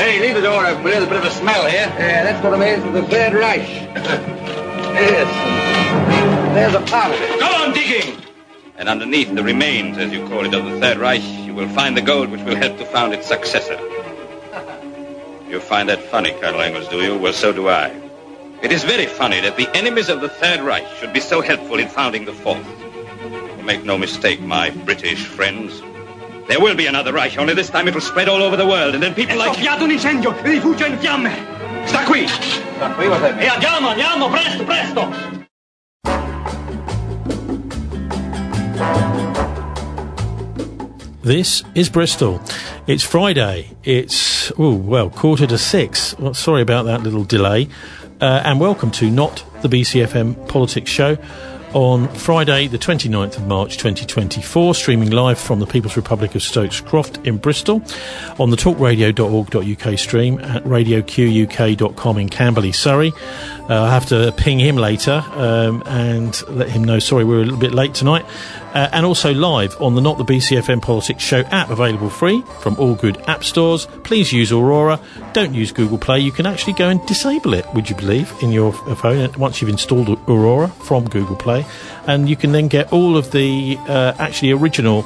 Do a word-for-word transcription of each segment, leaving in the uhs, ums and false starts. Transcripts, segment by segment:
Hey, leave the door open. There's a bit of a smell here. Yeah, that's what it is with the Third Reich. Yes. There's a part of it. Go on digging! And underneath the remains, as you call it, of the Third Reich, you will find the gold which will help to found its successor. You find that funny, Colonel Engels, do you? Well, so do I. It is very funny that the enemies of the Third Reich should be so helpful in founding the Fourth. Make no mistake, my British friends. There will be another Reich, only this time it will spread all over the world, and then people like... È scoppiato un incendio! Rifugio in fiamme! Sta qui! Sta qui, what E andiamo, andiamo, presto, presto! This is Bristol. It's Friday. It's, oh, well, quarter to six. Well, sorry about that little delay. Uh, and welcome to Not the B C F M Politics Show on Friday, the twenty-ninth of March twenty twenty-four, streaming live from the People's Republic of Stokes Croft in Bristol, on the talk radio dot org dot U K stream, at radio q u k dot com in Camberley, Surrey. Uh, I have to ping him later um, and let him know, sorry, we're a little bit late tonight. Uh, and also live on the Not the B C F M Politics Show app, available free from all good app stores. Please use Aurora. Don't use Google Play. You can actually go and disable it, would you believe, in your phone once you've installed Aurora from Google Play. And you can then get all of the uh, actually original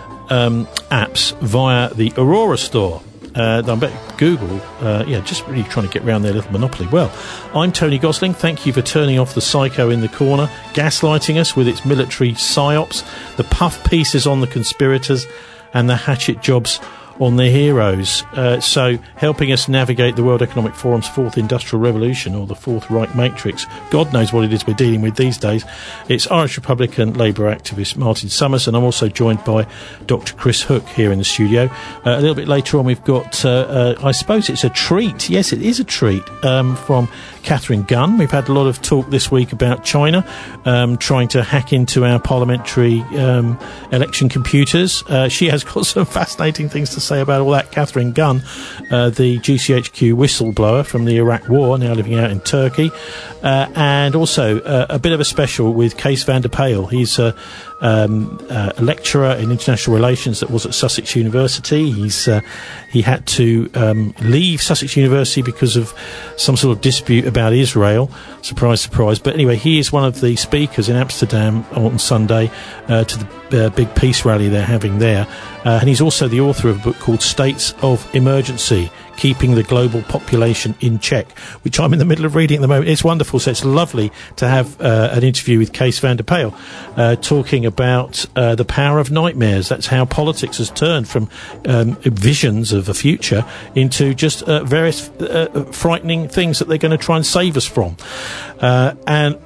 um, apps via the Aurora store. Uh, I bet Google, uh, yeah, just really trying to get around their little monopoly. Well, I'm Tony Gosling. Thank you for turning off the psycho in the corner, gaslighting us with its military psyops, the puff pieces on the conspirators, and the hatchet jobs on the heroes. Uh, so, helping us navigate the World Economic Forum's Fourth Industrial Revolution, or the Fourth Reich Matrix. God knows what it is we're dealing with these days. It's Irish Republican Labour activist Martin Summers, and I'm also joined by Doctor Chris Hook here in the studio. Uh, a little bit later on, we've got, uh, uh, I suppose it's a treat. Yes, it is a treat um, from Catherine Gunn. We've had a lot of talk this week about China um, trying to hack into our parliamentary um, election computers. Uh, she has got some fascinating things to say about all that. Catherine Gunn, uh, the G C H Q whistleblower from the Iraq War, now living out in Turkey, uh, and also uh, a bit of a special with Kees van der Pijl. He's a, um, uh, a lecturer in international relations that was at Sussex University. He's uh, he had to um, leave Sussex University because of some sort of dispute about Israel. Surprise, surprise. But anyway, he is one of the speakers in Amsterdam on Sunday uh, to the uh, big peace rally they're having there. Uh, and he's also the author of a book called States of Emergency, Keeping the Global Population in Check, which I'm in the middle of reading at the moment. It's wonderful. So it's lovely to have uh, an interview with Kees van der Pijl uh, talking about uh, the power of nightmares. That's how politics has turned from um, visions of a future into just uh, various uh, frightening things that they're going to try and save us from. Uh, and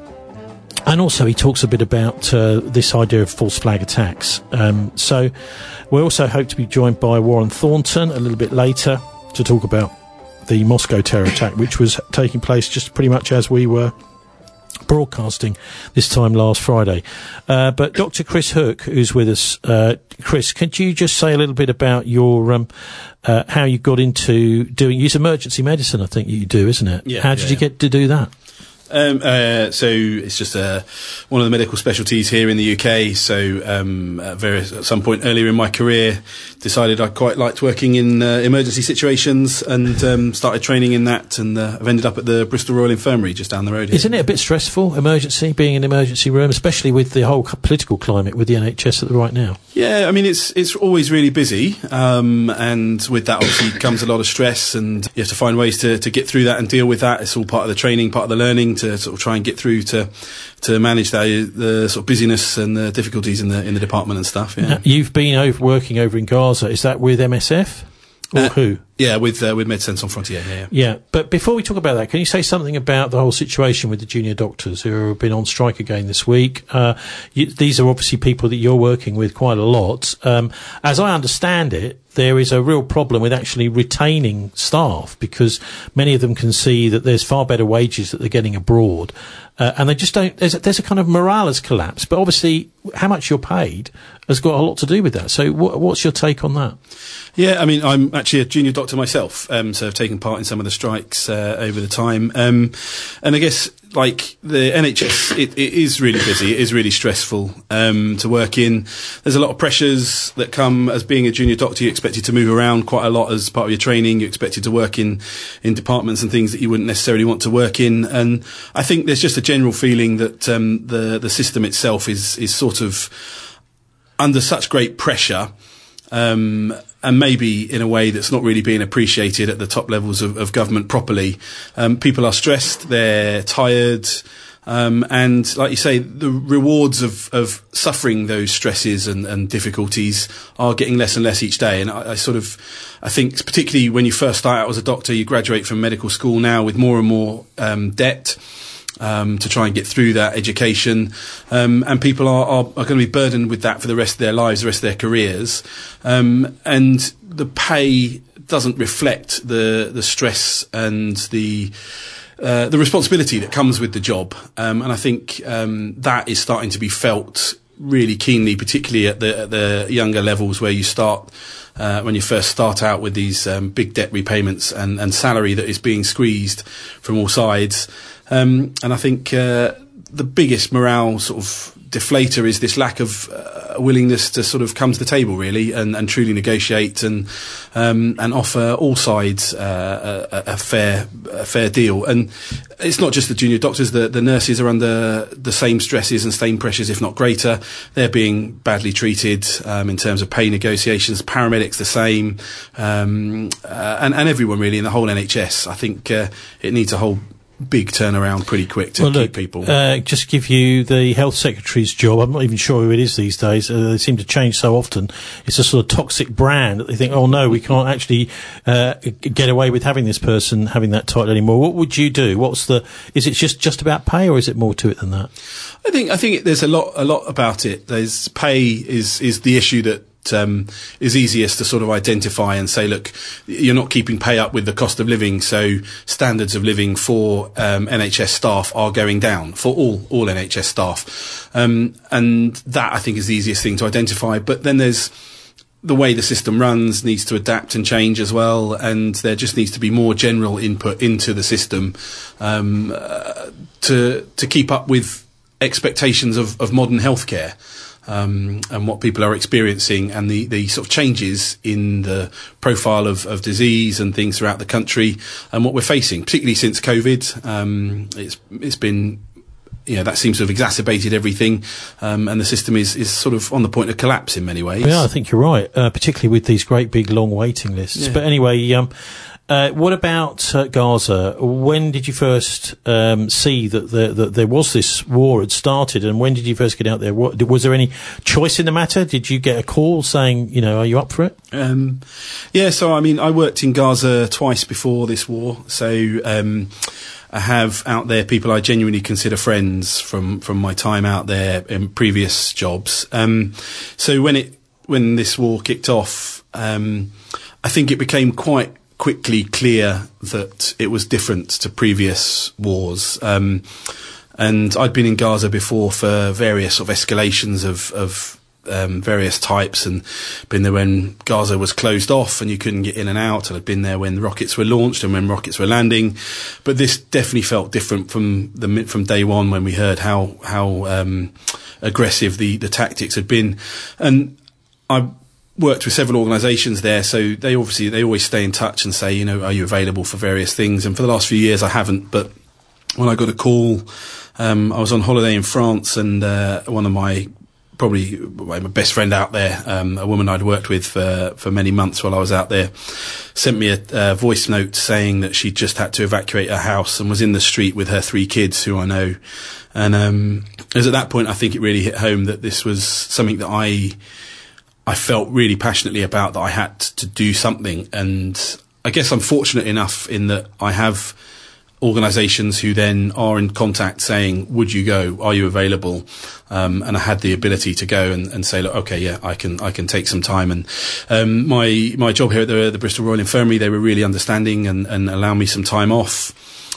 And also he talks a bit about uh, this idea of false flag attacks. Um, so we also hope to be joined by Warren Thornton a little bit later to talk about the Moscow terror attack, which was taking place just pretty much as we were broadcasting this time last Friday. Uh, but Doctor Chris Hook, who's with us, uh, Chris, could you just say a little bit about your um, uh, how you got into doing use emergency medicine? I think you do, isn't it? Yeah. How did yeah, you yeah. get to do that? Um, uh, so it's just uh, one of the medical specialties here in the U K. So um, at, various, at some point earlier in my career, decided I quite liked working in uh, emergency situations, and um, started training in that. And uh, I've ended up at the Bristol Royal Infirmary just down the road here. Isn't it a bit stressful, emergency, being in an emergency room, especially with the whole political climate with the N H S at the right now? Yeah, I mean, it's it's always really busy, um, and with that obviously comes a lot of stress, and you have to find ways to, to get through that and deal with that. It's all part of the training, part of the learning, to sort of try and get through to to manage the, the sort of busyness and the difficulties in the in the department and stuff. Yeah, now, you've been over, working over in Gaza. Is that with M S F or uh, who? Yeah, with uh, with Médecins Sans Frontières. Yeah, yeah. Yeah, but before we talk about that, can you say something about the whole situation with the junior doctors who have been on strike again this week? Uh, you, these are obviously people that you're working with quite a lot. Um, as I understand it, there is a real problem with actually retaining staff, because many of them can see that there's far better wages that they're getting abroad, uh, and they just don't. There's a, there's a kind of morale has collapsed. But obviously, how much you're paid has got a lot to do with that. So, wh- what's your take on that? Yeah, I mean, I'm actually a junior doctor myself, um, so I've taken part in some of the strikes uh, over the time. Um, and I guess like the N H S, it, it is really busy. It is really stressful um, to work in. There's a lot of pressures that come as being a junior doctor. You're expected to move around quite a lot as part of your training. You're expected to work in, in departments and things that you wouldn't necessarily want to work in. And I think there's just a general feeling that um, the the system itself is is sort of under such great pressure. Um, and maybe in a way that's not really being appreciated at the top levels of, of government properly. Um, people are stressed, they're tired, um, and like you say, the rewards of, of suffering those stresses and, and difficulties are getting less and less each day. And I, I sort of, I think particularly when you first start out as a doctor, you graduate from medical school now with more and more um, debt. Um, to try and get through that education, um, and people are, are, are going to be burdened with that for the rest of their lives, the rest of their careers, um, and the pay doesn't reflect the the stress and the uh, the responsibility that comes with the job, um, and I think um, that is starting to be felt really keenly, particularly at the, at the younger levels where you start. Uh, when you first start out with these um, big debt repayments and, and salary that is being squeezed from all sides. Um, and I think uh, the biggest morale sort of deflator is this lack of uh, willingness to sort of come to the table really and, and truly negotiate and um, and offer all sides uh, a, a fair a fair deal. And it's not just the junior doctors, the, the nurses are under the same stresses and same pressures, if not greater. They're being badly treated um, in terms of pay negotiations. Paramedics the same, um, uh, and, and everyone really in the whole N H S. I think uh, it needs a whole big turnaround pretty quick to well, keep look, people. Uh, just give you the health secretary's job. I'm not even sure who it is these days. Uh, they seem to change so often. It's a sort of toxic brand that they think, oh no, we can't actually uh, get away with having this person having that title anymore. What would you do? What's the? Is it just just about pay, or is it more to it than that? I think I think it, there's a lot a lot about it. There's pay is is the issue that. Um, is easiest to sort of identify and say, look, you're not keeping pay up with the cost of living, so standards of living for um, N H S staff are going down for all all N H S staff, um, and that I think is the easiest thing to identify. But then there's the way the system runs needs to adapt and change as well, and there just needs to be more general input into the system um, uh, to to keep up with expectations of, of modern healthcare. Um, and what people are experiencing and the, the sort of changes in the profile of, of disease and things throughout the country and what we're facing, particularly since COVID. Um, it's it's been, you know, that seems to have exacerbated everything, um, and the system is, is sort of on the point of collapse in many ways. Yeah, I think you're right, uh, particularly with these great big long waiting lists. Yeah. But anyway, um, Uh, what about uh, Gaza? When did you first um, see that, the, that there was this war had started, and when did you first get out there? What, was there any choice in the matter? Did you get a call saying, you know, are you up for it? Um, yeah, so I mean, I worked in Gaza twice before this war, so um, I have out there people I genuinely consider friends from, from my time out there in previous jobs. Um, so when it when this war kicked off, um, I think it became quite quickly clear that it was different to previous wars. Um, and I'd been in Gaza before for various sort of escalations of, of um, various types, and been there when Gaza was closed off and you couldn't get in and out, and I'd been there when rockets were launched and when rockets were landing. But this definitely felt different from the from day one when we heard how how um, aggressive the, the tactics had been. And I worked with several organisations there, so they obviously they always stay in touch and say, you know, are you available for various things? And for the last few years I haven't, but when I got a call, um, I was on holiday in France, and uh, one of my probably my best friend out there, um, a woman I'd worked with for for many months while I was out there, sent me a, a voice note saying that she'd just had to evacuate her house and was in the street with her three kids who I know. And um, it was at that point I think it really hit home that this was something that I I felt really passionately about, that I had to do something. And I guess I'm fortunate enough in that I have organisations who then are in contact saying, would you go? Are you available? Um, and I had the ability to go and, and say, look, okay, yeah, I can, I can take some time. And, um, my, my job here at the, the Bristol Royal Infirmary, they were really understanding and, and allow me some time off.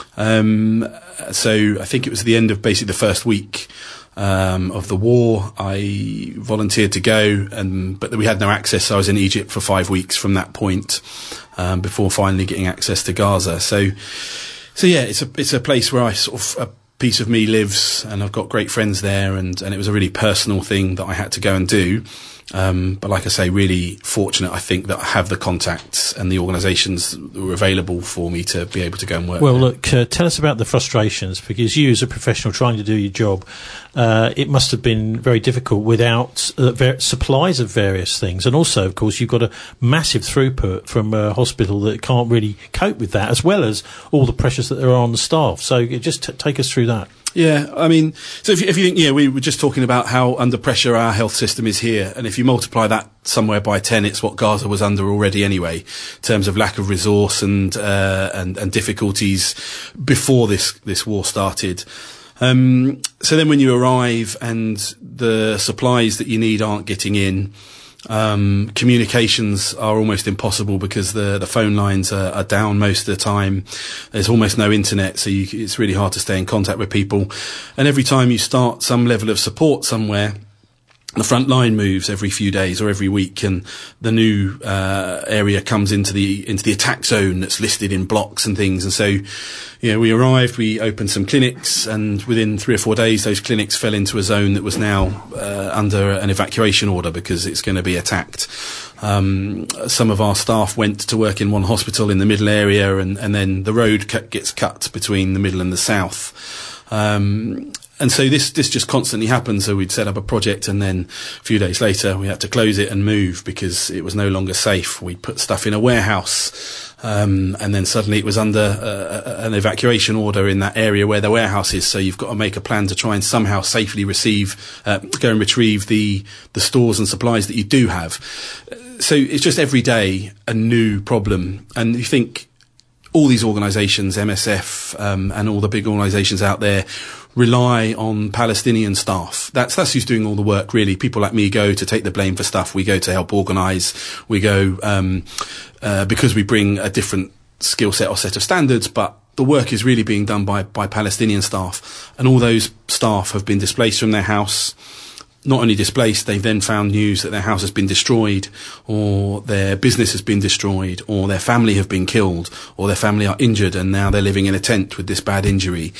Um, so I think it was the end of basically the first week Um, of the war. I volunteered to go, and but we had no access, so I was in Egypt for five weeks from that point, um, before finally getting access to Gaza. So, so yeah, it's a it's a place where I sort of uh, piece of me lives, and I've got great friends there, and, and it was a really personal thing that I had to go and do. Um, but like I say, really fortunate, I think, that I have the contacts and the organisations that were available for me to be able to go and work. Well, there. look, uh, tell us about the frustrations, because you as a professional trying to do your job, uh, it must have been very difficult without uh, ver- supplies of various things. And also, of course, you've got a massive throughput from a hospital that can't really cope with that, as well as all the pressures that there are on the staff. So just t- take us through that. Yeah, I mean, so if you, if you think, yeah, we were just talking about how under pressure our health system is here, and if you multiply that somewhere by ten, it's what Gaza was under already anyway, in terms of lack of resource and uh, and, and difficulties before this this war started. Um, so then when you arrive and the supplies that you need aren't getting in, Um, communications are almost impossible because the, the phone lines are, are down most of the time. There's almost no internet, so you, it's really hard to stay in contact with people. And every time you start some level of support somewhere, the front line moves every few days or every week, and the new uh, area comes into the into the attack zone that's listed in blocks and things. And so, you know, we arrived, we opened some clinics, and within three or four days, those clinics fell into a zone that was now uh, under an evacuation order because it's going to be attacked. Um, some of our staff went to work in one hospital in the middle area, and, and then the road cut, gets cut between the middle and the south. Um, And so this, this just constantly happened. So we'd set up a project, and then a few days later we had to close it and move because it was no longer safe. We put stuff in a warehouse, um, and then suddenly it was under uh, an evacuation order in that area where the warehouse is. So you've got to make a plan to try and somehow safely receive, uh, go and retrieve the, the stores and supplies that you do have. So it's just every day a new problem. And you think all these organisations, M S F, um, and all the big organisations out there, rely on Palestinian staff. That's that's who's doing all the work, really. People like me go to take the blame for stuff. We go to help organise. We go um, uh, because we bring a different skill set or set of standards, but the work is really being done by, by Palestinian staff. And all those staff have been displaced from their house. Not only displaced, they've then found news that their house has been destroyed, or their business has been destroyed, or their family have been killed, or their family are injured, and now they're living in a tent with this bad injury.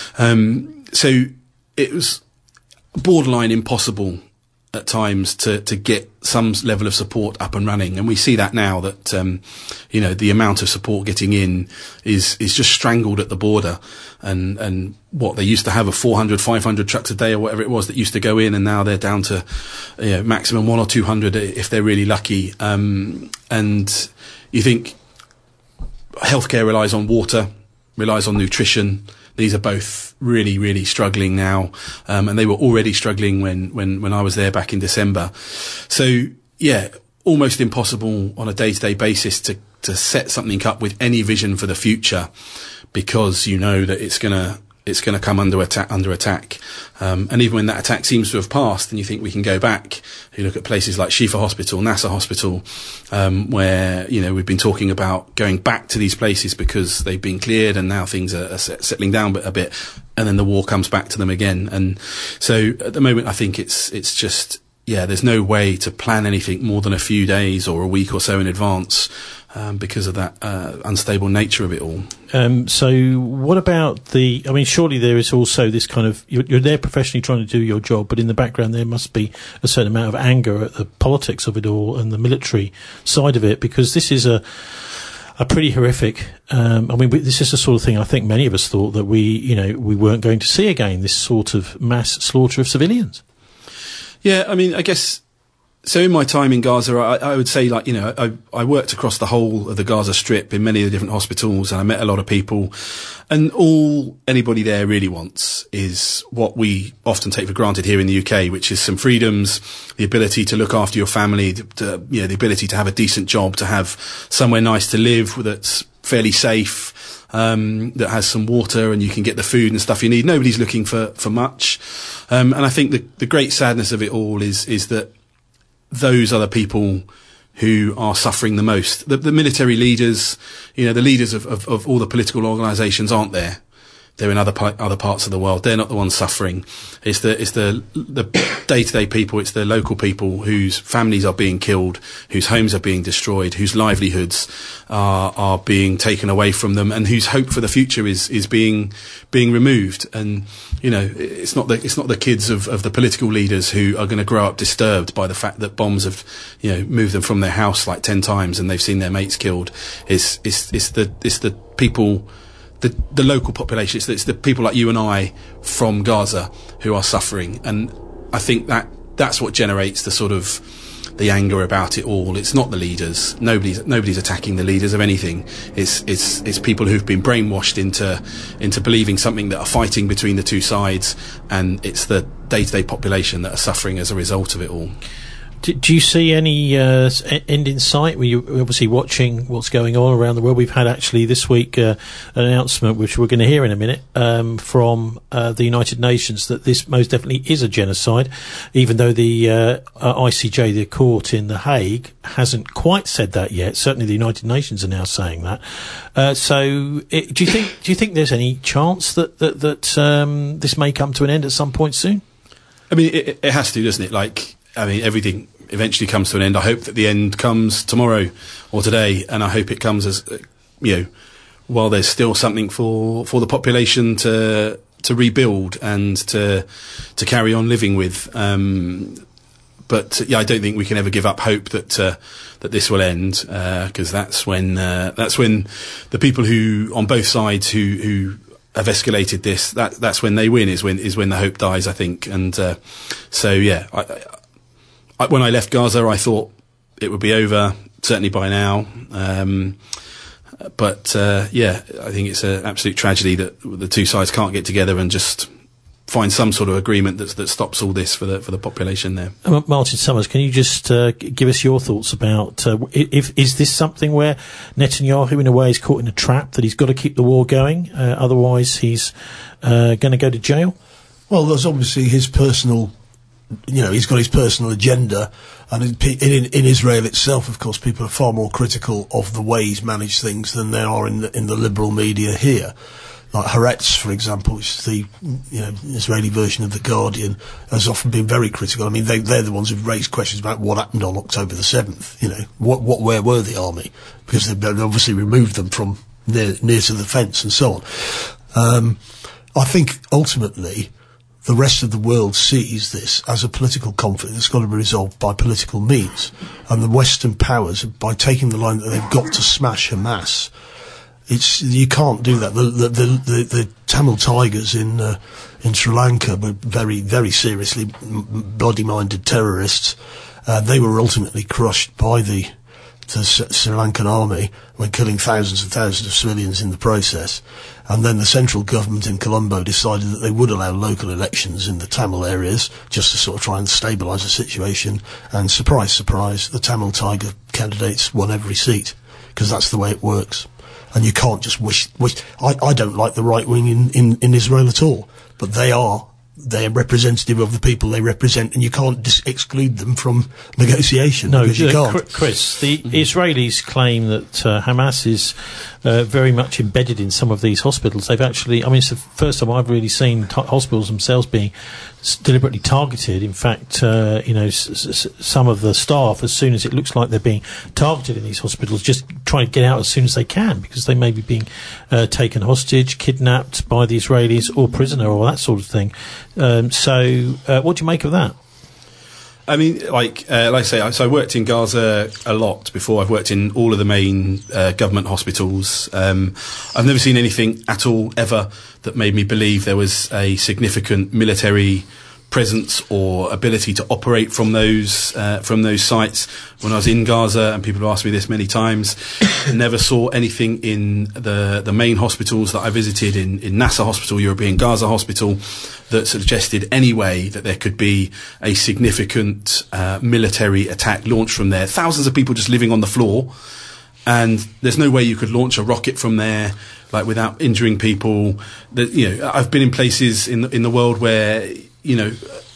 Um, so it was borderline impossible at times to, to get some level of support up and running. And we see that now that, um, you know, the amount of support getting in is, is just strangled at the border. And, and what they used to have of four hundred, five hundred trucks a day or whatever it was that used to go in, and now they're down to, you know, maximum one or two hundred if they're really lucky. Um, and you think healthcare relies on water, relies on nutrition. These are both really, really struggling now, um, and they were already struggling when, when, when I was there back in December. So, yeah, almost impossible on a day-to-day basis to, to set something up with any vision for the future, because you know that it's gonna it's gonna come under attack. Under attack, um, and even when that attack seems to have passed, and you think we can go back, you look at places like Shifa Hospital, Nasser Hospital, um, where you know we've been talking about going back to these places because they've been cleared, and now things are, are settling down a bit, and then the war comes back to them again. And so at the moment, I think it's it's just yeah, there's no way to plan anything more than a few days or a week or so in advance. Um, because of that uh, unstable nature of it all. Um, so what about the, I mean, surely there is also this kind of, you're, you're there professionally trying to do your job, but in the background there must be a certain amount of anger at the politics of it all and the military side of it, because this is a a pretty horrific, um, I mean, we, this is the sort of thing I think many of us thought that we, you know, we weren't going to see again, this sort of mass slaughter of civilians. Yeah, I mean, I guess... So in my time in Gaza, I, I would say, like, you know, I, I worked across the whole of the Gaza Strip in many of the different hospitals, and I met a lot of people, and all anybody there really wants is what we often take for granted here in the U K, which is some freedoms, the ability to look after your family, to, to, you know, the ability to have a decent job, to have somewhere nice to live that's fairly safe, um, that has some water, and you can get the food and stuff you need. Nobody's looking for, for much. Um, and I think the, the great sadness of it all is, is that those are the people who are suffering the most. The, the military leaders, you know, the leaders of, of, of all the political organisations aren't there. they're in other pa- other parts of the world. They're not the ones suffering. It's the it's the the day-to-day people. It's the local people whose families are being killed, whose homes are being destroyed, whose livelihoods are are being taken away from them, and whose hope for the future is is being being removed. And you know, it's not the it's not the kids of, of the political leaders who are going to grow up disturbed by the fact that bombs have, you know, moved them from their house like ten times and they've seen their mates killed. It's it's it's the it's the people. The, the local population, it's the, it's the people like you and I from Gaza who are suffering, and I think that that's what generates the sort of the anger about it all. It's not the leaders. Nobody's nobody's attacking the leaders of anything. It's it's it's people who've been brainwashed into into believing something that are fighting between the two sides, and it's the day-to-day population that are suffering as a result of it all. Do, do you see any uh, end in sight? Were you obviously watching what's going on around the world? We've had actually this week uh, an announcement, which we're going to hear in a minute, um, from uh, the United Nations that this most definitely is a genocide, even though the uh, uh, I C J, the court in The Hague, hasn't quite said that yet. Certainly the United Nations are now saying that. Uh, so it, do you think do you think there's any chance that, that, that um, this may come to an end at some point soon? I mean, it, it has to, doesn't it? Like, I mean, everything eventually comes to an end. I hope that the end comes tomorrow or today, and I hope it comes as, uh, you know, while there's still something for, for the population to to rebuild and to to carry on living with. Um, but yeah, I don't think we can ever give up hope that uh, that this will end, because uh, that's when uh, that's when the people who on both sides who who have escalated this, that that's when they win, is when is when the hope dies, I think. And uh, so yeah. I, I, When I left Gaza, I thought it would be over, certainly by now. Um, but, uh, yeah, I think it's an absolute tragedy that the two sides can't get together and just find some sort of agreement that, that stops all this for the for the population there. Uh, Martin Summers, can you just uh, g- give us your thoughts about, uh, if is this something where Netanyahu, in a way, is caught in a trap, that he's got to keep the war going, uh, otherwise he's uh, going to go to jail? Well, there's obviously his personal... You know, he's got his personal agenda, and in, in, in Israel itself, of course, people are far more critical of the way he's managed things than they are in the, in the liberal media here. Like Haaretz, for example, which is the you know Israeli version of The Guardian, has often been very critical. I mean, they, they're the ones who've raised questions about what happened on October the seventh. You know, what, what, where were the army? Because they've obviously removed them from near, near to the fence and so on. Um, I think ultimately, the rest of the world sees this as a political conflict that's got to be resolved by political means. And the Western powers, by taking the line that they've got to smash Hamas, it's, you can't do that. The, the, the, the, the Tamil Tigers in, uh, in Sri Lanka were very, very seriously m- bloody-minded terrorists. Uh, they were ultimately crushed by the, the S- Sri Lankan army, when killing thousands and thousands of civilians in the process. And then the central government in Colombo decided that they would allow local elections in the Tamil areas, just to sort of try and stabilise the situation. And surprise, surprise, the Tamil Tiger candidates won every seat, because that's the way it works. And you can't just wish... wish I, I don't like the right wing in, in, in Israel at all, but they are... They're representative of the people they represent, and you can't dis- exclude them from negotiation. No, because you uh, can't. Chris, the mm-hmm. Israelis claim that uh, Hamas is uh, very much embedded in some of these hospitals. They've actually, I mean, it's the first time I've really seen t- hospitals themselves being s- deliberately targeted. In fact, uh, you know, s- s- some of the staff, as soon as it looks like they're being targeted in these hospitals, just try to get out as soon as they can, because they may be being uh, taken hostage, kidnapped by the Israelis, or prisoner, or that sort of thing. Um, so, uh, what do you make of that? I mean, like, uh, like I say, I, so I worked in Gaza a lot before. I've worked in all of the main uh, government hospitals. Um, I've never seen anything at all ever that made me believe there was a significant military presence or ability to operate from those uh, from those sites. When I was in Gaza, and people have asked me this many times, never saw anything in the the main hospitals that I visited, in, in Nasser Hospital, European Gaza Hospital, that suggested any way that there could be a significant uh, military attack launched from there. Thousands of people just living on the floor, and there's no way you could launch a rocket from there, like, without injuring people. That, you know, I've been in places in the, in the world where, you know,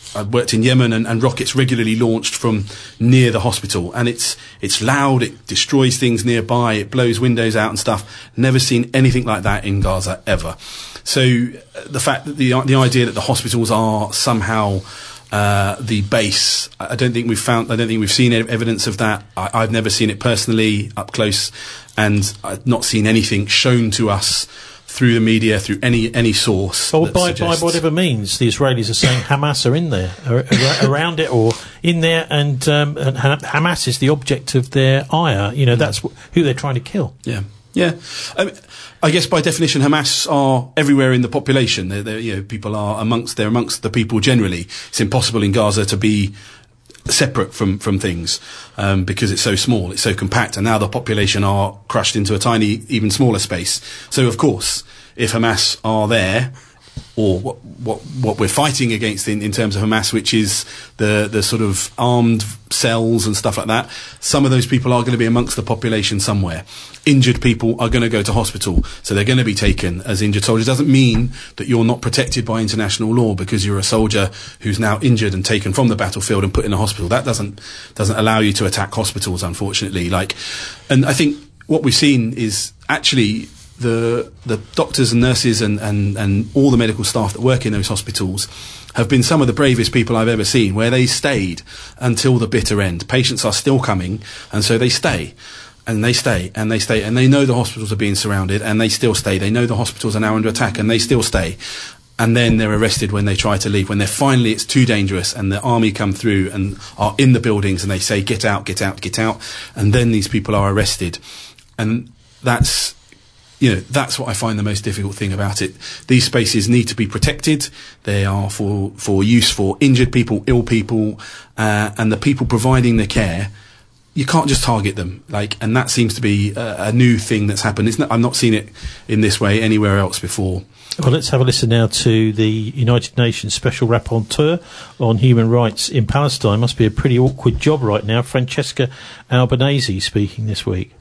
I worked in Yemen, and, and rockets regularly launched from near the hospital, and it's it's loud, it destroys things nearby, it blows windows out and stuff. Never seen anything like that in Gaza ever. So uh, the fact that the the idea that the hospitals are somehow uh, the base, I don't think we've found. I don't think we've seen evidence of that. I, I've never seen it personally up close, and I've not seen anything shown to us through the media, through any any source. Or by, by whatever means, the Israelis are saying Hamas are in there, ar- ar- around it, or in there, and, um, and ha- Hamas is the object of their ire. You know, that's wh- who they're trying to kill. Yeah, yeah. I, mean, I guess by definition, Hamas are everywhere in the population. They're, they're, you know, people are amongst they're amongst the people generally. It's impossible in Gaza to be separate from from things um, because it's so small, it's so compact, and now the population are crushed into a tiny, even smaller space. So of course, if Hamas are there, or what what what we're fighting against in, in terms of Hamas, which is the the sort of armed cells and stuff like that, some of those people are going to be amongst the population somewhere. Injured people are going to go to hospital, so they're going to be taken as injured soldiers. Doesn't mean that you're not protected by international law because you're a soldier who's now injured and taken from the battlefield and put in a hospital. That doesn't doesn't allow you to attack hospitals, unfortunately. Like, and I think what we've seen is actually the the doctors and nurses and, and, and all the medical staff that work in those hospitals have been some of the bravest people I've ever seen, where they stayed until the bitter end. Patients are still coming, and so they stay. And they stay, and they stay, and they know the hospitals are being surrounded, and they still stay. They know the hospitals are now under attack, and they still stay. And then they're arrested when they try to leave. When they're finally, it's too dangerous, and the army come through and are in the buildings, and they say, get out, get out, get out. And then these people are arrested. And that's, you know, that's what I find the most difficult thing about it. These spaces need to be protected. They are for, for use for injured people, ill people, uh, and the people providing the care. You can't just target them, like, and that seems to be a, a new thing that's happened. It's not, I've not seen it in this way anywhere else before. Well, let's have a listen now to the United Nations Special Rapporteur on Human Rights in Palestine. Must be a pretty awkward job right now. Francesca Albanese speaking this week.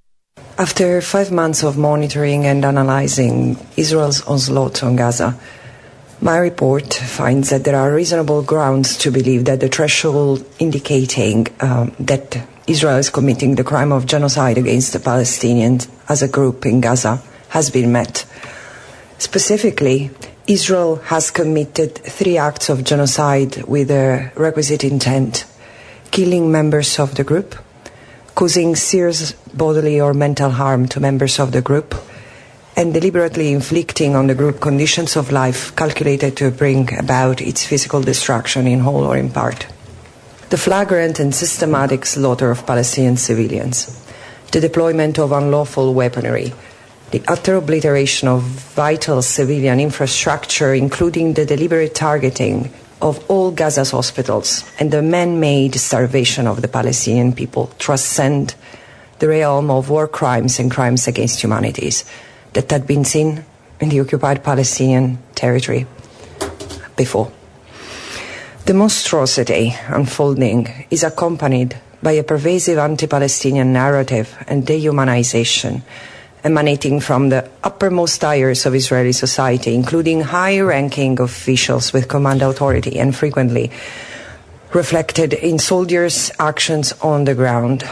After five months of monitoring and analysing Israel's onslaught on Gaza, my report finds that there are reasonable grounds to believe that the threshold indicating um, that Israel is committing the crime of genocide against the Palestinians as a group in Gaza has been met. Specifically, Israel has committed three acts of genocide with a requisite intent: killing members of the group, causing serious bodily or mental harm to members of the group, and deliberately inflicting on the group conditions of life calculated to bring about its physical destruction in whole or in part. The flagrant and systematic slaughter of Palestinian civilians, the deployment of unlawful weaponry, the utter obliteration of vital civilian infrastructure, including the deliberate targeting of all Gaza's hospitals, and the man-made starvation of the Palestinian people transcend the realm of war crimes and crimes against humanity that had been seen in the occupied Palestinian territory before. The monstrosity unfolding is accompanied by a pervasive anti-Palestinian narrative and dehumanization emanating from the uppermost tiers of Israeli society, including high-ranking officials with command authority, and frequently reflected in soldiers' actions on the ground.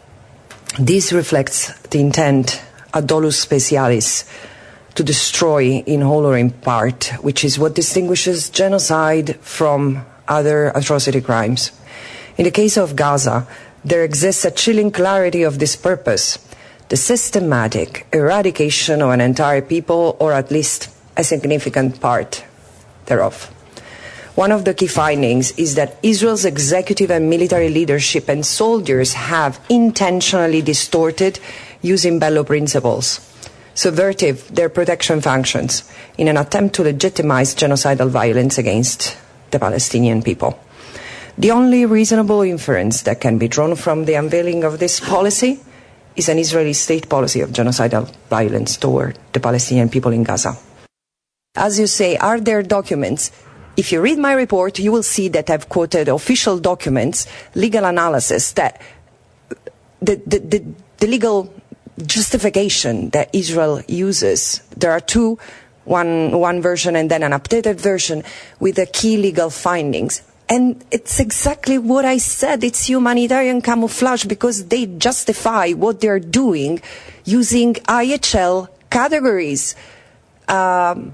This reflects the intent, a dolus specialis, to destroy in whole or in part, which is what distinguishes genocide from other atrocity crimes. In the case of Gaza, there exists a chilling clarity of this purpose: the systematic eradication of an entire people, or at least a significant part thereof. One of the key findings is that Israel's executive and military leadership and soldiers have intentionally distorted, using bellow principles, subvertive their protection functions in an attempt to legitimize genocidal violence against the Palestinian people. The only reasonable inference that can be drawn from the unveiling of this policy is an Israeli state policy of genocidal violence toward the Palestinian people in Gaza. As you say, are there documents? If you read my report, you will see that I've quoted official documents, legal analysis, that the, the, the, the legal justification that Israel uses. There are two one one version and then an updated version with the key legal findings. And it's exactly what I said. It's humanitarian camouflage because they justify what they're doing using I H L categories, um,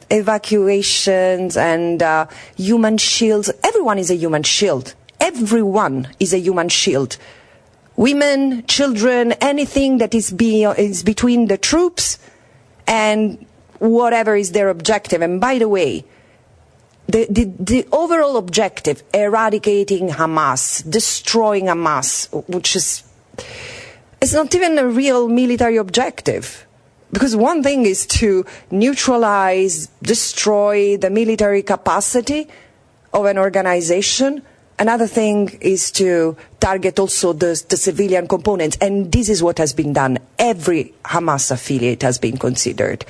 evacuations and uh, human shields. Everyone is a human shield. Everyone is a human shield. Women, children, anything that is, be, is between the troops and whatever is their objective. And by the way, The, the, the overall objective, eradicating Hamas, destroying Hamas, which is, it's not even a real military objective. Because one thing is to neutralize, destroy the military capacity of an organization. Another thing is to target also the, the civilian components. And this is what has been done. Every Hamas affiliate has been considered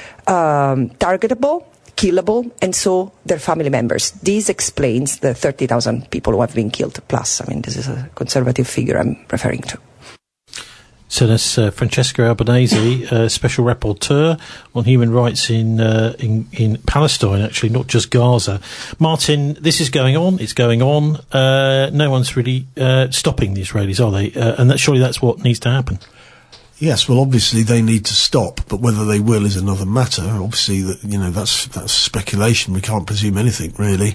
um, targetable, killable, and so their family members. This explains the thirty thousand people who have been killed. Plus, I mean, this is a conservative figure I'm referring to. So that's uh, Francesca Albanese, uh, special rapporteur on human rights in, uh, in in Palestine, actually, not just Gaza. Martin, this is going on. It's going on. Uh, no one's really uh, stopping the Israelis, are they? Uh, and that, surely that's what needs to happen. Yes, well, obviously they need to stop, but whether they will is another matter. Obviously, that you know that's that's speculation. We can't presume anything really.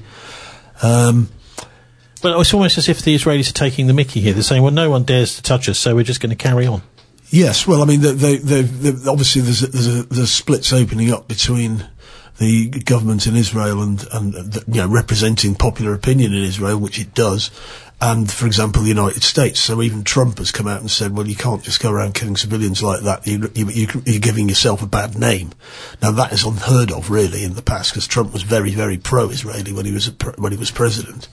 Um, well, it's almost as if the Israelis are taking the mickey here. They're saying, "Well, no one dares to touch us, so we're just going to carry on." Yes, well, I mean, they, they, they, they, obviously there's a, there's a, there's splits opening up between the government in Israel and and the, you know representing popular opinion in Israel, which it does. And, for example, the United States. So even Trump has come out and said, well, you can't just go around killing civilians like that. You, you, you, you're giving yourself a bad name. Now, that is unheard of, really, in the past, because Trump was very, very pro-Israeli when he was a pre- when he was president.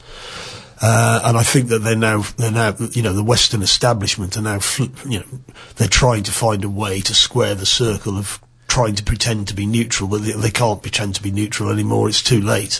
Uh, and I think that they're now, they're now, you know, the Western establishment are now, fl- you know, they're trying to find a way to square the circle of trying to pretend to be neutral, but they, they can't pretend to be neutral anymore. It's too late.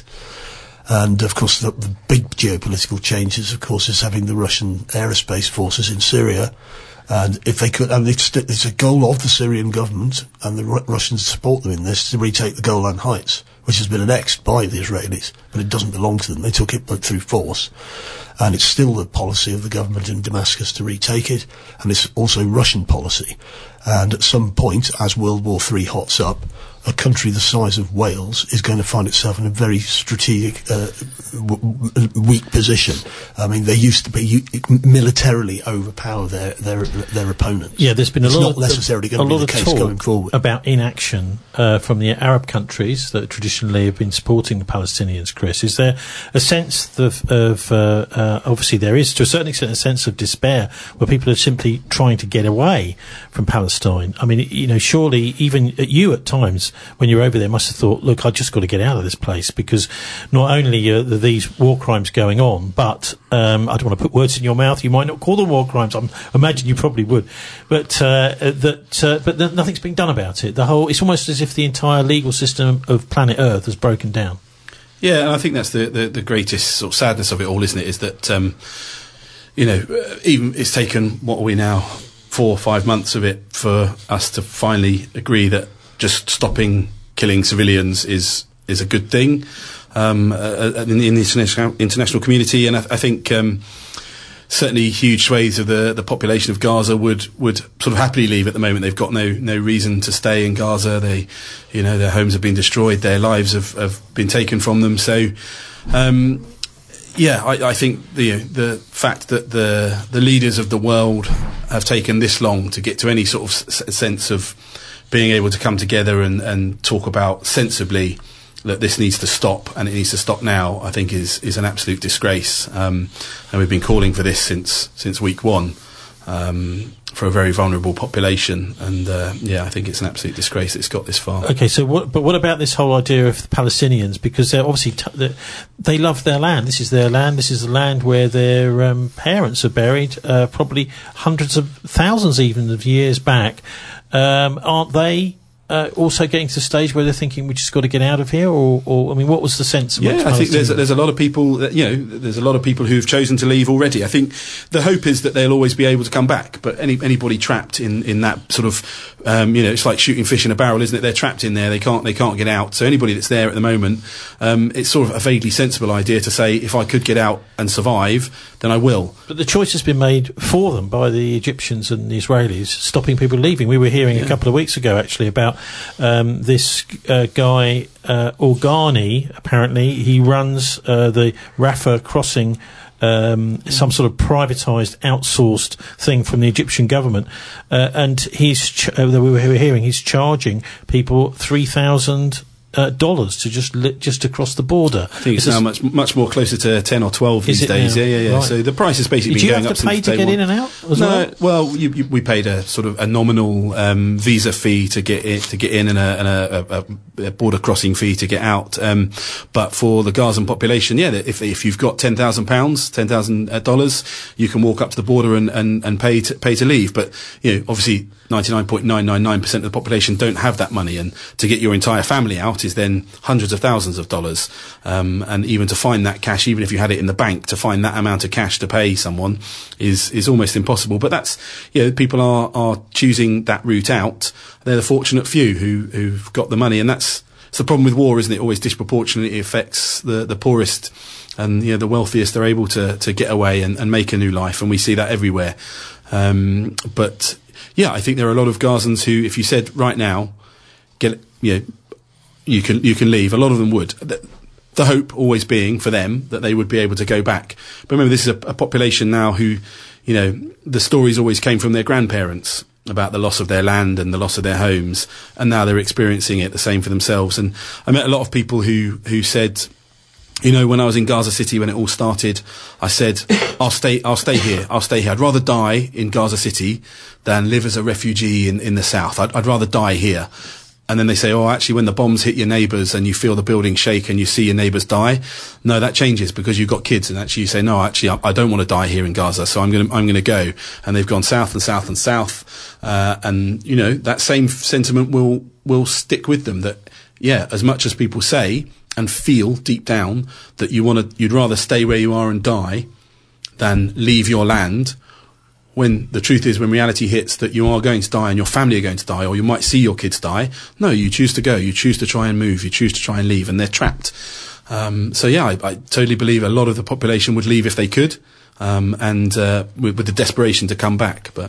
And, of course, the, the big geopolitical changes, of course, is having the Russian aerospace forces in Syria. And if they could, and it's, it's a goal of the Syrian government, and the Ru- Russians support them in this, to retake the Golan Heights, which has been annexed by the Israelis, but it doesn't belong to them. They took it through force. And it's still the policy of the government in Damascus to retake it, and it's also Russian policy. And at some point, as World War Three hots up, a country the size of Wales is going to find itself in a very strategic, uh, w- w- weak position. I mean, they used to be u- militarily overpower their their their opponents. Yeah, there's been a it's lot not of necessarily going to be the case talk going forward about inaction uh, from the Arab countries that traditionally have been supporting the Palestinians. Chris, is there a sense of, of uh, uh, obviously there is to a certain extent a sense of despair where people are simply trying to get away from Palestine? I mean, you know, surely even you at times, when you're over there, must have thought, look, I've just got to get out of this place, because not only are there these war crimes going on, but um, I don't want to put words in your mouth. You might not call them war crimes. I imagine you probably would, but uh, that uh, but th- nothing's being done about it. The whole it's almost as if the entire legal system of planet Earth has broken down. Yeah, and I think that's the, the, the greatest sort of sadness of it all, isn't it? Is that um, you know, even it's taken what are we now four or five months of it for us to finally agree that just stopping killing civilians is is a good thing um, uh, in the international international community, and I, I think um, certainly huge swathes of the, the population of Gaza would, would sort of happily leave at the moment. They've got no no reason to stay in Gaza. They, you know, their homes have been destroyed, their lives have, have been taken from them. So, um, yeah, I, I think the the fact that the the leaders of the world have taken this long to get to any sort of s- sense of being able to come together and, and talk about sensibly that this needs to stop, and it needs to stop now, I think is, is an absolute disgrace. Um, and we've been calling for this since since week one, um, for a very vulnerable population. And, uh, yeah, I think it's an absolute disgrace that it's got this far. Okay, so what, but what about this whole idea of the Palestinians? Because they're obviously, t- they're, they love their land. This is their land. This is the land where their um, parents are buried, uh, probably hundreds of thousands even of years back. Um, aren't they uh, also getting to the stage where they're thinking we just got to get out of here, or, or I mean, what was the sense? Yeah, I think there's there's a lot of people that, you know, there's a lot of people who've chosen to leave already. I think the hope is that they'll always be able to come back, but any anybody trapped in, in that sort of, um, you know, it's like shooting fish in a barrel, isn't it? They're trapped in there, they can't they can't get out. So anybody that's there at the moment, um, it's sort of a vaguely sensible idea to say, if I could get out and survive, then I will. But the choice has been made for them by the Egyptians and the Israelis, stopping people leaving. We were hearing yeah. a couple of weeks ago, actually, about um, this uh, guy, uh, Organi, apparently. He runs uh, the Rafah crossing, um, some sort of privatised, outsourced thing from the Egyptian government. Uh, and he's, ch- uh, we were hearing, he's charging people three thousand Uh, dollars to just li- just to cross the border. I think it's, it's now much much more closer to ten or twelve these days. Now? Yeah, yeah, yeah. Right. So the price has basically Did been going you up have to pay since to day get one. in and out? As no, well, well, you, you, we paid a sort of a nominal um, visa fee to get it to get in, and a, and a, a, a border crossing fee to get out. Um, but for the Gazan population, yeah, if if you've got ten thousand pounds, ten thousand dollars, you can walk up to the border and and, and pay to, pay to leave. But you know, obviously, ninety-nine point nine nine nine percent of the population don't have that money, and to get your entire family out is then hundreds of thousands of dollars, um, and even to find that cash, even if you had it in the bank, to find that amount of cash to pay someone is is almost impossible. But that's, you know, people are are choosing that route out. They're the fortunate few who who've got the money, and that's it's the problem with war, isn't it? Always disproportionately affects the the poorest, and you know, the wealthiest are able to to get away and, and make a new life, and we see that everywhere. Um, but yeah, I think there are a lot of Gazans who, if you said right now, get you know. You can you can leave. A lot of them would. The, the hope always being for them that they would be able to go back. But remember, this is a, a population now who, you know, the stories always came from their grandparents about the loss of their land and the loss of their homes, and now they're experiencing it the same for themselves. And I met a lot of people who who said, you know, when I was in Gaza City when it all started, I said, I'll stay I'll stay here. I'll stay here. I'd rather die in Gaza City than live as a refugee in in the south. I'd, I'd rather die here. And then they say, oh, actually, when the bombs hit your neighbours and you feel the building shake and you see your neighbours die, no, that changes because you've got kids. And actually, you say, no, actually, I, I don't want to die here in Gaza, so I'm going to I'm going to go. And they've gone south and south and south, uh, and you know, that same sentiment will will stick with them. That yeah, as much as people say and feel deep down that you want to, you'd rather stay where you are and die than leave your land. When the truth is, when reality hits that you are going to die and your family are going to die, or you might see your kids die, no, you choose to go. You choose to try and move. You choose to try and leave, and they're trapped. Um, so yeah, I, I totally believe a lot of the population would leave if they could, um, and uh, with, with the desperation to come back. But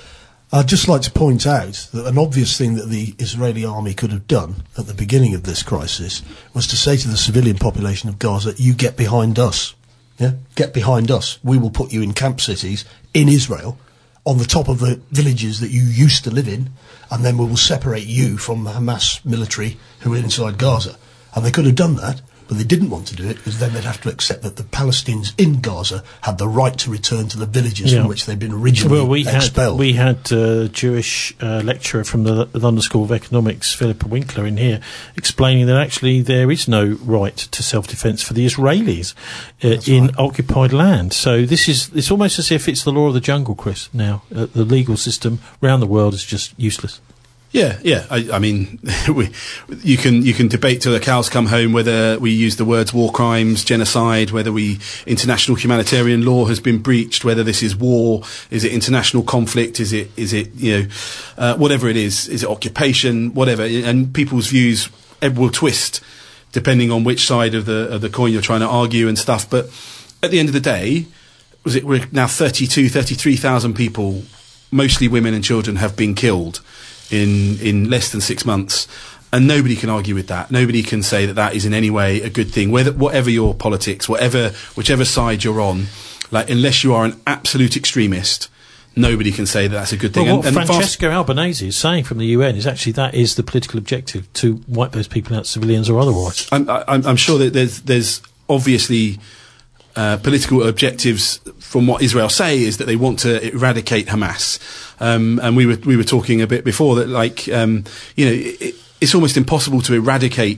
I'd just like to point out that an obvious thing that the Israeli army could have done at the beginning of this crisis was to say to the civilian population of Gaza, you get behind us. Yeah, get behind us. We will put you in camp cities in Israel, on the top of the villages that you used to live in, and then we will separate you from the Hamas military who are inside Gaza. And they could have done that, but they didn't want to do it because then they'd have to accept that the Palestinians in Gaza had the right to return to the villages yeah. from which they'd been originally well, we expelled. Had, we had a Jewish uh, lecturer from the London School of Economics, Philippa Winkler, in here explaining that actually there is no right to self-defence for the Israelis uh, in right. occupied land. So this is it's almost as if it's the law of the jungle, Chris, now. Uh, the legal system around the world is just useless. Yeah, yeah. I, I mean, we, you can you can debate till the cows come home whether we use the words war crimes, genocide, whether we international humanitarian law has been breached, whether this is war, is it international conflict, is it is it you know uh, whatever it is, is it occupation, whatever. And people's views will twist depending on which side of the of the coin you're trying to argue and stuff. But at the end of the day, was it we're now thirty-two, thirty-three thousand people, mostly women and children, have been killed in in less than six months, and nobody can argue with that. Nobody can say that that is in any way a good thing, whether whatever your politics, whatever whichever side you're on, like unless you are an absolute extremist, nobody can say that that's a good thing. Well, what and, and Francesco Albanese is saying from the U N is actually that is the political objective, to wipe those people out, civilians or otherwise. I'm, I'm, I'm sure that there's there's obviously Uh, political objectives from what Israel say is that they want to eradicate Hamas, um, and we were we were talking a bit before that, like um, you know, it, it's almost impossible to eradicate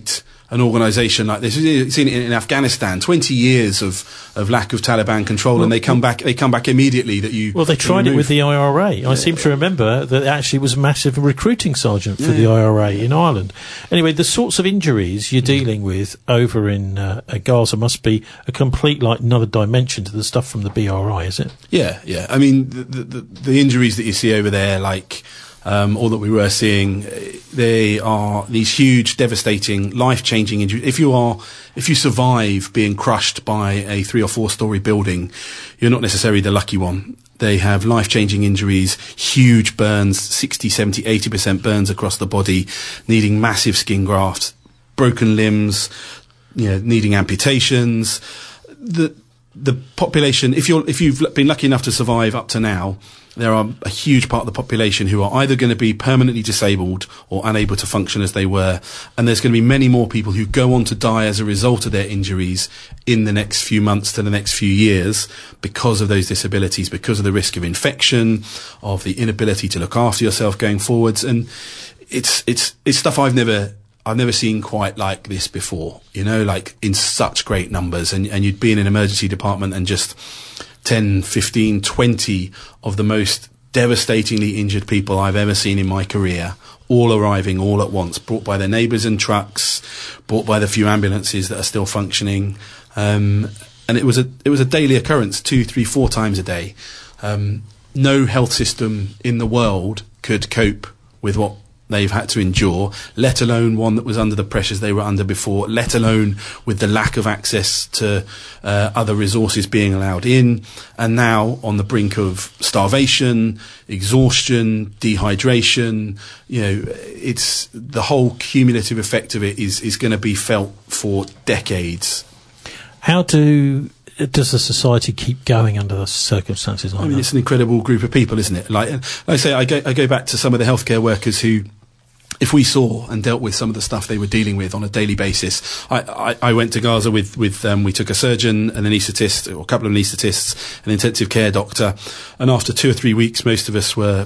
an organisation like this. We've seen it in, in Afghanistan, twenty years of, of lack of Taliban control, well, and they come back. They come back immediately. That you well, they tried it with the I R A. Yeah. I seem to remember that it actually was a massive recruiting sergeant for yeah. the I R A in Ireland. Anyway, the sorts of injuries you're dealing with over in uh, Gaza must be a complete, like, another dimension to the stuff from the B R I, is it? Yeah, yeah. I mean, the the, the injuries that you see over there, like. Um, or that we were seeing, they are these huge, devastating, life-changing injuries. If you are, if you survive being crushed by a three or four-story building, you're not necessarily the lucky one. They have life-changing injuries, huge burns, sixty, seventy, eighty percent burns across the body, needing massive skin grafts, broken limbs, you know, needing amputations. The the population, if you're if you've been lucky enough to survive up to now, there are a huge part of the population who are either going to be permanently disabled or unable to function as they were. And there's going to be many more people who go on to die as a result of their injuries in the next few months to the next few years because of those disabilities, because of the risk of infection, of the inability to look after yourself going forwards. And it's, it's, it's stuff I've never, I've never seen quite like this before, you know, like in such great numbers. And, and you'd be in an emergency department and just ten, fifteen, twenty of the most devastatingly injured people I've ever seen in my career, all arriving all at once, brought by their neighbours in trucks, brought by the few ambulances that are still functioning. Um, and it was a it was a daily occurrence, two, three, four times a day. Um, no health system in the world could cope with what they've had to endure, let alone one that was under the pressures they were under before, let alone with the lack of access to uh, other resources being allowed in, and now on the brink of starvation, exhaustion, dehydration. You know, it's the whole cumulative effect of it is, is going to be felt for decades. How do... Does the society keep going under those circumstances like I mean, that? It's an incredible group of people, isn't it? Like, like I say, I go, I go back to some of the healthcare workers who, if we saw and dealt with some of the stuff they were dealing with on a daily basis, I, I, I went to Gaza with, with um, we took a surgeon, an anaesthetist, or a couple of anaesthetists, an intensive care doctor, and after two or three weeks, most of us were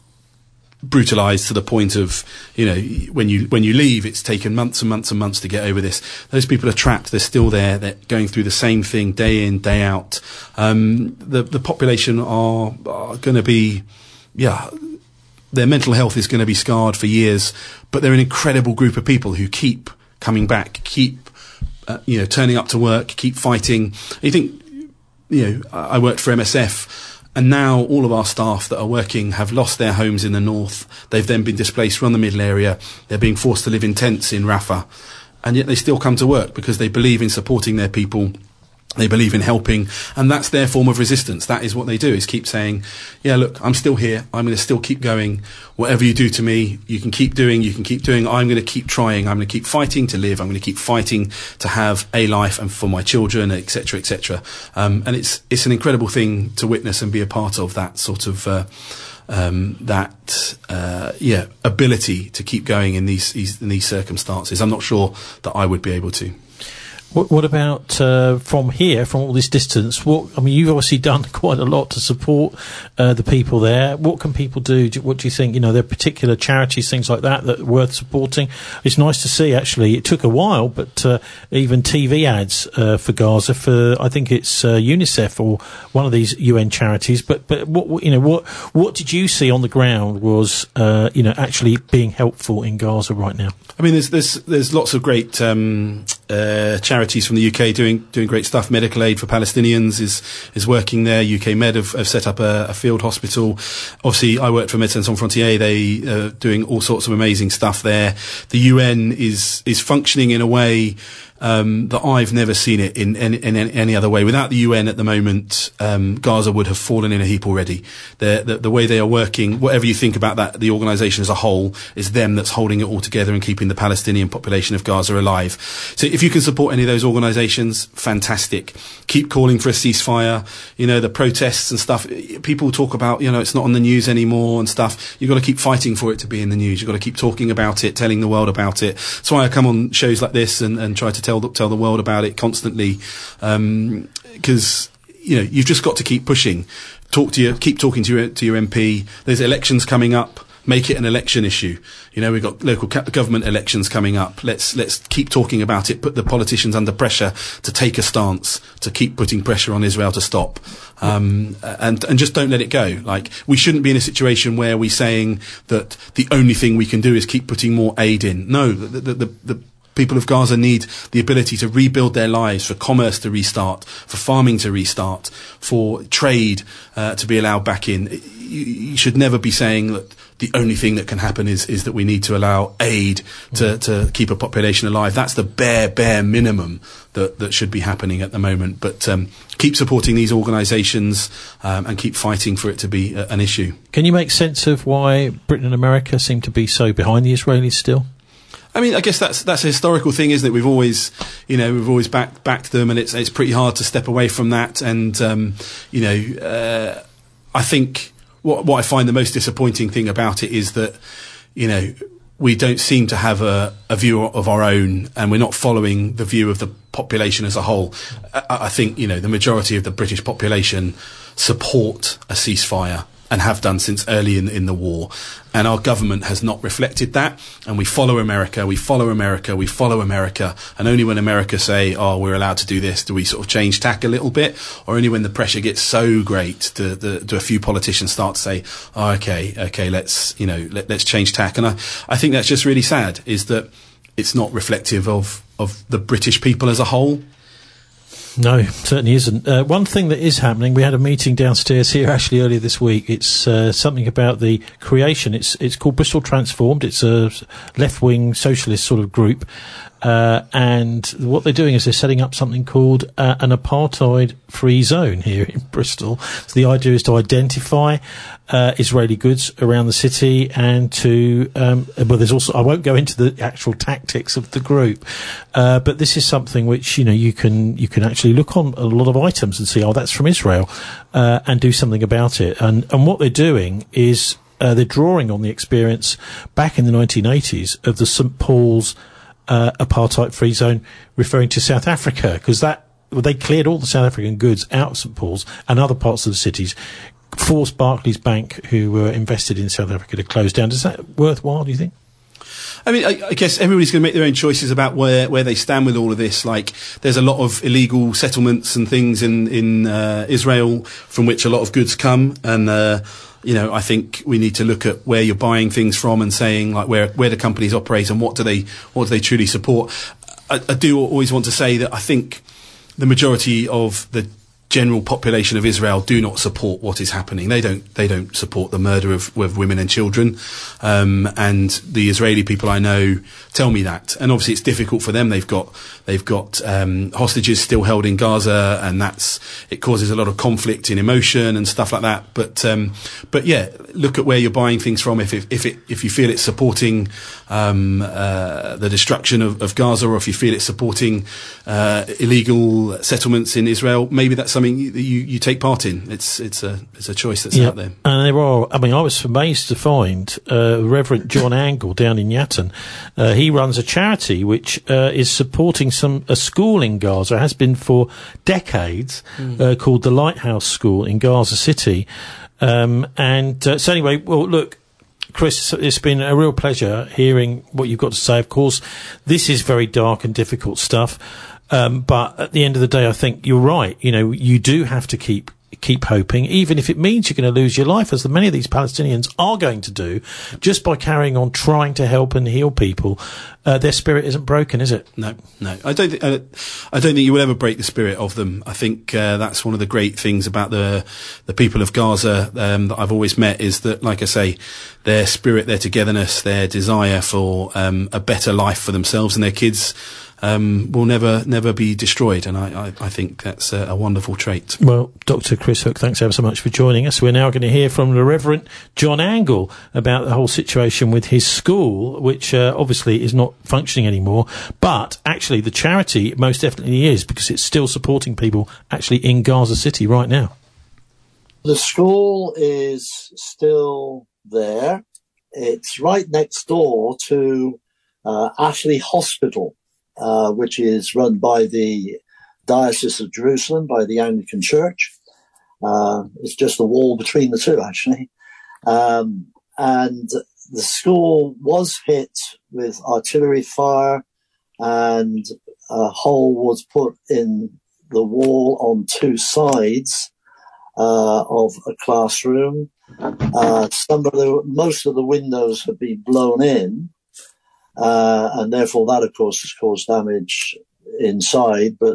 brutalised to the point of, you know, when you when you leave, it's taken months and months and months to get over this. Those people are trapped. They're still there. They're going through the same thing day in, day out. Um, the the population are, are going to be, yeah, their mental health is going to be scarred for years. But they're an incredible group of people who keep coming back, keep uh, you know turning up to work, keep fighting. You think, you know, I worked for M S F. And now all of our staff that are working have lost their homes in the north. They've then been displaced from the middle area. They're being forced to live in tents in Rafah. And yet they still come to work because they believe in supporting their people. They believe in helping. And that's their form of resistance. That is what they do, is keep saying, yeah, look, I'm still here. I'm going to still keep going. Whatever you do to me, you can keep doing, you can keep doing. I'm going to keep trying. I'm going to keep fighting to live. I'm going to keep fighting to have a life and for my children, et cetera, et cetera. Um, and it's, it's an incredible thing to witness and be a part of, that sort of, uh, um, that, uh, yeah, ability to keep going in these, these, in these circumstances. I'm not sure that I would be able to. What, what about uh, from here, from all this distance? What I mean, you've obviously done quite a lot to support uh, the people there. What can people do? do? What do you think? You know, there are particular charities, things like that, that are worth supporting. It's nice to see. Actually, it took a while, but uh, even T V ads uh, for Gaza, for I think it's uh, UNICEF or one of these U N charities. But but what you know, what what did you see on the ground was uh, you know actually being helpful in Gaza right now? I mean, there's there's there's lots of great um, uh, charities from the U K doing doing great stuff. Medical Aid for Palestinians is is working there. U K Med have, have set up a, a field hospital. Obviously, I worked for Médecins Sans Frontières. They are uh, doing all sorts of amazing stuff there. The U N is is functioning in a way Um, that I've never seen it in, in, in any other way. Without the U N at the moment, um, Gaza would have fallen in a heap already. The, the, the way they are working, whatever you think about that, the organisation as a whole, is them that's holding it all together and keeping the Palestinian population of Gaza alive. So if you can support any of those organisations, fantastic. Keep calling for a ceasefire. You know, the protests and stuff, people talk about, you know, it's not on the news anymore and stuff. You've got to keep fighting for it to be in the news. You've got to keep talking about it, telling the world about it. That's why I come on shows like this and, and try to tell Tell, tell the world about it constantly, because um, you know you've just got to keep pushing. Talk to your, keep talking to your to your M P. There's elections coming up. Make it an election issue. You know, we've got local government elections coming up. Let's let's keep talking about it. Put the politicians under pressure to take a stance, to keep putting pressure on Israel to stop, um, and and just don't let it go. Like, we shouldn't be in a situation where we're saying that the only thing we can do is keep putting more aid in. No, the the, the, the people of Gaza need the ability to rebuild their lives, for commerce to restart, for farming to restart, for trade uh, to be allowed back in. You, you should never be saying that the only thing that can happen is, is that we need to allow aid to, to keep a population alive. That's the bare, bare minimum that, that should be happening at the moment. But um, keep supporting these organisations um, and keep fighting for it to be a, an issue. Can you make sense of why Britain and America seem to be so behind the Israelis still? I mean, I guess that's that's a historical thing, isn't it? We've always, you know, we've always backed backed them, and it's it's pretty hard to step away from that. And um, you know, uh, I think what what I find the most disappointing thing about it is that, you know, we don't seem to have a, a view of our own, and we're not following the view of the population as a whole. I, I think, you know, the majority of the British population support a ceasefire, and have done since early in, in the war. And our government has not reflected that. And we follow America, we follow America, we follow America. And only when America say, oh, we're allowed to do this, do we sort of change tack a little bit. Or only when the pressure gets so great do, do, do a few politicians start to say, oh, okay, okay, let's, you know, let, let's change tack. And I, I think that's just really sad, is that it's not reflective of, of the British people as a whole. No, certainly isn't. Uh, one thing that is happening, we had a meeting downstairs here actually earlier this week. It's uh, something about the creation. It's it's called Bristol Transformed. It's a left-wing socialist sort of group. Uh, and what they're doing is they're setting up something called uh, an apartheid-free zone here in Bristol. So the idea is to identify uh, Israeli goods around the city, and to um, well, there's also, I won't go into the actual tactics of the group, uh, but this is something which, you know, you can you can actually look on a lot of items and see, oh, that's from Israel, uh, and do something about it. And and what they're doing is uh, they're drawing on the experience back in the nineteen eighties of the Saint Paul's Uh, apartheid-free zone, referring to South Africa, because that well, they cleared all the South African goods out of Saint Paul's and other parts of the cities, forced Barclays Bank, who were invested in South Africa, to close down. Is that worthwhile, do you think? I mean, I, I guess everybody's going to make their own choices about where, where they stand with all of this. Like, there's a lot of illegal settlements and things in, in uh, Israel from which a lot of goods come, and uh, you know, I think we need to look at where you're buying things from and saying, like, where where the companies operate and what do they what do they truly support. I, I do always want to say that I think the majority of the general population of Israel do not support what is happening. They don't they don't support the murder of, of women and children. Um, and the Israeli people I know tell me that. And obviously it's difficult for them. They've got they've got um, hostages still held in Gaza, and that's it causes a lot of conflict in emotion and stuff like that. But um, but yeah, look at where you're buying things from. If if, if it if you feel it's supporting um, uh, the destruction of, of Gaza, or if you feel it's supporting uh, illegal settlements in Israel, maybe that's something you, you, you take part in. It's it's a it's a choice that's yeah. out there. And there are. I mean, I was amazed to find uh, Reverend John Angle down in Yatton. Uh, he runs a charity which uh, is supporting some a school in Gaza. It has been for decades, mm. uh, called the Lighthouse School in Gaza City. Um, and uh, so anyway, well, look, Chris, it's been a real pleasure hearing what you've got to say. Of course, this is very dark and difficult stuff. Um, but at the end of the day, I think you're right. You know, you do have to keep keep hoping, even if it means you're going to lose your life, as many of these Palestinians are going to do, just by carrying on trying to help and heal people. Uh, their spirit isn't broken, is it? No, no. I don't think. Uh, I don't think you will ever break the spirit of them. I think uh, that's one of the great things about the the people of Gaza um, that I've always met, is that, like I say, their spirit, their togetherness, their desire for um, a better life for themselves and their kids Um, will never, never be destroyed, and I, I, I think that's a, a wonderful trait. Well, Doctor Chris Hook, thanks ever so much for joining us. We're now going to hear from the Reverend John Angle about the whole situation with his school, which uh, obviously is not functioning anymore, but actually the charity most definitely is, because it's still supporting people actually in Gaza City right now. The school is still there. It's right next door to uh, Ashley Hospital, Uh, which is run by the Diocese of Jerusalem, by the Anglican Church. Uh, it's just a wall between the two, actually. Um, and the school was hit with artillery fire, and a hole was put in the wall on two sides uh, of a classroom. Uh, some of the, most of the windows have been blown in, uh, and therefore that, of course, has caused damage inside, but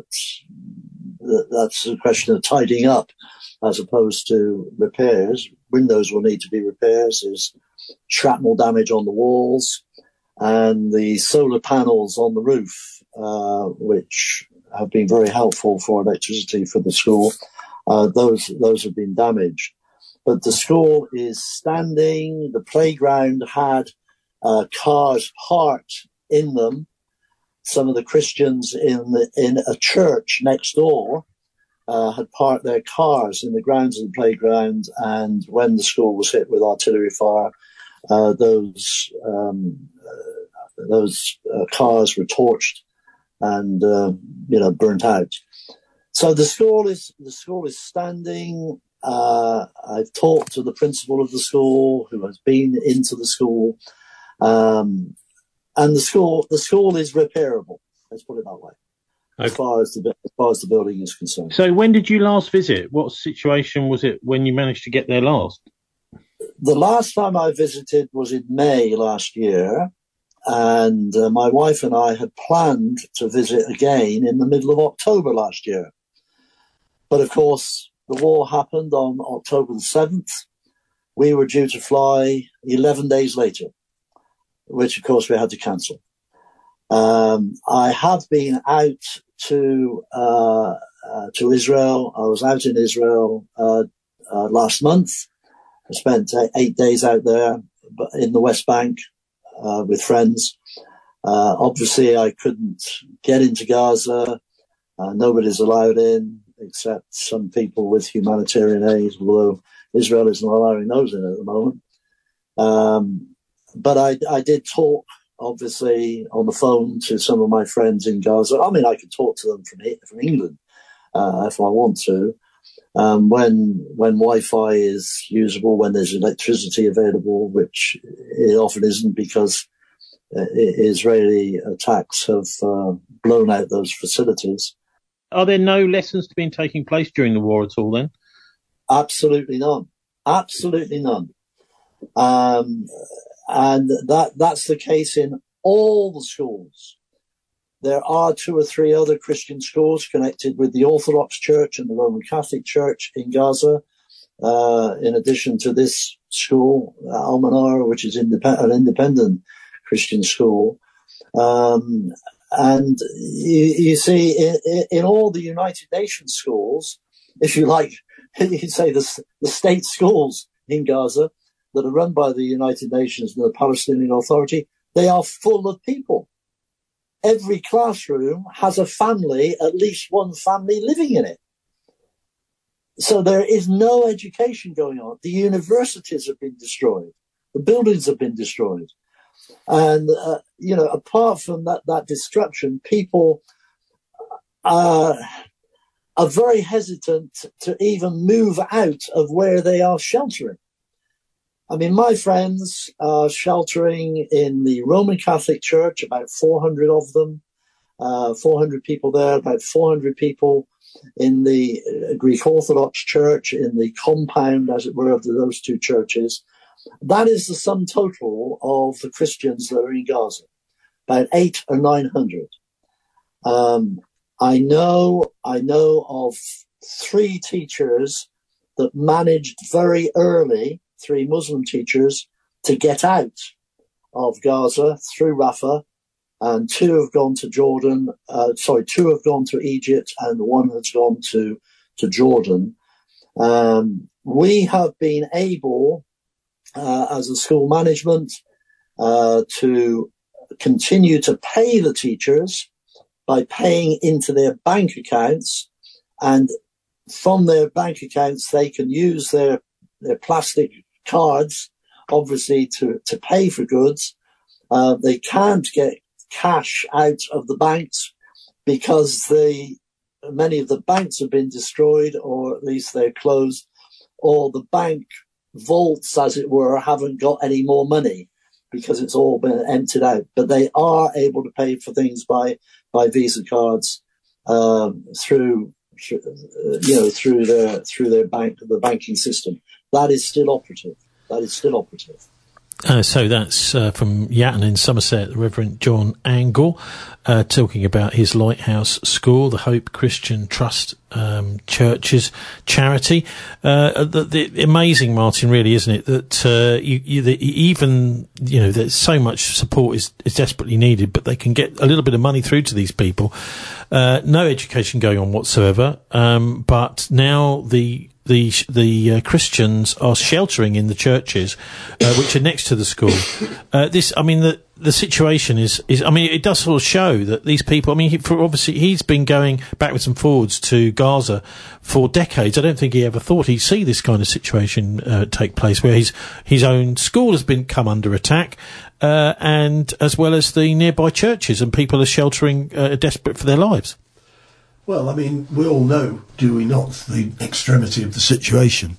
th- that's a question of tidying up as opposed to repairs. Windows will need to be repaired. There's shrapnel damage on the walls, and the solar panels on the roof, uh, which have been very helpful for electricity for the school, uh, those those have been damaged. But the school is standing. The playground had uh, cars parked in them. Some of the Christians in the, in a church next door uh, had parked their cars in the grounds of the playground, and when the school was hit with artillery fire, uh, those um, uh, those uh, cars were torched and uh, you know burnt out. So the school is the school is standing. Uh, I've talked to the principal of the school, who has been into the school, um, and the school the school is repairable. Let's put it that way, okay. as far as the as far as the building is concerned. So, when did you last visit? What situation was it when you managed to get there last? The last time I visited was in May last year, and uh, my wife and I had planned to visit again in the middle of October last year. But of course, the war happened on October the seventh. We were due to fly eleven days later, which of course we had to cancel. Um, I have been out to uh, uh, to Israel. I was out in Israel uh, uh, last month. I spent eight days out there in the West Bank uh, with friends. Uh, obviously, I couldn't get into Gaza. Uh, nobody's allowed in except some people with humanitarian aid, although Israel isn't allowing those in at the moment. Um, but I, I did talk, obviously, on the phone to some of my friends in Gaza. I mean, I could talk to them from from England uh, if I want to. Um, when when Wi-Fi is usable, when there's electricity available, which it often isn't because uh, Israeli attacks have uh, blown out those facilities. Are there no lessons to be taking place during the war at all then? Absolutely none. Absolutely none. Um, and that that's the case in all the schools. There are two or three other Christian schools connected with the Orthodox Church and the Roman Catholic Church in Gaza, uh, in addition to this school, Al-Manar, which is independ- an independent Christian school. Um, and you, you see, in, in all the United Nations schools, if you like, you say the, the state schools in Gaza that are run by the United Nations and the Palestinian Authority, they are full of people. Every classroom has a family, at least one family living in it. So there is no education going on. The universities have been destroyed. The buildings have been destroyed. And, uh, you know, apart from that, that destruction, people uh, are very hesitant to even move out of where they are sheltering. I mean, my friends are sheltering in the Roman Catholic Church, about four hundred of them, uh, four hundred people there, about four hundred people in the Greek Orthodox Church, in the compound, as it were, of those two churches. That is the sum total of the Christians that are in Gaza, about eight or nine hundred. Um, I know, I know of three teachers that managed very early, three Muslim teachers, to get out of Gaza through Rafah, and two have gone to Jordan, uh, sorry, two have gone to Egypt, and one has gone to, to Jordan. Um, we have been able, uh, as a school management, uh, to continue to pay the teachers by paying into their bank accounts, and from their bank accounts they can use their, their plastic cards, obviously, to, to pay for goods. Uh, they can't get cash out of the banks because they, many of the banks have been destroyed, or at least they're closed, or the bank vaults, as it were, haven't got any more money. because it's all been emptied out. But they are able to pay for things by by Visa cards um, through, you know, through their through their bank the banking system. That is still operative. That is still operative. Uh, so that's uh, from Yatton in Somerset, the Reverend John Angle, uh, talking about his Lighthouse School, the Hope Christian Trust um, Churches charity. Uh, the, the amazing, Martin, really, isn't it, that uh, you, you, the, even you know there's so much support is, is desperately needed, but they can get a little bit of money through to these people. Uh, no education going on whatsoever, um, but now the the the uh, Christians are sheltering in the churches, uh, which are next to the school. Uh, this, I mean, the the situation is is. I mean, it does sort of show that these people. I mean, he, for obviously he's been going backwards and forwards to Gaza for decades. I don't think he ever thought he'd see this kind of situation uh, take place, where his his own school has been come under attack, uh, and as well as the nearby churches, and people are sheltering, uh, desperate for their lives. Well, I mean, we all know, do we not, the extremity of the situation.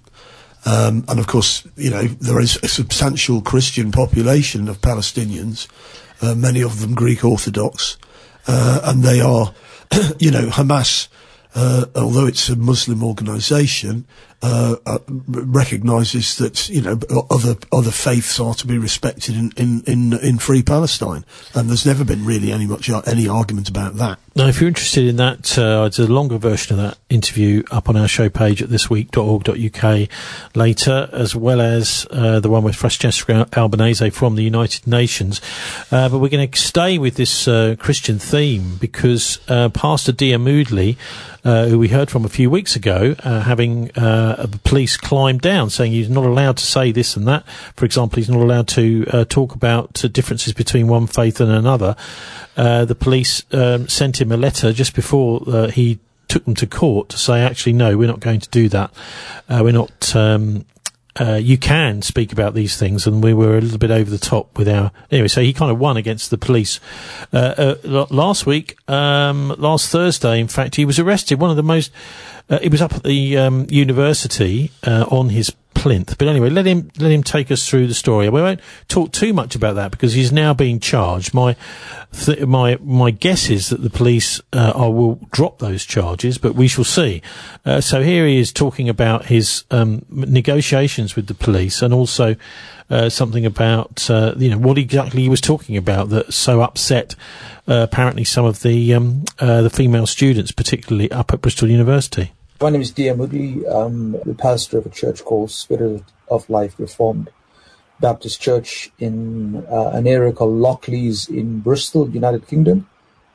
Um, and, of course, you know, there is a substantial Christian population of Palestinians, uh, many of them Greek Orthodox, uh, and they are, you know, Hamas, uh, although it's a Muslim organisation, uh, uh, recognises that, you know, other other faiths are to be respected in, in, in, in free Palestine. And there's never been really any much any argument about that. Now, if you're interested in that, uh, there's a longer version of that interview up on our show page at this week dot org dot U K later, as well as uh, the one with Francesca Albanese from the United Nations. Uh, but we're going to stay with this uh, Christian theme because uh, Pastor Dia Moodley, uh, who we heard from a few weeks ago, uh, having uh, the police climb down, saying he's not allowed to say this and that. For example, he's not allowed to uh, talk about uh, differences between one faith and another. Uh, the police um, sent him a letter just before uh, he took them to court to say, actually, no, we're not going to do that. Uh, we're not... Um, Uh, you can speak about these things, and we were a little bit over the top with our... Anyway, so he kind of won against the police. Uh, uh, last week, um, last Thursday, in fact, he was arrested. One of the most... Uh, he was up at the um, university uh, on his plinth. But anyway, let him let him take us through the story. We won't talk too much about that because he's now being charged. My th- my my guess is that the police uh, are, will drop those charges, but we shall see. Uh, so here he is talking about his um, negotiations with the police, and also uh, something about uh, you know what exactly he was talking about that so upset uh, apparently some of the um, uh, the female students, particularly up at Bristol University. My name is Dia Moodley. I'm the pastor of a church called Spirit of Life Reformed Baptist Church in uh, an area called Lockleys in Bristol, United Kingdom.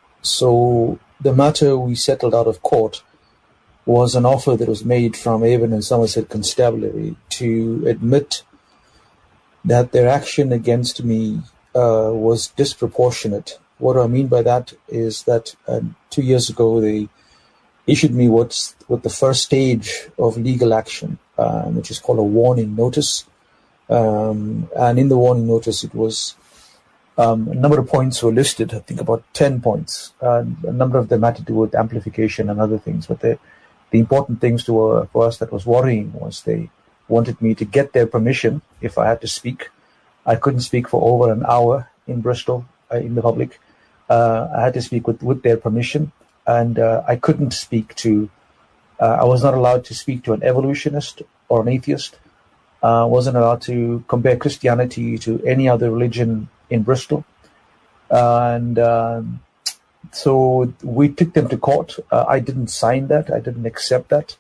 So the matter we settled out of court was an offer that was made from Avon and Somerset Constabulary to admit that their action against me uh, was disproportionate. What I mean by that is that uh, two years ago they issued me what's what the first stage of legal action, uh, which is called a warning notice. Um, and in the warning notice, it was um, a number of points were listed, I think about ten points. Uh, a number of them had to do with amplification and other things. But the, the important things to, uh, for us that was worrying was they wanted me to get their permission if I had to speak. I couldn't speak for over an hour in Bristol, uh, in the public. Uh, I had to speak with, with their permission. And uh, I couldn't speak to, uh, I was not allowed to speak to an evolutionist or an atheist. I uh, wasn't allowed to compare Christianity to any other religion in Bristol. Uh, and um, so we took them to court. Uh, I didn't sign that. I didn't accept that.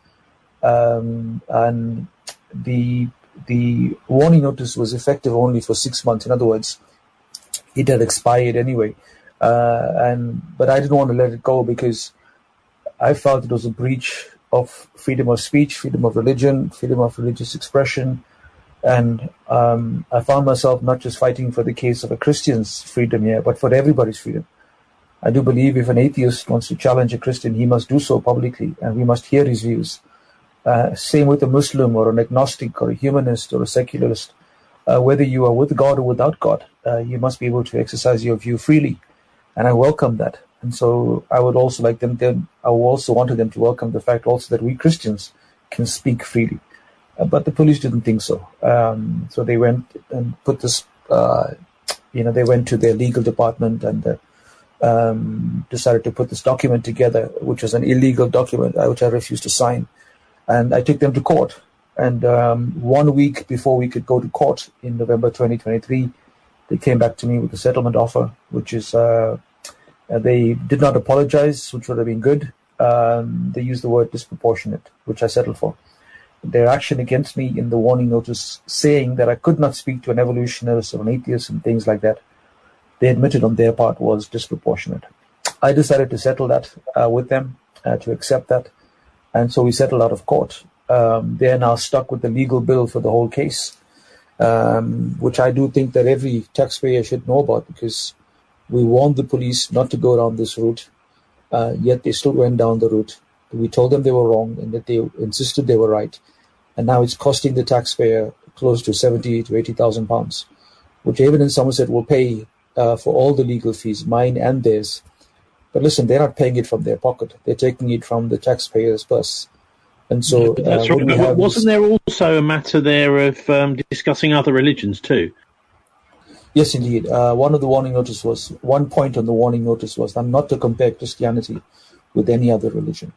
Um, and the the warning notice was effective only for six months. In other words, it had expired anyway. Uh, and but I didn't want to let it go because I felt it was a breach of freedom of speech, freedom of religion, freedom of religious expression. And um, I found myself not just fighting for the case of a Christian's freedom here, but for everybody's freedom. I do believe if an atheist wants to challenge a Christian, he must do so publicly, and we must hear his views. Uh, same with a Muslim or an agnostic or a humanist or a secularist. Uh, whether you are with God or without God, uh, you must be able to exercise your view freely. And I welcome that. And so I would also like them to, I would also wanted them to welcome the fact also that we Christians can speak freely. Uh, but the police didn't think so. Um, so they went and put this uh, you know, they went to their legal department and uh, um, decided to put this document together, which was an illegal document, uh, which I refused to sign. And I took them to court. And um, one week before we could go to court in November twenty twenty-three, they came back to me with a settlement offer, which is, uh, they did not apologize, which would have been good. Um, they used the word disproportionate, which I settled for. Their action against me in the warning notice saying that I could not speak to an evolutionist or an atheist and things like that, they admitted on their part was disproportionate. I decided to settle that uh, with them, uh, to accept that. And so we settled out of court. Um, they're now stuck with the legal bill for the whole case, um, which I do think that every taxpayer should know about, because we warned the police not to go down this route, uh, yet they still went down the route. We told them they were wrong and that they insisted they were right. And now it's costing the taxpayer close to seventy to eighty thousand pounds, which Avon and Somerset will pay uh, for all the legal fees, mine and theirs. But listen, they're not paying it from their pocket. They're taking it from the taxpayer's purse. And so, yeah, that's uh, right. But wasn't there also a matter there of um, discussing other religions too? Yes, indeed. Uh, one of the warning notice was, one point on the warning notice was, I'm not to compare Christianity with any other religion.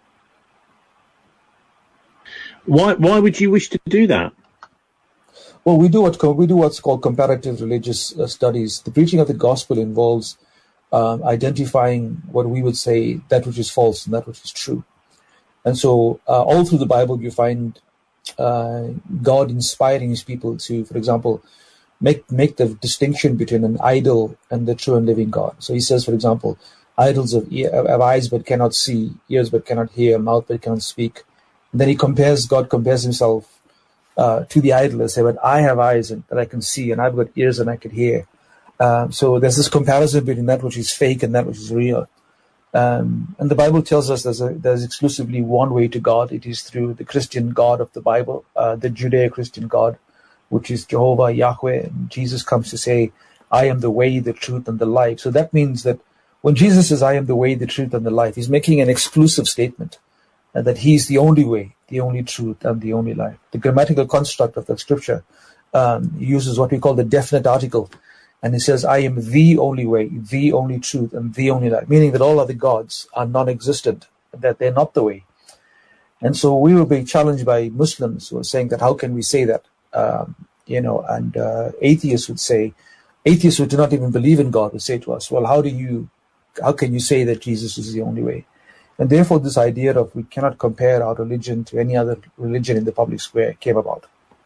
Why? Why would you wish to do that? Well, we do what we do what's called comparative religious uh, studies. The preaching of the gospel involves um, identifying what we would say that which is false and that which is true. And so, uh, all through the Bible, you find uh, God inspiring His people to, for example, make make the distinction between an idol and the true and living God. So He says, for example, idols have, ear, have eyes but cannot see, ears but cannot hear, mouth but cannot speak. And then He compares, God compares Himself uh, to the idol and say, but I have eyes and, that I can see, and I've got ears and I can hear. Um, so there's this comparison between that which is fake and that which is real. Um, and the Bible tells us there's, a, there's exclusively one way to God. It is through the Christian God of the Bible, uh, the Judeo-Christian God, which is Jehovah, Yahweh. And Jesus comes to say, I am the way, the truth, and the life. So that means that when Jesus says, I am the way, the truth, and the life, He's making an exclusive statement. And that He's the only way, the only truth, and the only life. The grammatical construct of that scripture um, uses what we call the definite article. And it says, I am the only way, the only truth, and the only life. Meaning that all other gods are non-existent, that they're not the way. And so we were being challenged by Muslims who are saying that, how can we say that? Um, you know, and uh, atheists would say, atheists who do not even believe in God would say to us, well, how do you, how can you say that Jesus is the only way? And therefore, this idea of we cannot compare our religion to any other religion in the public square came about.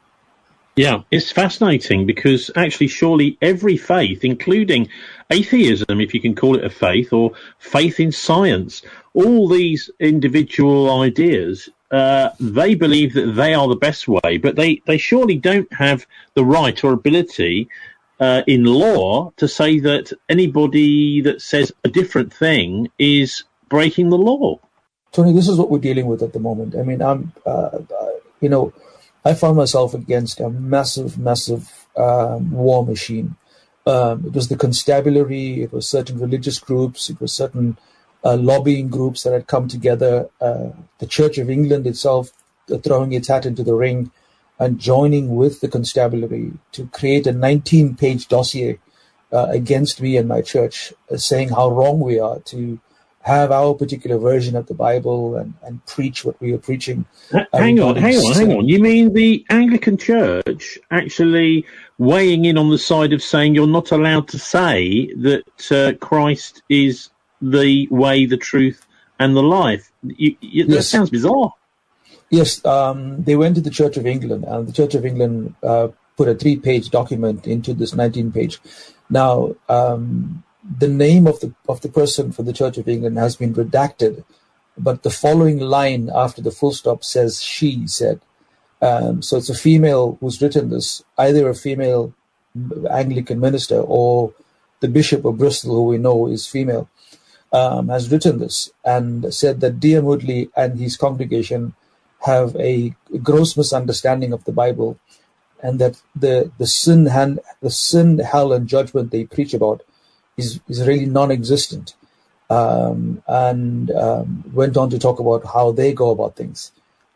Yeah, it's fascinating because actually surely every faith, including atheism, if you can call it a faith, or faith in science, all these individual ideas, uh, they believe that they are the best way, but they, they surely don't have the right or ability uh, in law to say that anybody that says a different thing is breaking the law. Tony, this is what we're dealing with at the moment. I mean, I'm, uh, uh, you know, I found myself against a massive, massive um, war machine. Um, it was the constabulary, it was certain religious groups, it was certain uh, lobbying groups that had come together, uh, the Church of England itself uh, throwing its hat into the ring and joining with the constabulary to create a nineteen-page dossier uh, against me and my church, uh, saying how wrong we are to have our particular version of the Bible and, and preach what we are preaching. Hang on, hang on, hang on. You mean the Anglican Church actually weighing in on the side of saying you're not allowed to say that uh, Christ is the way, the truth, and the life? You, you, that yes. sounds bizarre. Yes, um, they went to the Church of England, and the Church of England uh, put a three-page document into this nineteen-page. Now, um, the name of the of the person for the Church of England has been redacted, but the following line after the full stop says she said. Um, so it's a female who's written this, either a female Anglican minister or the Bishop of Bristol, who we know is female, um, has written this and said that Dear Moodley and his congregation have a gross misunderstanding of the Bible, and that the the sin hand, the sin, hell, and judgment they preach about is is really non-existent, um, and um, went on to talk about how they go about things.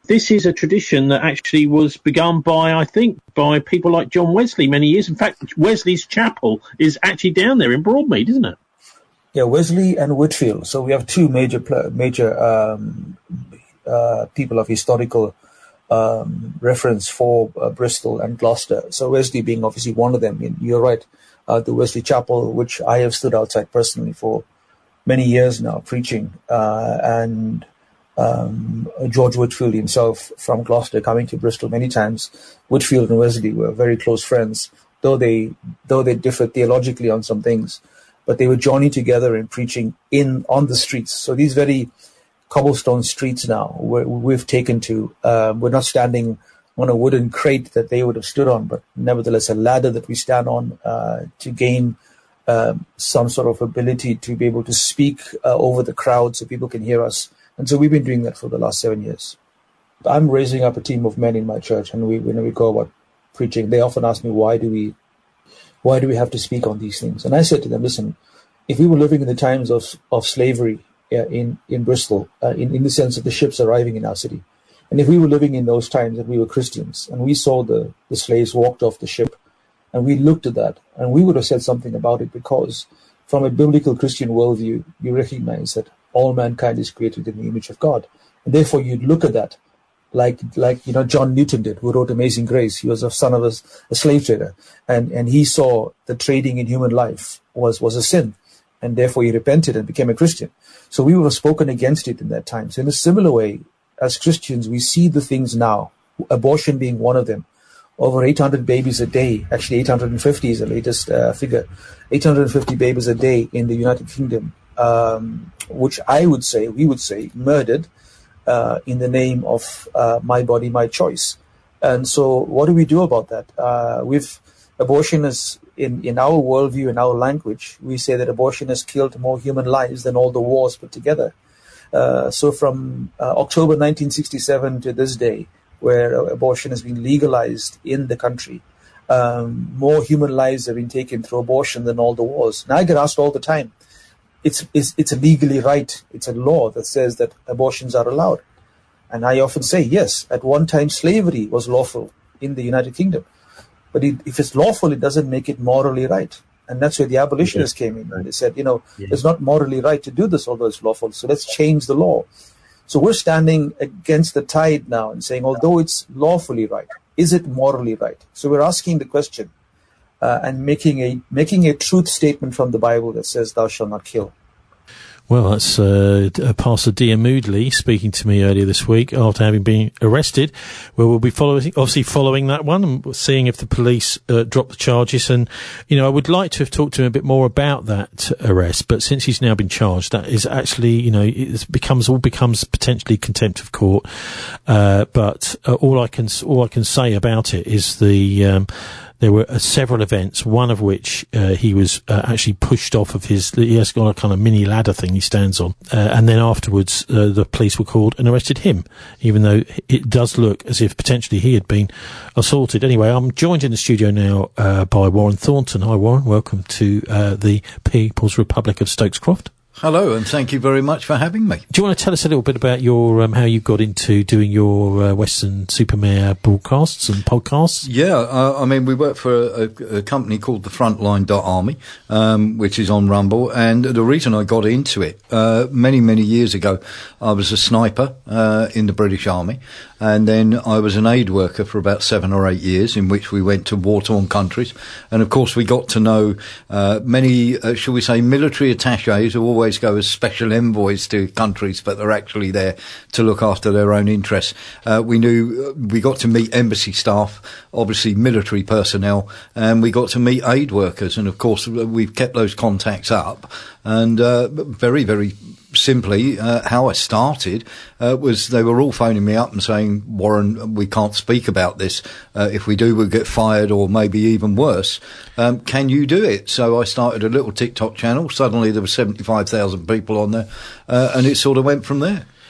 this is a tradition that actually was begun by, I think, by people like John Wesley many years. In fact, Wesley's chapel is actually down there in Broadmead, isn't it? Yeah, Wesley and Whitfield. So we have two major major um, uh, people of historical um, reference for uh, Bristol and Gloucester. So Wesley being obviously one of them. You're right. Uh, the Wesley Chapel, which I have stood outside personally for many years now, preaching, uh, and um, George Whitfield himself from Gloucester coming to Bristol many times. Whitfield and Wesley were very close friends, though they though they differed theologically on some things. But they were joining together and preaching in on the streets. So these very cobblestone streets now we're, we've taken to. Um, we're not standing on a wooden crate that they would have stood on, but nevertheless a ladder that we stand on uh, to gain um, some sort of ability to be able to speak uh, over the crowd so people can hear us. And so we've been doing that for the last seven years. I'm raising up a team of men in my church, and we, when we go about preaching, they often ask me, why do we Why do we have to speak on these things? And I said to them, listen, if we were living in the times of, of slavery uh, in, in Bristol, uh, in, in the sense of the ships arriving in our city, and if we were living in those times and we were Christians and we saw the, the slaves walked off the ship and we looked at that, and we would have said something about it, because from a biblical Christian worldview, you recognize that all mankind is created in the image of God. And therefore you'd look at that like, like, you know, John Newton did, who wrote Amazing Grace. He was a son of a, a slave trader, and, and he saw that trading in human life was, was a sin, and therefore he repented and became a Christian. So we would have spoken against it in that time. So in a similar way, as Christians, we see the things now, abortion being one of them. Over eight hundred babies a day, actually eight hundred fifty is the latest uh, figure, eight hundred fifty babies a day in the United Kingdom, um, which I would say, we would say, murdered uh, in the name of uh, my body, my choice. And so what do we do about that? Uh, we've, abortion is, in, in our worldview, in our language, we say that abortion has killed more human lives than all the wars put together. Uh, so from uh, October nineteen sixty-seven to this day, where abortion has been legalized in the country, um, more human lives have been taken through abortion than all the wars. And I get asked all the time, it's, it's, it's a legally right, it's a law that says that abortions are allowed. And I often say, yes, at one time slavery was lawful in the United Kingdom. But it, if it's lawful, it doesn't make it morally right. And that's where the abolitionists yeah. came in. And they said, you know, yeah. it's not morally right to do this, although it's lawful. So let's change the law. So we're standing against the tide now and saying, although it's lawfully right, is it morally right? So we're asking the question uh, and making a making a truth statement from the Bible that says, thou shalt not kill. Well, that's uh, Pastor Dia Moodley speaking to me earlier this week after having been arrested, where we'll be following, obviously following that one and seeing if the police uh, drop the charges. And, you know, I would like to have talked to him a bit more about that arrest, but since he's now been charged, that is actually, you know, it becomes all becomes potentially contempt of court. Uh, but uh, all I can all I can say about it is the. Um, There were uh, several events, one of which uh, he was uh, actually pushed off of his, he has got a kind of mini ladder thing he stands on. Uh, and then afterwards, uh, the police were called and arrested him, even though it does look as if potentially he had been assaulted. Anyway, I'm joined in the studio now uh, by Warren Thornton. Hi, Warren. Welcome to uh, the People's Republic of Stokes Croft. Hello, and thank you very much for having me. Do you want to tell us a little bit about your um, how you got into doing your uh, Western Supermare broadcasts and podcasts? Yeah, uh, I mean, we work for a, a company called the Frontline dot Army, um, which is on Rumble, and the reason I got into it, uh, many, many years ago, I was a sniper uh, in the British Army, and then I was an aid worker for about seven or eight years, in which we went to war-torn countries, and of course we got to know uh, many, uh, shall we say, military attachés who always go as special envoys to countries, but they're actually there to look after their own interests. Uh, we knew, we got to meet embassy staff, obviously military personnel, and we got to meet aid workers, and of course we've kept those contacts up, and uh, very, very simply, uh, how I started uh, was they were all phoning me up and saying, Warren, we can't speak about this. Uh, if we do, we'll get fired, or maybe even worse. Um, can you do it? So I started a little TikTok channel. Suddenly there were seventy-five thousand people on there, uh, and it sort of went from there.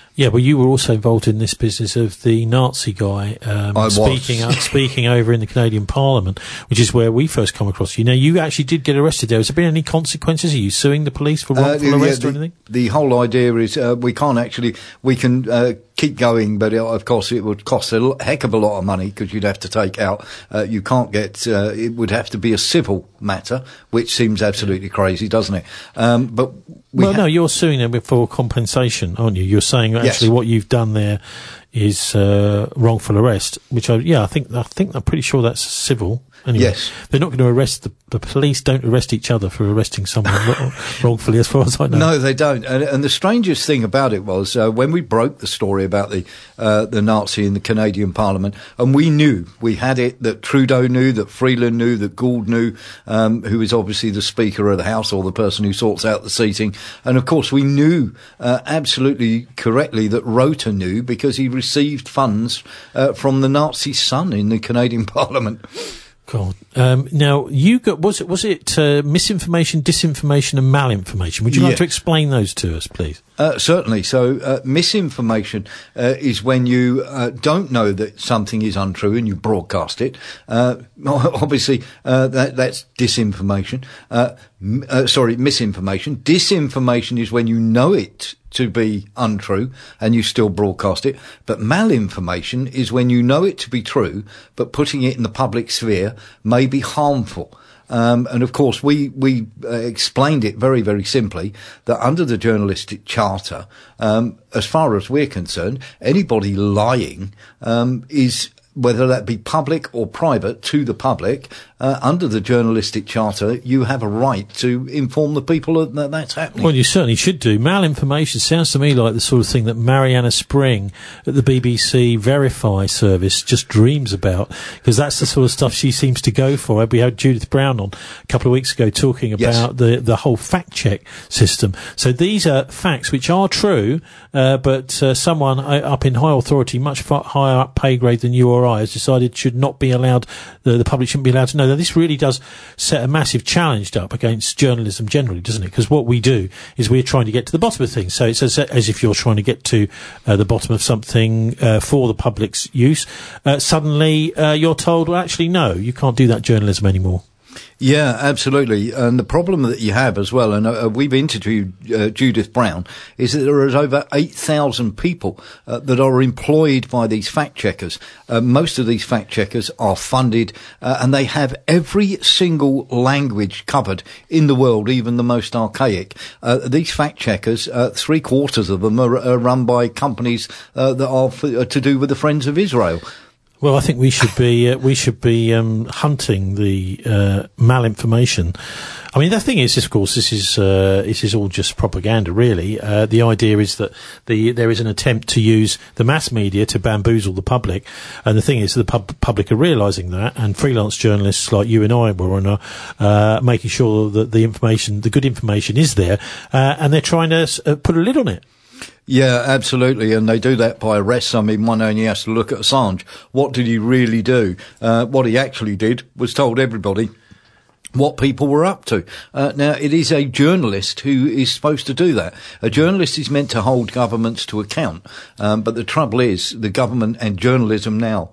Yeah, but you were also involved in this business of the Nazi guy um, I was. speaking up, speaking over in the Canadian Parliament, which is where we first come across you. Now, you actually did get arrested there. Has there been any consequences? Are you suing the police for wrongful Uh, yeah, arrest the, or anything? The whole idea is uh, we can't actually, we can uh, keep going, but uh, of course it would cost a l- heck of a lot of money because you'd have to take out, uh, you can't get, uh, it would have to be a civil matter, which seems absolutely crazy, doesn't it? Um, but we Well, ha- no, you're suing them for compensation, aren't you? You're saying Yes. actually what you've done there is uh, wrongful arrest, which I, yeah, I think I think I'm pretty sure that's civil. Anyway, Yes. They're not going to arrest the, the police. Don't arrest each other for arresting someone wrong- wrongfully, as far as I know. No, they don't. And, and the strangest thing about it was uh, when we broke the story about the uh, the Nazi in the Canadian Parliament, and we knew, we had it, that Trudeau knew, that Freeland knew, that Gould knew, um, who is obviously the Speaker of the House or the person who sorts out the seating. And of course we knew uh, absolutely correctly that Rota knew because he received funds uh, from the Nazi son in the Canadian Parliament. God. Um, now, you got, was it, was it, uh, misinformation, disinformation and malinformation? Would you like Yeah. to explain those to us, please? Uh, certainly. So, uh, misinformation uh, is when you uh, don't know that something is untrue and you broadcast it. Uh, obviously, uh, that, that's disinformation. Uh, m- uh, sorry, misinformation. Disinformation is when you know it to be untrue and you still broadcast it. But malinformation is when you know it to be true, but putting it in the public sphere may be harmful. Um, and of course, we, we uh, explained it very, very simply that under the journalistic charter, um, as far as we're concerned, anybody lying, um, is, whether that be public or private to the public, uh, under the journalistic charter, you have a right to inform the people that that's happening. Well, you certainly should do. Malinformation sounds to me like the sort of thing that Mariana Spring at the B B C Verify service just dreams about, because that's the sort of stuff she seems to go for. We had Judith Brown on a couple of weeks ago talking about Yes. the, the whole fact check system. So these are facts which are true, uh, but uh, someone uh, up in high authority, much far higher up pay grade than you or I, has decided should not be allowed, the, the public shouldn't be allowed to know. Now, this really does set a massive challenge up against journalism generally, doesn't it? Because what we do is we're trying to get to the bottom of things. So it's as, as if you're trying to get to uh, the bottom of something uh, for the public's use. Uh, suddenly, uh, you're told, well, actually, no, you can't do that journalism anymore. Yeah, absolutely. And the problem that you have as well, and uh, we've interviewed uh, Judith Brown, is that there is over eight thousand people uh, that are employed by these fact checkers. Uh, most of these fact checkers are funded, uh, and they have every single language covered in the world, even the most archaic. Uh, these fact checkers, uh, three quarters of them are, are run by companies uh, that are f- uh, to do with the Friends of Israel. Well, I think we should be uh, we should be um, hunting the uh, malinformation. I mean, the thing is, of course, this is uh, this is all just propaganda, really. Uh, the idea is that the there is an attempt to use the mass media to bamboozle the public, and the thing is, the pub- public are realising that, and freelance journalists like you and I were on a, uh, making sure that the information, the good information, is there, uh, and they're trying to uh, put a lid on it. Yeah, absolutely, and they do that by arrests. I mean, one only has to look at Assange. What did he really do? Uh, what he actually did was told everybody what people were up to. Uh, now, it is a journalist who is supposed to do that. A journalist is meant to hold governments to account, um, but the trouble is the government and journalism now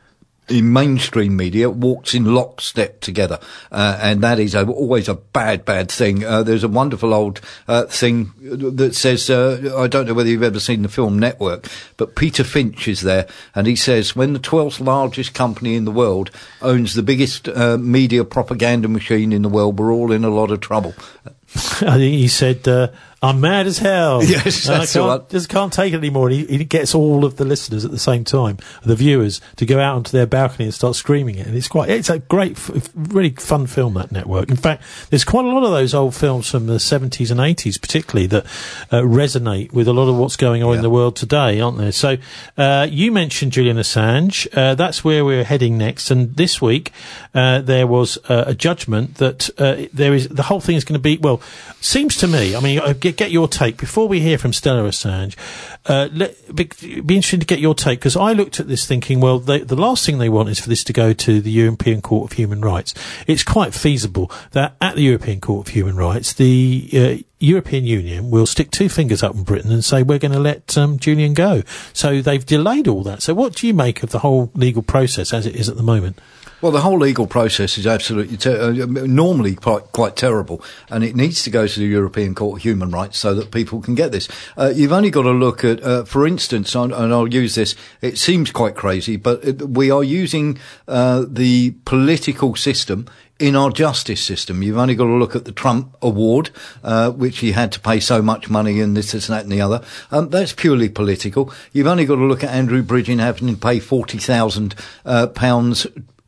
in mainstream media walks in lockstep together, uh, and that is a, always a bad, bad thing. Uh, there's a wonderful old uh, thing that says, uh, I don't know whether you've ever seen the film Network, but Peter Finch is there, and he says, when the twelfth largest company in the world owns the biggest uh, media propaganda machine in the world, we're all in a lot of trouble. I think he said, uh, I'm mad as hell. Yes, And that's I can't, right. just can't take it anymore. And he, he gets all of the listeners at the same time, the viewers, to go out onto their balcony and start screaming it. And it's quite, it's a great, f- really fun film, that Network. In fact, there's quite a lot of those old films from the seventies and eighties, particularly, that uh, resonate with a lot of what's going on Yeah. in the world today, aren't there? So, uh, you mentioned Julian Assange. Uh, that's where we're heading next. And this week, uh, there was uh, a judgment that uh, there is, the whole thing is going to be, well, seems to me, I mean, I g- get your take before we hear from Stella Assange. Uh, let, be, be interesting to get your take, because I looked at this thinking, well, they, the last thing they want is for this to go to the European Court of Human Rights. It's quite feasible that at the European Court of Human Rights, the uh, European Union will stick two fingers up in Britain and say, we're going to let um, Julian go. So they've delayed all that. So what do you make of the whole legal process as it is at the moment? Well, the whole legal process is absolutely ter- uh, normally quite, quite terrible, and it needs to go to the European Court of Human Rights so that people can get this. Uh, you've only got to look at, uh, for instance, and I'll use this, it seems quite crazy, but it, we are using uh, the political system in our justice system. You've only got to look at the Trump award, uh, which he had to pay so much money and this, this, that and the other. Um, that's purely political. You've only got to look at Andrew Bridgen having to pay forty thousand uh, pounds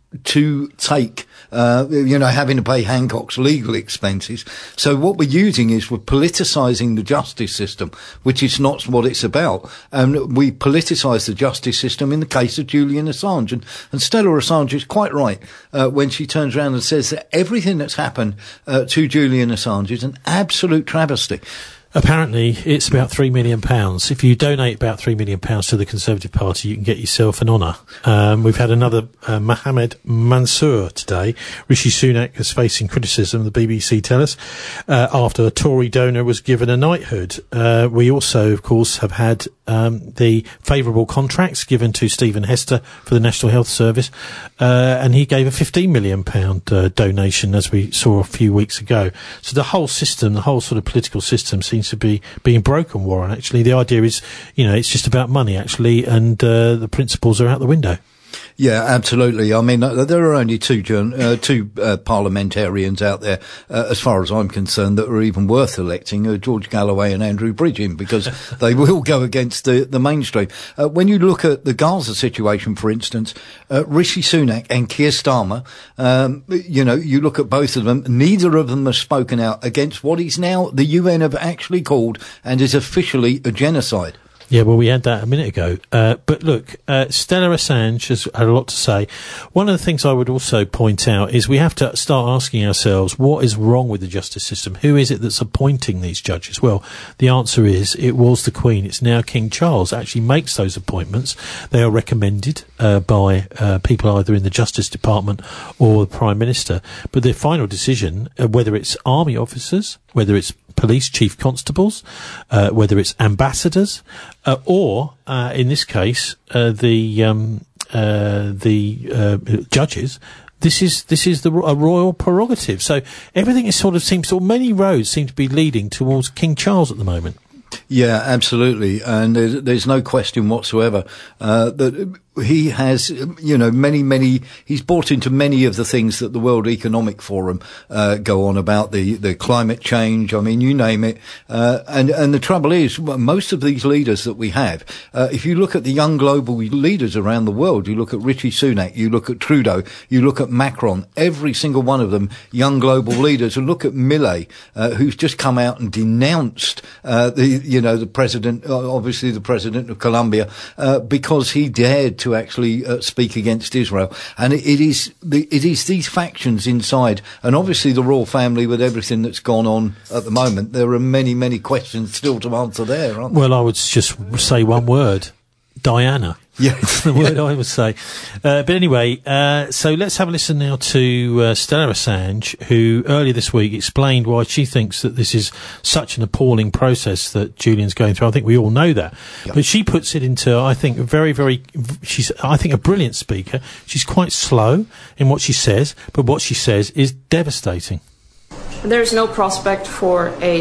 to take, uh, you know, having to pay Hancock's legal expenses. So what we're using is we're politicising the justice system, which is not what it's about. And we politicise the justice system in the case of Julian Assange. And, and Stella Assange is quite right uh, when she turns around and says that everything that's happened uh, to Julian Assange is an absolute travesty. Apparently, it's about three million pounds. If you donate about three million pounds to the Conservative Party, you can get yourself an honour. Um, we've had another uh, Mohamed Mansour today. Rishi Sunak is facing criticism, the B B C tell us, uh, after a Tory donor was given a knighthood. Uh, we also, of course, have had um, the favourable contracts given to Stephen Hester for the National Health Service, uh, and he gave a fifteen million pounds uh, donation, as we saw a few weeks ago. So the whole system, the whole sort of political system seems to be being broken, Warren. Actually, the idea is, you know, it's just about money, actually, and uh, the principles are out the window. Yeah, absolutely. I mean, uh, there are only two uh, two uh, parliamentarians out there, uh, as far as I'm concerned, that are even worth electing, uh, George Galloway and Andrew Bridgen, because they will go against the, the mainstream. Uh, when you look at the Gaza situation, for instance, uh, Rishi Sunak and Keir Starmer, um, you know, you look at both of them, neither of them have spoken out against what is now the U N have actually called and is officially a genocide. Yeah, well, we had that a minute ago. Uh, but look, uh, Stella Assange has had a lot to say. One of the things I would also point out is we have to start asking ourselves, what is wrong with the justice system? Who is it that's appointing these judges? Well, the answer is it was the Queen. It's now King Charles actually makes those appointments. They are recommended uh, by uh, people either in the Justice Department or the Prime Minister. But the final decision, uh, whether it's army officers, whether it's police chief constables, uh, whether it's ambassadors, uh, or uh, in this case uh, the um, uh, the uh, judges. This is this is the a royal prerogative. So everything is sort of seems to, many roads seem to be leading towards King Charles at the moment. Yeah, absolutely, and there's, there's no question whatsoever uh, that he has, you know, many, many, he's bought into many of the things that the World Economic Forum uh, go on about, the, the climate change, I mean, you name it. Uh, and, and the trouble is, most of these leaders that we have, uh, if you look at the young global leaders around the world, you look at Rishi Sunak, you look at Trudeau, you look at Macron, every single one of them young global leaders, and look at Millet, uh, who's just come out and denounced, uh, the, you know, the president, obviously the president of Colombia, uh, because he dared to to actually uh, speak against Israel. And it, it is the, it is these factions inside, and obviously the royal family, with everything that's gone on at the moment, there are many, many questions still to answer there, aren't there? Well, I would just say one word. Diana. Yeah. That's the word I would say. Uh, but anyway, uh, so let's have a listen now to uh, Stella Assange, who earlier this week explained why she thinks that this is such an appalling process that Julian's going through. I think we all know that. Yeah. But she puts it into, I think, a very, very, she's, I think, a brilliant speaker. She's quite slow in what she says, but what she says is devastating. There's no prospect for a,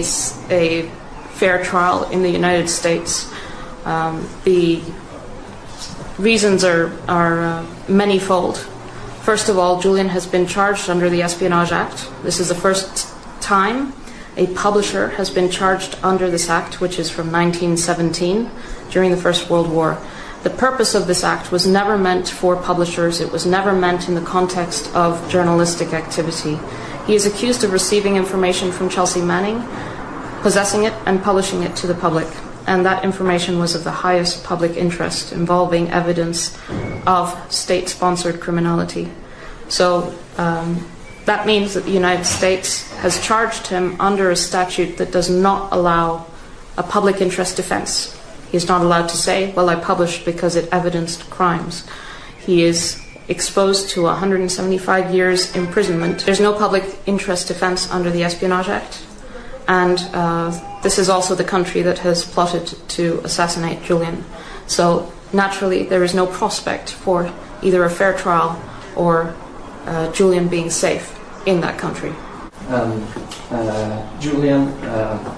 a fair trial in the United States. Um, the reasons are, are uh, manyfold. First of all, Julian has been charged under the Espionage Act. This is the first time a publisher has been charged under this act, which is from nineteen seventeen, during the First World War. The purpose of this act was never meant for publishers. It was never meant in the context of journalistic activity. He is accused of receiving information from Chelsea Manning, possessing it, and publishing it to the public. And that information was of the highest public interest, involving evidence of state-sponsored criminality. So um, that means that the United States has charged him under a statute that does not allow a public interest defense. He's not allowed to say, well, I published because it evidenced crimes. He is exposed to one hundred seventy-five years imprisonment. There's no public interest defense under the Espionage Act. And uh, this is also the country that has plotted to assassinate Julian. So naturally, there is no prospect for either a fair trial or uh, Julian being safe in that country. Um, uh, Julian, uh,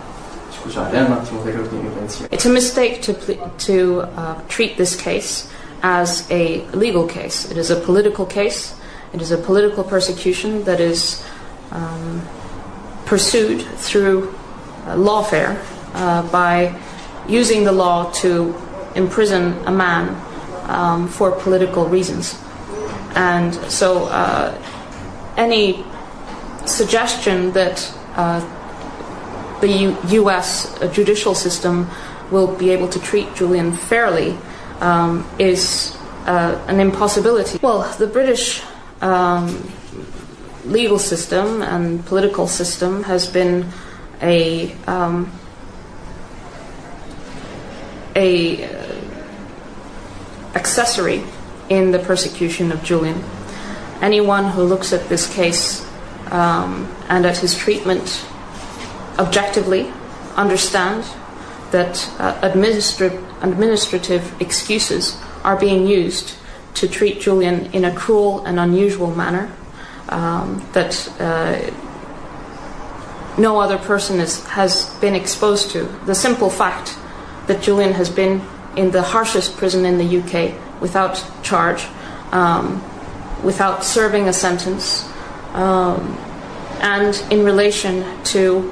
it's a mistake to pl- to uh, treat this case as a legal case. It is a political case. It is a political persecution that is um, pursued through uh, lawfare uh, by using the law to imprison a man um, for political reasons. And so uh, any suggestion that uh, the U- U.S. judicial system will be able to treat Julian fairly um, is uh, an impossibility. Well, the British um, legal system and political system has been a um, a uh, accessory in the persecution of Julian. Anyone who looks at this case um, and at his treatment objectively understand that uh, administra- administrative excuses are being used to treat Julian in a cruel and unusual manner um, that uh, no other person is, has been exposed to. The simple fact that Julian has been in the harshest prison in the U K without charge, um, without serving a sentence, um, and in relation to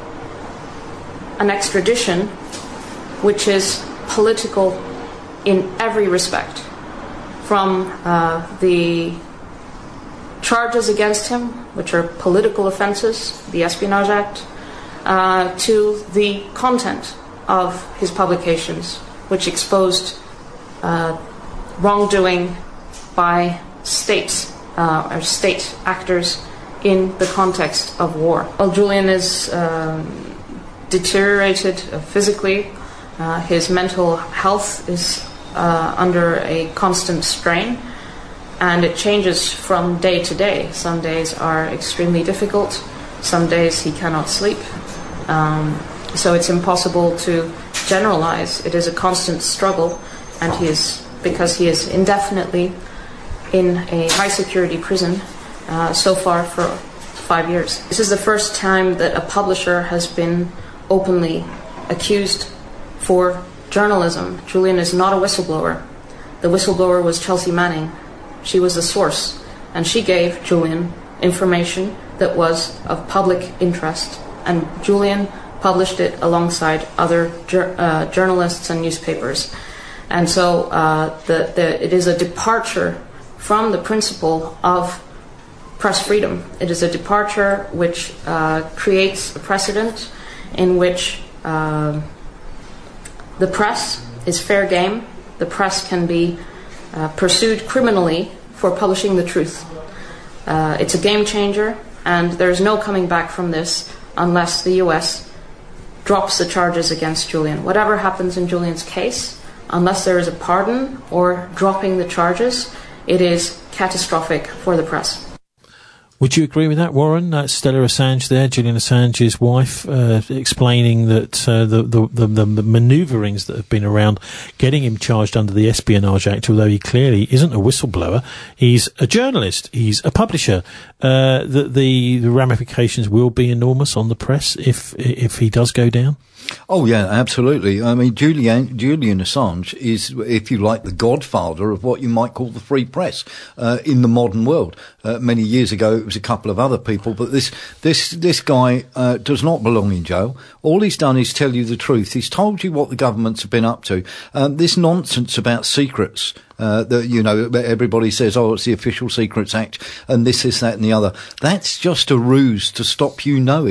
an extradition which is political in every respect, from uh, the charges against him, which are political offences, the Espionage Act, uh, to the content of his publications, which exposed uh, wrongdoing by states uh, or state actors in the context of war. Well, Julian is um, deteriorated physically. Uh, his mental health is uh, under a constant strain, and it changes from day to day. Some days are extremely difficult. Some days he cannot sleep. Um, so it's impossible to generalize. It is a constant struggle, and he is, because he is indefinitely in a high security prison uh, so far for five years. This is the first time that a publisher has been openly accused for journalism. Julian is not a whistleblower. The whistleblower was Chelsea Manning. She was the source, and she gave Julian information that was of public interest, and Julian published it alongside other jur- uh, journalists and newspapers. And so uh, the, the, it is a departure from the principle of press freedom. It is a departure which uh, creates a precedent in which uh, the press is fair game. The press can be uh, pursued criminally for publishing the truth. Uh, it's a game changer, and there's no coming back from this unless the U S drops the charges against Julian. Whatever happens in Julian's case, unless there is a pardon or dropping the charges, it is catastrophic for the press. Would you agree with that, Warren? That's Stella Assange there, Julian Assange's wife, uh, explaining that uh, the, the, the, the manoeuvrings that have been around getting him charged under the Espionage Act, although he clearly isn't a whistleblower, he's a journalist, he's a publisher, uh, that the, the ramifications will be enormous on the press if if he does go down? Oh, yeah, absolutely. I mean, Julian, Julian Assange is, if you like, the godfather of what you might call the free press uh, in the modern world. Uh, many years ago, it was a couple of other people, but this this this guy uh, does not belong in jail. All he's done is tell you the truth. He's told you what the governments have been up to. Um, this nonsense about secrets. Uh, that, you know, everybody says, oh, it's the Official Secrets Act and this, this, that and the other. That's just a ruse to stop you knowing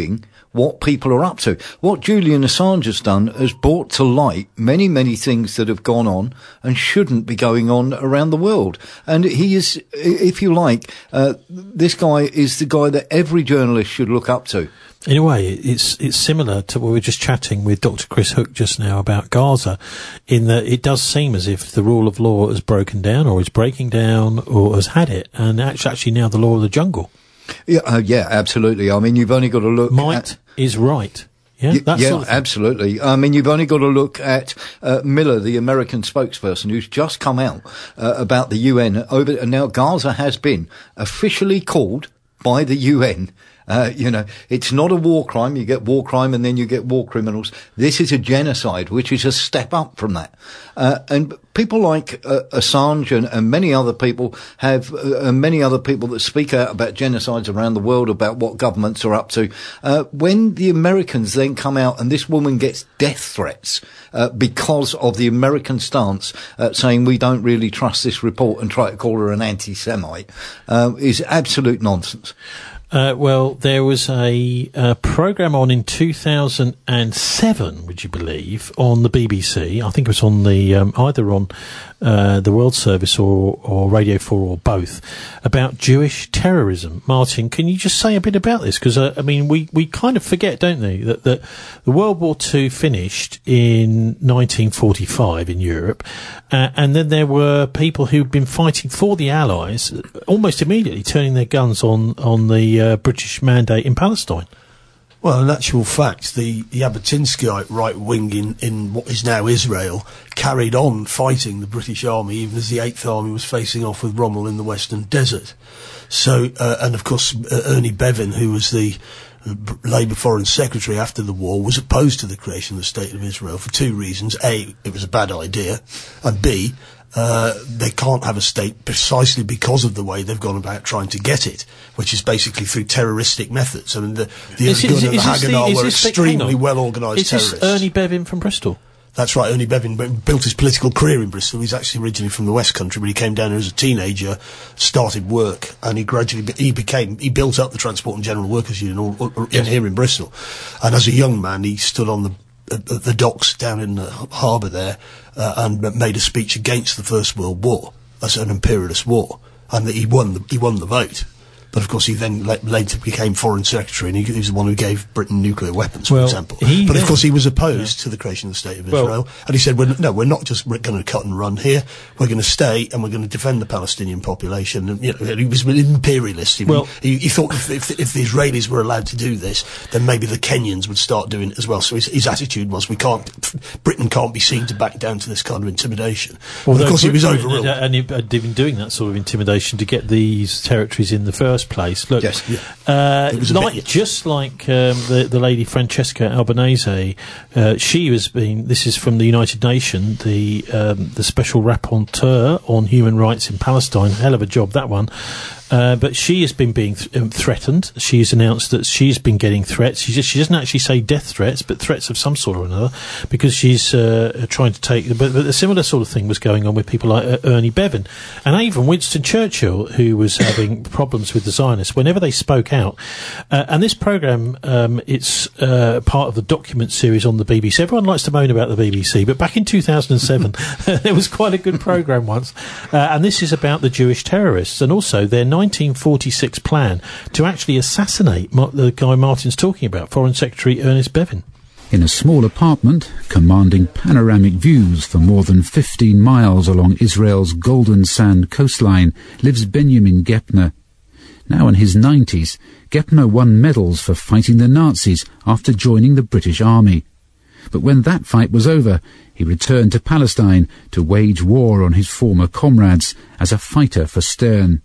what people are up to. What Julian Assange has done has brought to light many, many things that have gone on and shouldn't be going on around the world. And he is, if you like, uh, this guy is the guy that every journalist should look up to. In a way, it's it's similar to what we were just chatting with Doctor Chris Hook just now about Gaza, in that it does seem as if the rule of law has broken down, or is breaking down, or has had it, and actually, actually now the law of the jungle. Yeah, uh, yeah, absolutely. I mean, you've only got to look. Might at, is right. Yeah, y- that yeah, sort of thing. Absolutely. I mean, you've only got to look at uh, Miller, the American spokesperson, who's just come out uh, about the U N over, and now Gaza has been officially called by the U N. Uh, you know, it's not a war crime. You get war crime and then you get war criminals. This is a genocide, which is a step up from that. Uh, and people like uh, Assange and, and many other people have, uh, and many other people that speak out about genocides around the world, about what governments are up to. Uh, when the Americans then come out and this woman gets death threats, uh, because of the American stance, uh, saying we don't really trust this report and try to call her an anti-Semite, uh, is absolute nonsense. Uh, well, there was a, a programme on in two thousand seven, would you believe, on the B B C. I think it was on the um, either on uh, the World Service or, or Radio four or both, about Jewish terrorism. Martin, can you just say a bit about this? Because, uh, I mean, we, we kind of forget, don't we, that, that the World War Two finished in nineteen forty-five in Europe, uh, and then there were people who'd been fighting for the Allies, almost immediately turning their guns on, on the Uh, British mandate in Palestine. Well, in actual fact, the, the Jabotinskyite right wing in, in what is now Israel carried on fighting the British Army even as the Eighth Army was facing off with Rommel in the Western Desert. So, uh, and of course, uh, Ernie Bevin, who was the uh, Labour Foreign Secretary after the war, was opposed to the creation of the State of Israel for two reasons. A, it was a bad idea, and B, Uh, they can't have a state precisely because of the way they've gone about trying to get it, which is basically through terroristic methods. I mean, the, the Irgun and the Haganah were extremely well-organised terrorists. Is this Ernie Bevin from Bristol? That's right, Ernie Bevin built his political career in Bristol. He's actually originally from the West Country, but he came down here as a teenager, started work, and he gradually, be- he became, he built up the Transport and General Workers Union all, all, all, yes. here in Bristol. And as a young man, he stood on the at the docks down in the harbour there, uh, and made a speech against the First World War as an imperialist war, and that he won the, he won the vote. But of course, he then le- later became Foreign Secretary, and he, he was the one who gave Britain nuclear weapons, for well, example. But of course, he was opposed yeah. to the creation of the State of Israel, well, and he said, we're, "No, we're not just going to cut and run here. We're going to stay, and we're going to defend the Palestinian population." And, you know, he was an imperialist. He, well, he, he thought if, if, if the Israelis were allowed to do this, then maybe the Kenyans would start doing it as well. So his, his attitude was, "We can't, Britain can't be seen to back down to this kind of intimidation." Well, of course, he was overruled, and he had been doing that sort of intimidation to get these territories in the first place. Look. Yes. Yeah. Uh, like, bit, yeah. just like um, the, the lady Francesca Albanese, uh, she has been. This is from the United Nations, the um, the special rapporteur on human rights in Palestine. Hell of a job, that one. Uh, but she has been being th- um, threatened. She's announced that she's been getting threats. She, just, she doesn't actually say death threats, but threats of some sort or another, because she's uh, trying to take... But, but a similar sort of thing was going on with people like uh, Ernie Bevin. And even Winston Churchill, who was having problems with the Zionists, whenever they spoke out... Uh, and this programme, um, it's uh, part of the document series on the B B C. Everyone likes to moan about the B B C, but back in two thousand seven, there was quite a good programme once. Uh, and this is about the Jewish terrorists, and also their nineteen forty-six plan to actually assassinate Ma- the guy Martin's talking about, Foreign Secretary Ernest Bevin. In a small apartment, commanding panoramic views for more than fifteen miles along Israel's Golden Sand coastline, lives Benjamin Gepner. Now in his nineties, Gepner won medals for fighting the Nazis after joining the British Army. But when that fight was over, he returned to Palestine to wage war on his former comrades as a fighter for Stern.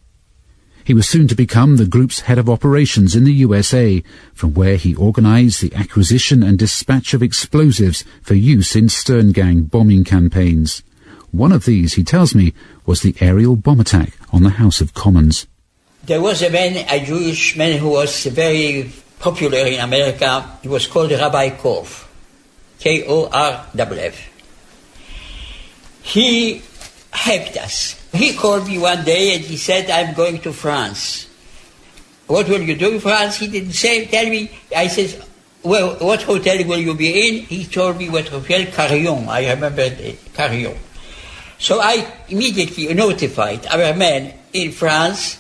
He was soon to become the group's head of operations in the U S A, from where he organised the acquisition and dispatch of explosives for use in Stern Gang bombing campaigns. One of these, he tells me, was the aerial bomb attack on the House of Commons. There was a man, a Jewish man who was very popular in America. He was called Rabbi Korf, K O R F F. He helped us. He called me one day and he said, "I'm going to France." "What will you do in France?" He didn't say, tell me. I said, well, what hotel will you be in? He told me what hotel, Carillon. I remember it, Carillon. So I immediately notified our men in France,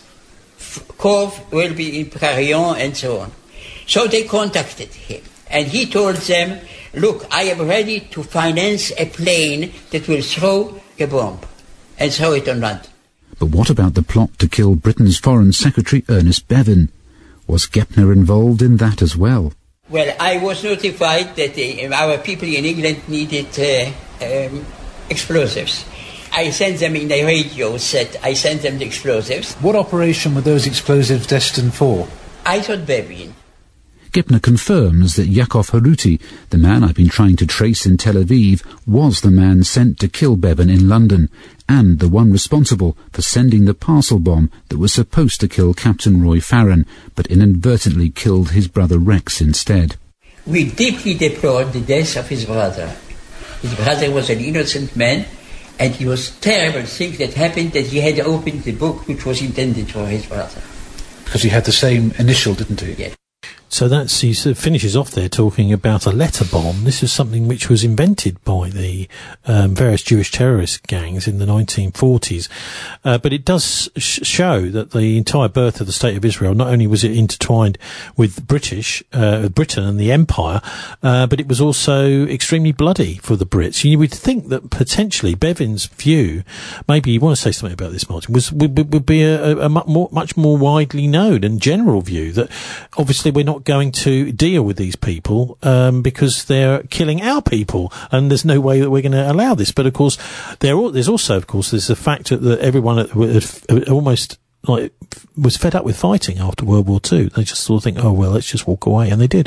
Corf will be in Carillon, and so on. So they contacted him, and he told them, look, I am ready to finance a plane that will throw a bomb, and throw it on London. But what about the plot to kill Britain's Foreign Secretary Ernest Bevin? Was Gepner involved in that as well? Well, I was notified that uh, our people in England needed uh, um, explosives. I sent them in a radio set, I sent them the explosives. What operation were those explosives destined for? I thought Bevin. Gepner confirms that Yakov Haruti, the man I've been trying to trace in Tel Aviv, was the man sent to kill Bevin in London, and the one responsible for sending the parcel bomb that was supposed to kill Captain Roy Farron, but inadvertently killed his brother Rex instead. We deeply deplored the death of his brother. His brother was an innocent man, and it was terrible thing that happened that he had opened the book which was intended for his brother. Because he had the same initial, didn't he? Yes. So that's, he sort of finishes off there talking about a letter bomb. This is something which was invented by the um, various Jewish terrorist gangs in the nineteen forties. Uh, but it does sh- show that the entire birth of the State of Israel, not only was it intertwined with British, uh, Britain and the Empire, uh, but it was also extremely bloody for the Brits. You would think that potentially Bevin's view, maybe you want to say something about this, Martin, was would, would be a, a, a much more, much more widely known and general view that obviously we're not going to deal with these people um, because they're killing our people, and there's no way that we're going to allow this. But of course, there are, there's also, of course, there's the fact that everyone almost like was fed up with fighting after World War Two. They just sort of think, oh well, let's just walk away, and they did.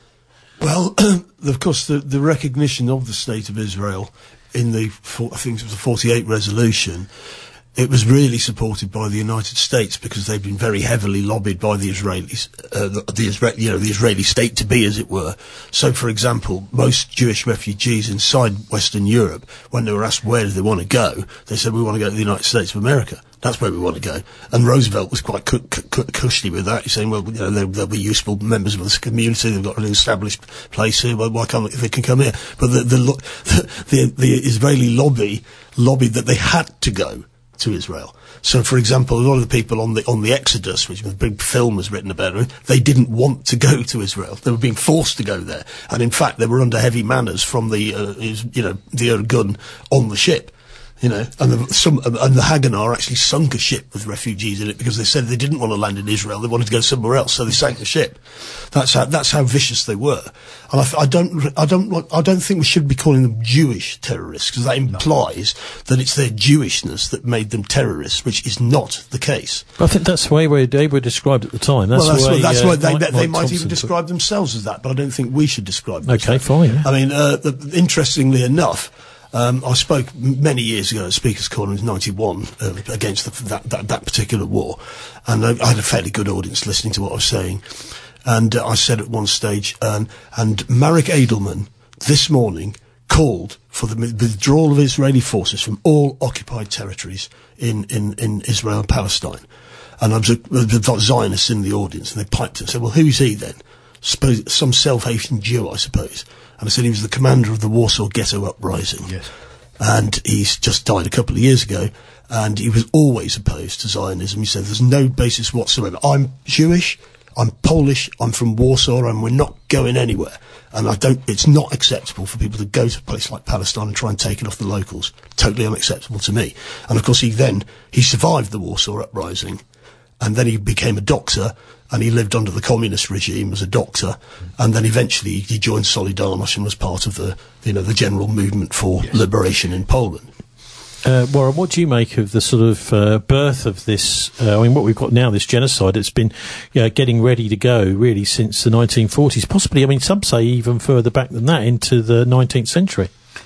Well, of course, the, the recognition of the State of Israel in the, I think it was the forty-eight resolution. It was really supported by the United States because they've been very heavily lobbied by the Israelis, uh, the, the Israeli, you know, the Israeli state to be, as it were. So, for example, most Jewish refugees inside Western Europe, when they were asked where do they want to go, they said, we want to go to the United States of America. That's where we want to go. And Roosevelt was quite cu- cu- cushy with that. He's saying, well, you know, they'll, they'll be useful members of this community. They've got an established place here. Well, why can't they, they can come here? But the, the, the, the, the Israeli lobby lobbied that they had to go to Israel. So, for example, a lot of the people on the on the Exodus, which a big film was written about it, they didn't want to go to Israel. They were being forced to go there, and in fact, they were under heavy manners from the uh, you know the Irgun on the ship. You know, and the, some and the Haganah actually sunk a ship with refugees in it because they said they didn't want to land in Israel; they wanted to go somewhere else, so they sank the ship. That's how that's how vicious they were. And I, I don't, I don't, I don't think we should be calling them Jewish terrorists because that implies no. that it's their Jewishness that made them terrorists, which is not the case. But I think that's the way they were described at the time. That's well, that's the way, what, that's uh, what they, Mike, they Mike might Thompson even describe themselves as that, but I don't think we should describe them. Okay, fine. Yeah. I mean, uh, the, interestingly enough. Um, I spoke m- many years ago at Speaker's Corner in ninety-one uh, against the, that, that, that particular war, and I, I had a fairly good audience listening to what I was saying. And uh, I said at one stage, um, and Marek Edelman this morning called for the withdrawal of Israeli forces from all occupied territories in, in, in Israel and Palestine. And I was a Zionists in the audience, and they piped and said, well, who's he then? Suppose, some self-hating Jew, I suppose. And I said he was the commander of the Warsaw Ghetto Uprising. Yes. And he's just died a couple of years ago, and he was always opposed to Zionism. He said there's no basis whatsoever. I'm Jewish, I'm Polish, I'm from Warsaw, and we're not going anywhere. And I don't, it's not acceptable for people to go to a place like Palestine and try and take it off the locals. Totally unacceptable to me. And of course he then, he survived the Warsaw Uprising, and then he became a doctor, and he lived under the communist regime as a doctor, and then eventually he joined Solidarność and was part of the, you know, the general movement for yes. liberation in Poland. Uh, Warren, what do you make of the sort of uh, birth of this? Uh, I mean, what we've got now, this genocide, it's been you know, getting ready to go really since the nineteen forties, possibly. I mean, some say even further back than that, into the nineteenth century.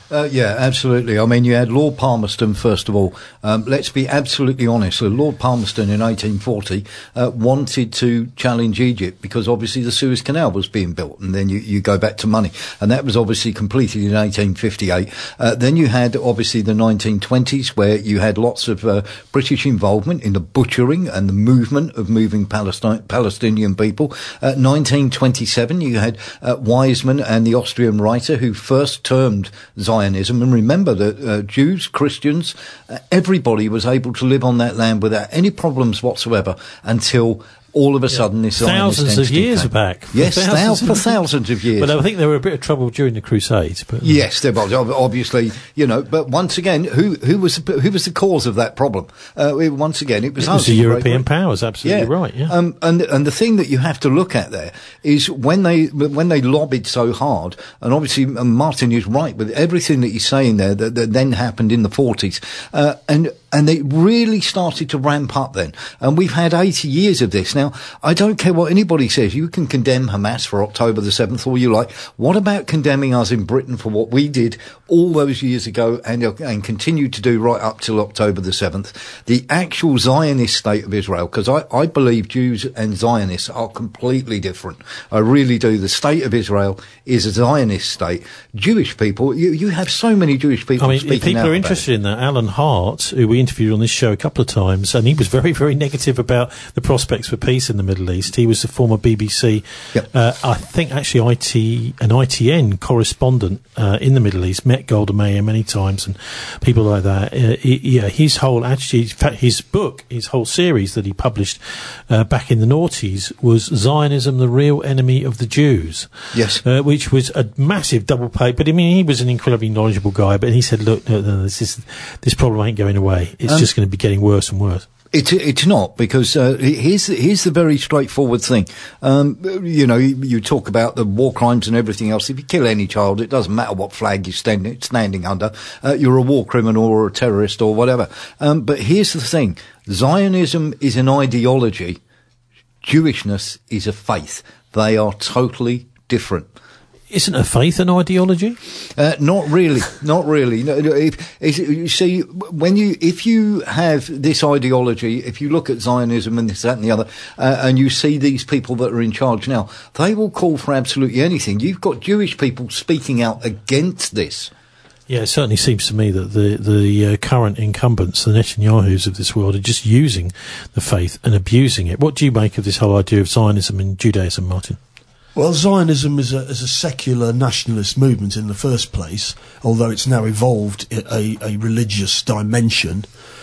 Uh, yeah, absolutely. I mean, you had Lord Palmerston, first of all. Um, let's be absolutely honest. So Lord Palmerston in eighteen forty uh, wanted to challenge Egypt because obviously the Suez Canal was being built, and then you, you go back to money. And that was obviously completed in eighteen fifty-eight. Uh, then you had obviously the nineteen twenties where you had lots of uh, British involvement in the butchering and the movement of moving Palestine, Palestinian people. Uh, nineteen twenty-seven, you had uh, Wiseman and the Austrian writer who first termed Zionism, and remember that uh, Jews, Christians, uh, everybody was able to live on that land without any problems whatsoever until all of a sudden this thousands of years came. back. Yes, thousands thou- of for thousands of years. But I think there were a bit of trouble during the Crusades. But yes, there was ob- obviously, you know. But once again, who who was the, who was the cause of that problem? Uh, it, once again, it was it was us, the right? European powers. Absolutely yeah. right. Yeah. Um, and and the thing that you have to look at there is when they when they lobbied so hard, and obviously um, Martin is right with everything that he's saying there that, that then happened in the forties, uh, and. And they really started to ramp up then. And we've had eighty years of this. Now, I don't care what anybody says. You can condemn Hamas for October the seventh all you like. What about condemning us in Britain for what we did all those years ago and, and continue to do right up till October the seventh? The actual Zionist state of Israel, because I, I believe Jews and Zionists are completely different. I really do. The state of Israel is a Zionist state. Jewish people, you, you have so many Jewish people I mean, speaking people out are about interested it. in that. Alan Hart, who we interviewed on this show a couple of times, and he was very, very negative about the prospects for peace in the Middle East. He was the former B B C, yep. uh, I think actually I T, an I T N correspondent uh, in the Middle East, met Golda Meir many times and people like that. Uh, he, yeah, his whole attitude, in fact, his book, his whole series that he published uh, back in the noughties was Zionism, the Real Enemy of the Jews. Yes. Uh, which was a massive double pay. But I mean, he was an incredibly knowledgeable guy, but he said, look, no, no, this is, this problem ain't going away. It's Um, just going to be getting worse and worse. It, it's not, because uh, here's, the, here's the very straightforward thing. Um, you know, you, you talk about the war crimes and everything else. If you kill any child, it doesn't matter what flag you're standing, standing under. Uh, you're a war criminal or a terrorist or whatever. Um, but here's the thing. Zionism is an ideology. Jewishness is a faith. They are totally different. Isn't a faith an ideology? Uh, not really, not really. No, no, if, if, you see, when you, if you have this ideology, if you look at Zionism and this, that and the other, uh, and you see these people that are in charge now, they will call for absolutely anything. You've got Jewish people speaking out against this. Yeah, it certainly seems to me that the the uh, current incumbents, the Netanyahus of this world, are just using the faith and abusing it. What do you make of this whole idea of Zionism and Judaism, Martin? Well, Zionism is a, is a secular nationalist movement in the first place, although it's now evolved a, a religious dimension.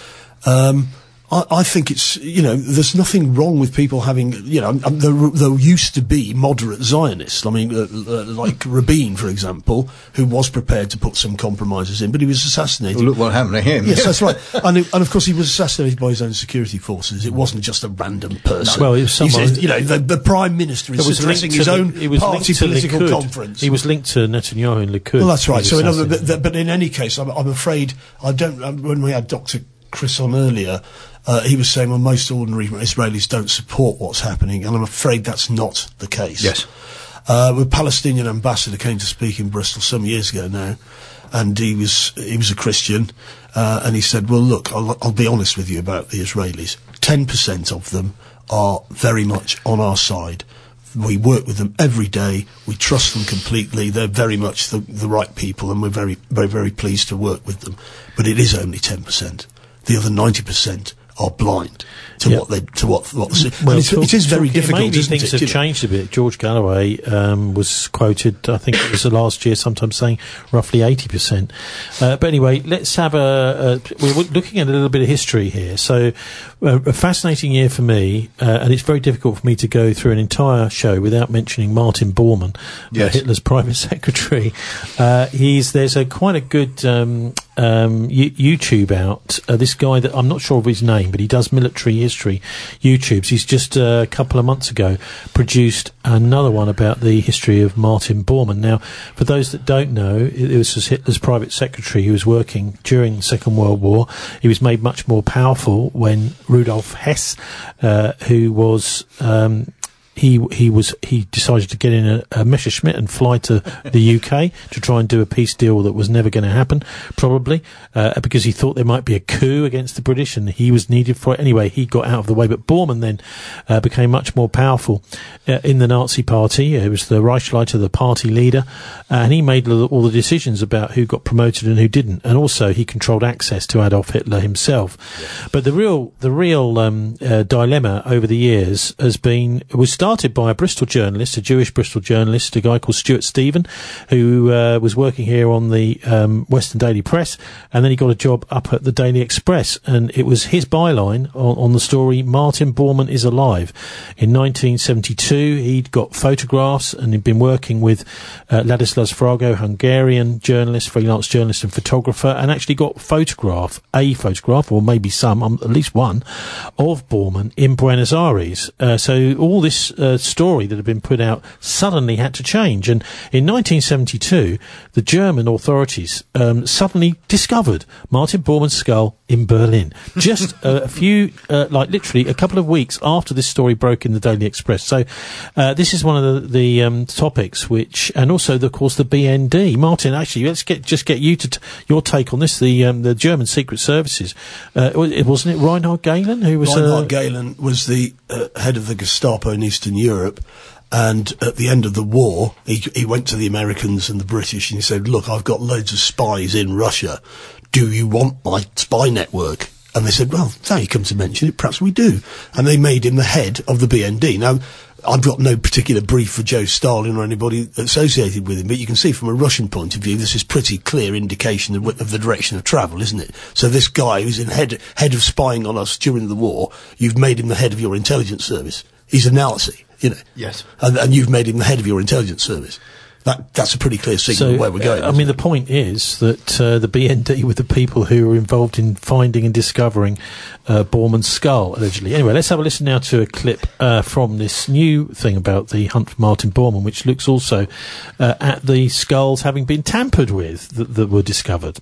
Um, I, I think it's, you know, there's nothing wrong with people having, you know, um, there, there used to be moderate Zionists. I mean, uh, uh, like Rabin, for example, who was prepared to put some compromises in, but he was assassinated. Well, look what happened to him. Yes, that's right. And, it, and of course, he was assassinated by his own security forces. It wasn't just a random person. Well, it was someone, He's, you know, the, the prime minister is addressing his the, own was party political Likud. conference. He was linked to Netanyahu and Likud. Well, that's right. So, in other, but, but in any case, I'm, I'm afraid I don't. Um, when we had Doctor Chris on earlier, uh, he was saying, well, most ordinary Israelis don't support what's happening, and I'm afraid that's not the case. Yes. Uh, the Palestinian ambassador came to speak in Bristol some years ago now, and he was he was a Christian, uh, and he said, well, look, I'll, I'll be honest with you about the Israelis. ten percent of them are very much on our side. We work with them every day. We trust them completely. They're very much the, the right people, and we're very, very, very pleased to work with them. But it is only ten percent. The other ninety percent are blind to yep. what they to what what the, well, it's, talk, it is very talk, difficult. Maybe isn't things it, have changed a bit. George Galloway um, was quoted, I think it was the last year, sometimes saying roughly eighty percent. Uh, but anyway, let's have a, a. We're looking at a little bit of history here. So, uh, a fascinating year for me, uh, and it's very difficult for me to go through an entire show without mentioning Martin Bormann, yes. uh, Hitler's private secretary. Uh, he's there's a quite a good um, um, YouTube out. Uh, this guy that I'm not sure of his name, but he does military history YouTubes. He's just uh, a couple of months ago produced another one about the history of Martin Bormann. Now, for those that don't know, it was Hitler's private secretary who was working during the Second World War. He was made much more powerful when Rudolf Hess, uh, who was um, he he was he decided to get in a, a Messerschmitt and fly to the U K to try and do a peace deal that was never going to happen, probably uh, because he thought there might be a coup against the British and he was needed for it. Anyway, he got out of the way. But Bormann then uh, became much more powerful uh, in the Nazi Party. He was the Reichsleiter, the party leader, uh, and he made all the decisions about who got promoted and who didn't. And also, he controlled access to Adolf Hitler himself. Yes. But the real the real um, uh, dilemma over the years has been was started by a Bristol journalist, a Jewish Bristol journalist, a guy called Stuart Stephen, who uh, was working here on the um, Western Daily Press, and then he got a job up at the Daily Express, and it was his byline on, on the story, Martin Bormann is alive. In nineteen seventy-two, he'd got photographs, and he'd been working with uh, Ladislas Frago, Hungarian journalist, freelance journalist and photographer, and actually got photograph, a photograph, or maybe some, um, at least one, of Bormann in Buenos Aires. Uh, so all this uh, story that had been put out suddenly had to change. And in nineteen seventy-two, the German authorities um, suddenly discovered Martin Bormann's skull in Berlin. Just uh, a few, uh, like literally a couple of weeks after this story broke in the Daily Express. So uh, this is one of the, the um, topics which, and also, the, of course, the B N D. Martin, actually, let's get just get you to t- your take on this. The um, the German Secret Services, uh, it wasn't it Reinhard Gehlen who was Reinhard uh, Gehlen was the uh, head of the Gestapo in Eastern Europe. And at the end of the war, he, he went to the Americans and the British and he said, look, I've got loads of spies in Russia. Do you want my spy network? And they said, well, now you come to mention it, perhaps we do. And they made him the head of the B N D. Now, I've got no particular brief for Joe Stalin or anybody associated with him, but you can see from a Russian point of view, this is pretty clear indication of, of the direction of travel, isn't it? So this guy who's in head, head of spying on us during the war, you've made him the head of your intelligence service. He's a Nazi. You know, yes, and, and you've made him the head of your intelligence service. That that's a pretty clear signal so, of where we're going. Uh, I mean, the point is that uh, the B N D were the people who were involved in finding and discovering uh, Bormann's skull, allegedly. Anyway, let's have a listen now to a clip uh, from this new thing about the hunt for Martin Bormann, which looks also uh, at the skulls having been tampered with that, that were discovered.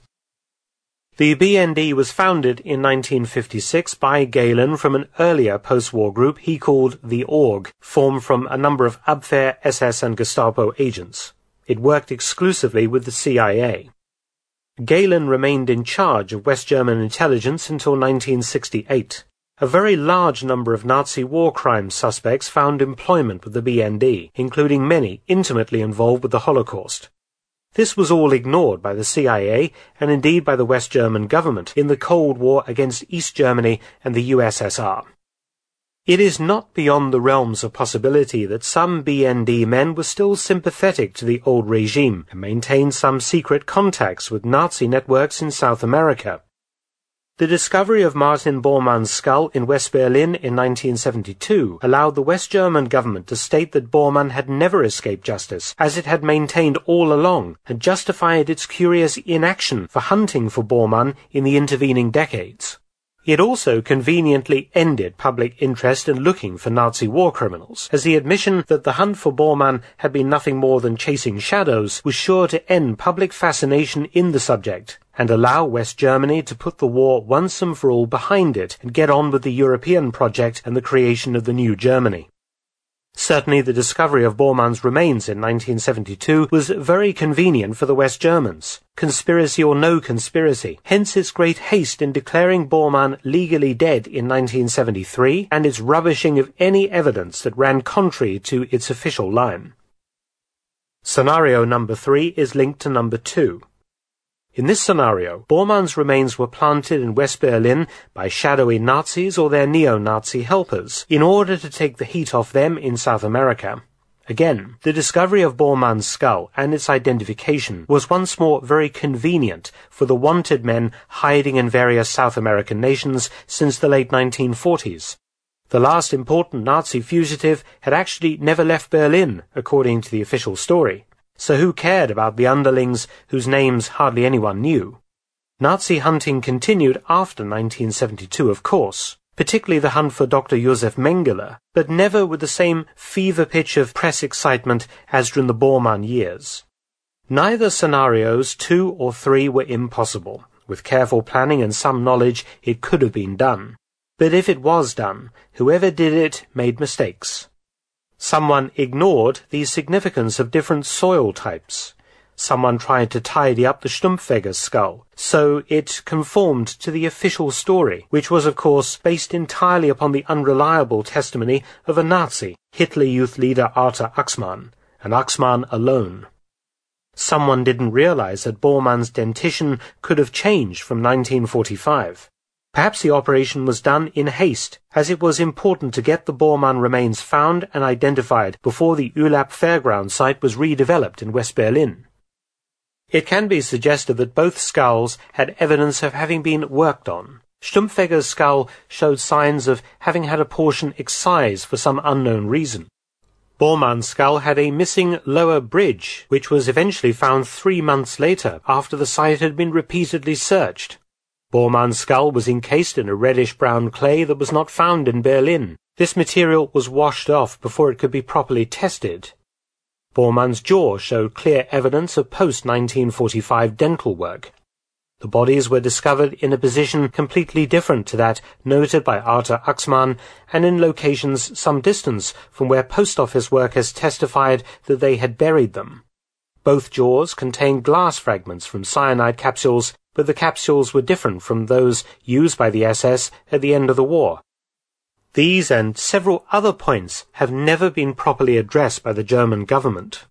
The B N D was founded in nineteen fifty-six by Gehlen from an earlier post-war group he called the Org, formed from a number of Abwehr, S S and Gestapo agents. It worked exclusively with the C I A. Gehlen remained in charge of West German intelligence until nineteen sixty-eight. A very large number of Nazi war crime suspects found employment with the B N D, including many intimately involved with the Holocaust. This was all ignored by the C I A and indeed by the West German government in the Cold War against East Germany and the U S S R. It is not beyond the realms of possibility that some B N D men were still sympathetic to the old regime and maintained some secret contacts with Nazi networks in South America. The discovery of Martin Bormann's skull in West Berlin in nineteen seventy-two allowed the West German government to state that Bormann had never escaped justice, as it had maintained all along, and justified its curious inaction for hunting for Bormann in the intervening decades. It also conveniently ended public interest in looking for Nazi war criminals, as the admission that the hunt for Bormann had been nothing more than chasing shadows was sure to end public fascination in the subject, and allow West Germany to put the war once and for all behind it and get on with the European project and the creation of the new Germany. Certainly the discovery of Bormann's remains in nineteen seventy-two was very convenient for the West Germans, conspiracy or no conspiracy, hence its great haste in declaring Bormann legally dead in nineteen seventy-three and its rubbishing of any evidence that ran contrary to its official line. Scenario number three is linked to number two. In this scenario, Bormann's remains were planted in West Berlin by shadowy Nazis or their neo-Nazi helpers, in order to take the heat off them in South America. Again, the discovery of Bormann's skull and its identification was once more very convenient for the wanted men hiding in various South American nations since the late nineteen forties. The last important Nazi fugitive had actually never left Berlin, according to the official story. So who cared about the underlings whose names hardly anyone knew? Nazi hunting continued after nineteen seventy-two, of course, particularly the hunt for Doctor Josef Mengele, but never with the same fever pitch of press excitement as during the Bormann years. Neither scenarios, two or three, were impossible. With careful planning and some knowledge, it could have been done. But if it was done, whoever did it made mistakes. Someone ignored the significance of different soil types. Someone tried to tidy up the Stumpfegger's skull, so it conformed to the official story, which was, of course, based entirely upon the unreliable testimony of a Nazi, Hitler Youth leader Arthur Axmann, and Axmann alone. Someone didn't realize that Bormann's dentition could have changed from nineteen forty-five. Perhaps the operation was done in haste, as it was important to get the Bormann remains found and identified before the Ülap Fairground site was redeveloped in West Berlin. It can be suggested that both skulls had evidence of having been worked on. Stumpfegger's skull showed signs of having had a portion excised for some unknown reason. Bormann's skull had a missing lower bridge, which was eventually found three months later, after the site had been repeatedly searched. Bormann's skull was encased in a reddish-brown clay that was not found in Berlin. This material was washed off before it could be properly tested. Bormann's jaw showed clear evidence of post nineteen forty-five dental work. The bodies were discovered in a position completely different to that noted by Arthur Axmann and in locations some distance from where post office workers testified that they had buried them. Both jaws contained glass fragments from cyanide capsules, but the capsules were different from those used by the S S at the end of the war. These and several other points have never been properly addressed by the German government.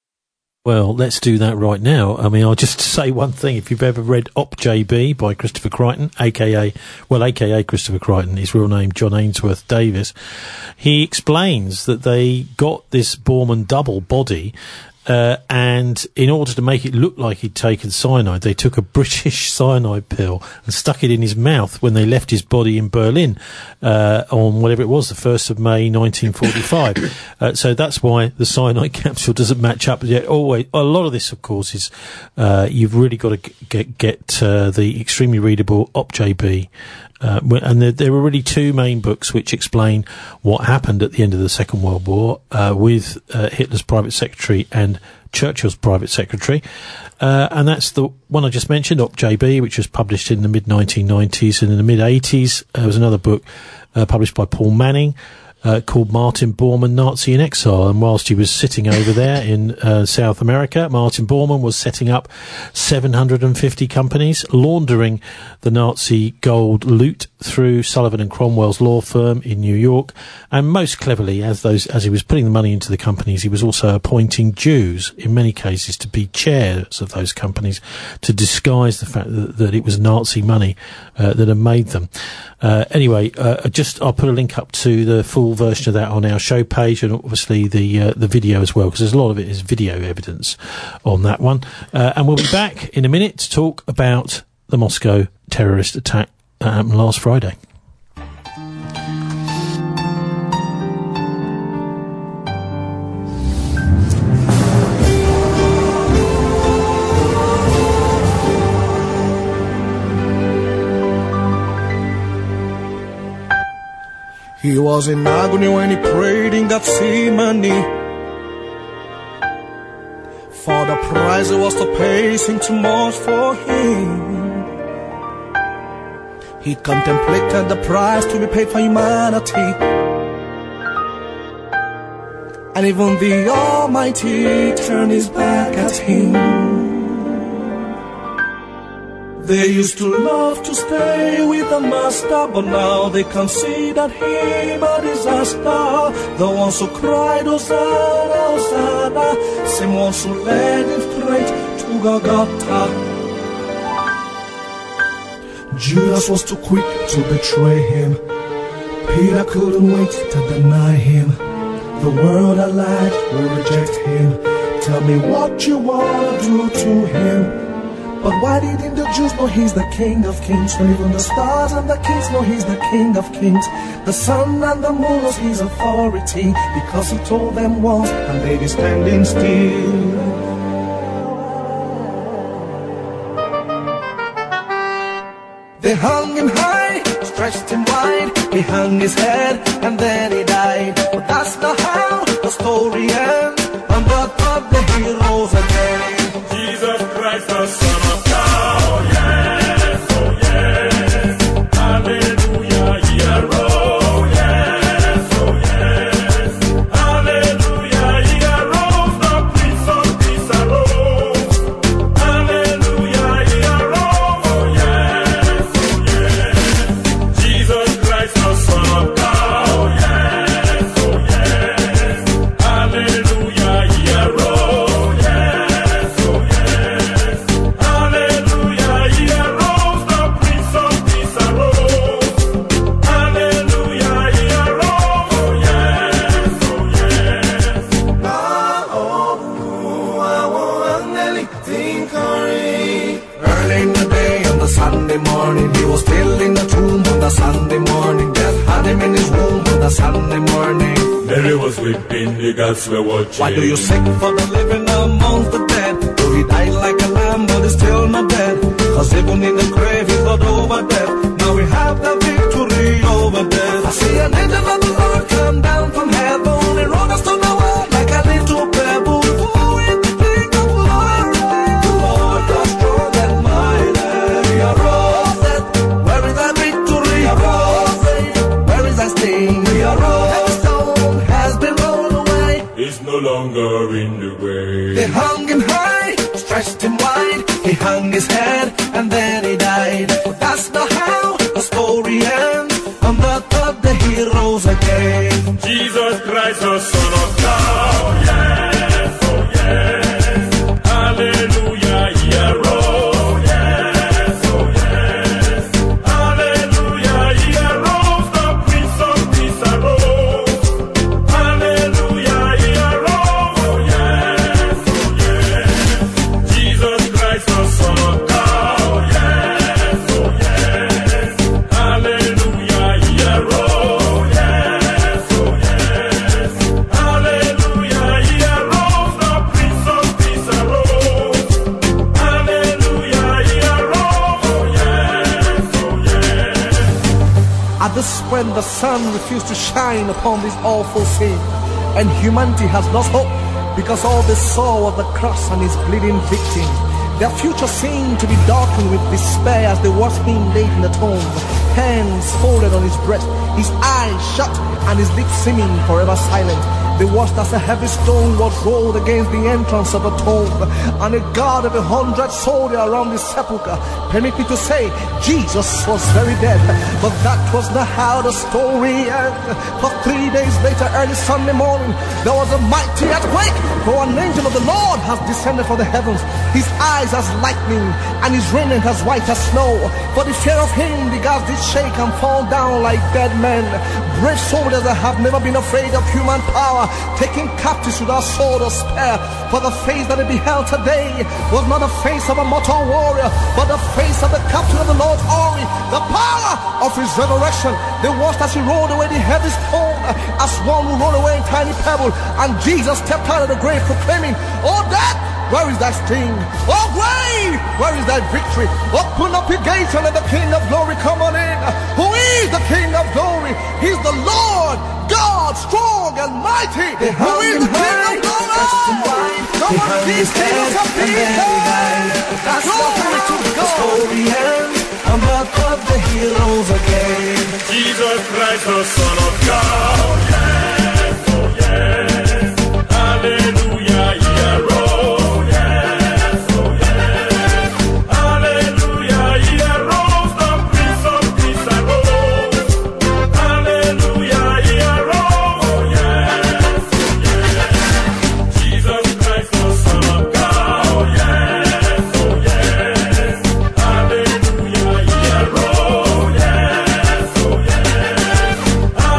Well, let's do that right now. I mean, I'll just say one thing. If you've ever read Op J B by Christopher Crichton, a k a, well, a k a. Christopher Crichton, his real name, John Ainsworth Davis, he explains that they got this Bormann double body, Uh, and in order to make it look like he'd taken cyanide, they took a British cyanide pill and stuck it in his mouth when they left his body in Berlin uh, on whatever it was, the first of May nineteen forty-five. uh, so that's why the cyanide capsule doesn't match up. Yet always, a lot of this, of course, is uh, you've really got to get, get uh, the extremely readable Op J B. Uh, and there, there were really two main books which explain what happened at the end of the Second World War uh, with uh, Hitler's private secretary and Churchill's private secretary. Uh, and that's the one I just mentioned, Op J B, which was published in the mid nineteen nineties. And in the mid eighties, there was another book uh, published by Paul Manning, Uh, called Martin Bormann, Nazi in Exile. And whilst he was sitting over there in uh, South America, Martin Bormann was setting up seven hundred fifty companies, laundering the Nazi gold loot through Sullivan and Cromwell's law firm in New York. And most cleverly, as those as he was putting the money into the companies, he was also appointing Jews, in many cases, to be chairs of those companies, to disguise the fact that, that it was Nazi money uh, that had made them. Uh, anyway, uh, just I'll put a link up to the full version of that on our show page, and obviously the uh, the video as well, because there's a lot of it is video evidence on that one. Uh, and we'll be back in a minute to talk about the Moscow terrorist attack that happened last Friday. He was in agony when he prayed in Gethsemane. For the price it was to pay seemed too much for him. He contemplated the price to be paid for humanity. And even the Almighty turned his back at him. They used to love to stay with the master, but now they consider him a disaster. The ones who cried, Hosanna, Hosanna, same ones who led him straight to Golgotha. Judas was too quick to betray him. Peter couldn't wait to deny him. The world at large will reject him. Tell me what you wanna do to him. But why didn't the Jews know he's the King of Kings? When even the stars and the kings know he's the King of Kings. The sun and the moon knows his authority, because he told them once and they be standing still. They hung him high, stretched him wide. He hung his head and then he died. But that's not how the story ends. On the top the heroes again. Jesus Christ, the Son of God, yes, oh yes, hallelujah, he arose, yes, oh yes, hallelujah. Sunday morning. He was still in the tomb on the Sunday morning. Death had him in his womb on the Sunday morning. Mary was weeping, the gods were watching. Why do you seek for the living amongst the dead? Though he died like a lamb, but he's still not dead. Cause even in the grave he's not over death. Now we have the victory over death. I see an angel of the Lord come down from heaven. He rolled us to the world like a little pebble. Who is the King of glory? The Lord God strong and mighty. He arose death. Where is that victory? He arose death. Where is that sting? He arose. And the stone has been rolled away. He's no longer in the grave. They hung him high, stretched him wide. He hung his head and then he died. But that's not how the story ends. On the third day he rose again. Jesus Christ, the Son of God. Yes, oh yes. Hallelujah, he arose. Yes, oh yes. Hallelujah, he arose. The Prince of Peace arose. Hallelujah, he arose. Oh yes, oh yes. Jesus Christ, the Son of God. Yes, oh yes. Hallelujah, he arose. Yes, oh yes. Hallelujah, he arose. The Prince of Peace arose. Hallelujah, he arose. Oh yes, oh yes. At this when the sun refused to shine upon this awful sin, and humanity has lost hope because all they saw was the cross and his bleeding victim. Their future seemed to be darkened with despair as they watched him laid in the tomb, hands folded on his breast, his eyes shut and his lips seeming forever silent. They watched as a heavy stone was rolled against the entrance of the tomb, and a guard of a hundred soldiers around the sepulchre. Permit me to say, Jesus was very dead, but that was not how the story ended. For three days later, early Sunday morning, there was a mighty earthquake, for an angel of the Lord has descended from the heavens. His eyes as lightning, and his raiment as white as snow. For the fear of him, the gods did shake and fall down like dead men. Brave soldiers that have never been afraid of human power, taking captives without sword or spear. For the face that they beheld today was not the face of a mortal warrior, but the face of the captain of the Lord's army, the power of his resurrection. They watched as he rolled away the heavy stone, as one who rolled away a tiny pebble, and Jesus stepped out of the grave proclaiming, "Oh death, where is thy sting? Oh grave, where is thy victory? Open up your gates and let the King of glory come on in." Who is the King of glory? He's the Lord God, strong and mighty. They Who is the King of glory? Come on, please, Jesus of peace. That's the way to the story ends. I'm not of the heroes again. Jesus Christ, the Son of God. Yes, oh yes. Hallelujah, he arose. Yes, oh yes. Hallelujah, he arose. The Prince of Peace arose. Hallelujah, he arose. Oh yes, oh yes. Jesus Christ, the Son of God. Yes, oh yes. Hallelujah, he arose. Yes, oh yes.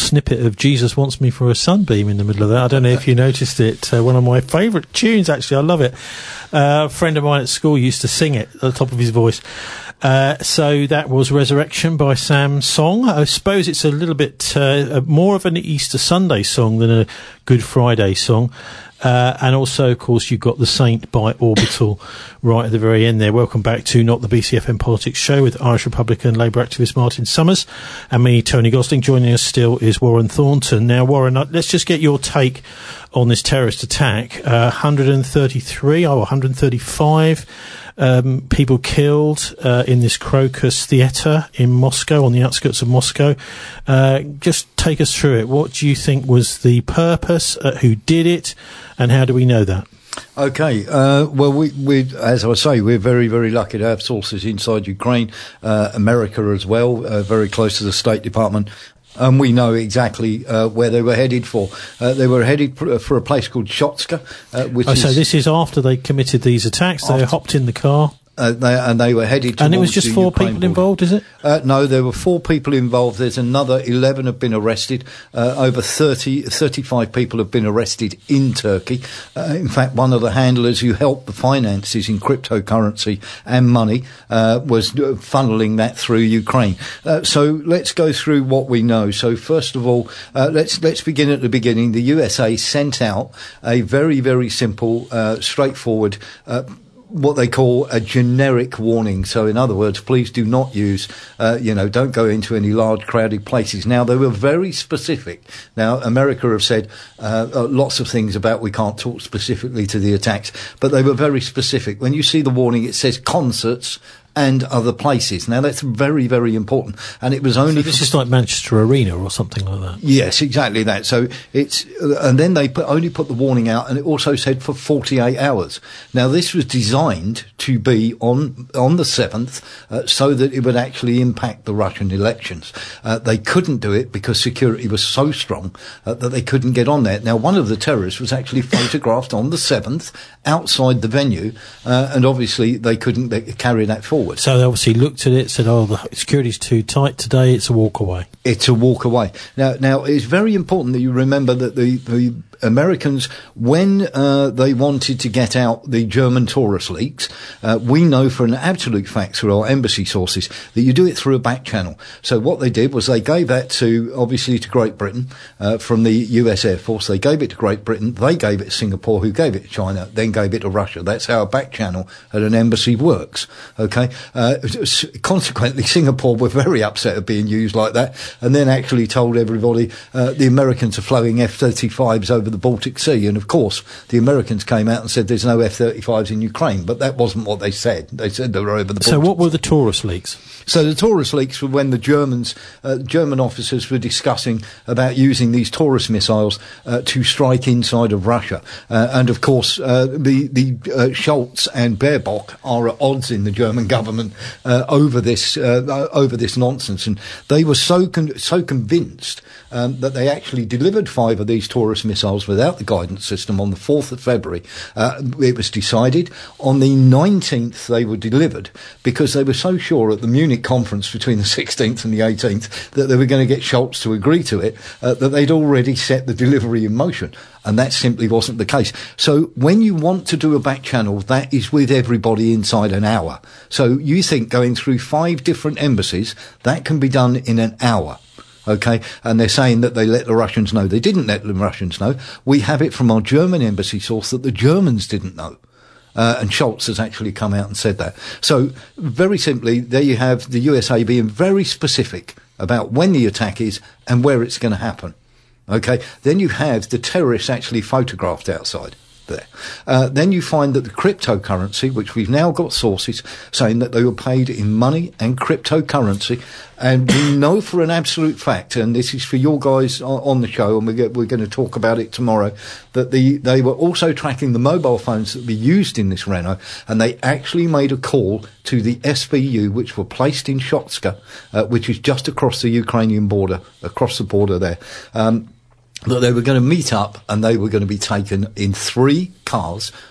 snippet of Jesus Wants Me for a Sunbeam in the middle of that. I don't know if you noticed it. Uh, one of my favourite tunes, actually. I love it. Uh, a friend of mine at school used to sing it at the top of his voice. Uh, so that was Resurrection by Sam Song. I suppose it's a little bit uh, more of an Easter Sunday song than a Good Friday song. Uh, and also, of course, you've got The Saint by Orbital right at the very end there. Welcome back to Not the B C F M Politics Show with Irish Republican Labour activist Martin Summers and me, Tony Gosling. Joining us still is Warren Thornton. Now, Warren, let's just get your take on this terrorist attack. Uh, one hundred thirty-three, oh, one hundred thirty-five um, people killed uh, in this Crocus Theatre in Moscow, on the outskirts of Moscow. Uh, just take us through it. What do you think was the purpose? Uh, who did it? And how do we know that? Okay, uh, well, we, we, as I say, we're very, very lucky to have sources inside Ukraine, uh, America as well, uh, very close to the State Department. And we know exactly uh, where they were headed for. Uh, they were headed for, for a place called Shotska, uh, which oh, is... So this is after they committed these attacks? They hopped in the car? Uh, they, and they were headed towards And it was just four Ukraine people border. involved, is it? Uh, no, there were four people involved. There's another eleven have been arrested. Uh, over thirty, thirty-five people have been arrested in Turkey. Uh, in fact, one of the handlers who helped the finances in cryptocurrency and money uh, was funneling that through Ukraine. Uh, so let's go through what we know. So first of all, uh, let's let's begin at the beginning. The U S A sent out a very, very simple, uh, straightforward uh what they call a generic warning. So in other words, please do not use, uh, you know, don't go into any large crowded places. Now, they were very specific. Now, America have said uh, uh, lots of things about we can't talk specifically to the attacks, but they were very specific. When you see the warning, it says concerts and other places. Now, that's very, very important. And it was only... So this is like Manchester Arena or something like that? Yes, exactly that. So it's... Uh, and then they put, only put the warning out, and it also said for forty-eight hours. Now, this was designed to be on on the seventh uh, so that it would actually impact the Russian elections. Uh, they couldn't do it because security was so strong uh, that they couldn't get on there. Now, one of the terrorists was actually photographed on the seventh outside the venue, uh, and obviously they couldn't they, carry that forward. So they obviously looked at it, said, oh, the security's too tight today, it's a walk away. It's a walk away. Now, now it's very important that you remember that the, the Americans, when uh, they wanted to get out the German Taurus leaks, uh, we know for an absolute fact through our embassy sources that you do it through a back channel. So what they did was they gave that to, obviously, to Great Britain uh, from the U S Air Force. They gave it to Great Britain. They gave it to Singapore, who gave it to China, then gave it to Russia. That's how a back channel at an embassy works. Okay. Uh, consequently, Singapore were very upset at being used like that, and then actually told everybody uh, the Americans are flying F thirty-fives over the Baltic Sea. And of course, the Americans came out and said there's no F thirty-fives in Ukraine, but that wasn't what they said. They said they were over the Baltic. So what were the Taurus leaks? So the Taurus leaks were when the Germans, uh, German officers were discussing about using these Taurus missiles uh, to strike inside of Russia. Uh, and of course, uh, the, the uh, Scholz and Baerbock are at odds in the German government uh, over this uh, over this nonsense. And they were so con- so convinced um, that they actually delivered five of these Taurus missiles without the guidance system on the fourth of February. Uh, it was decided on the nineteenth they were delivered because they were so sure at the Munich conference between the sixteenth and the eighteenth that they were going to get Scholz to agree to it, uh, that they'd already set the delivery in motion. And that simply wasn't the case. So when you want to do a back channel, that is with everybody inside an hour. So you think going through five different embassies, that can be done in an hour. Okay, and they're saying that they let the Russians know. They didn't let the Russians know. We have it from our German embassy source that the Germans didn't know. Uh, and Scholz has actually come out and said that. So very simply, there you have the U S A being very specific about when the attack is and where it's going to happen. Okay, then you have the terrorists actually photographed outside there. Uh, then you find that the cryptocurrency, which we've now got sources saying that they were paid in money and cryptocurrency, and we know for an absolute fact, and this is for your guys on the show, and we're, we're going to talk about it tomorrow, that the they were also tracking the mobile phones that were used in this Renault, and they actually made a call to the S B U, which were placed in Shotska, uh, which is just across the Ukrainian border, across the border there. Um, that they were going to meet up and they were going to be taken in three cars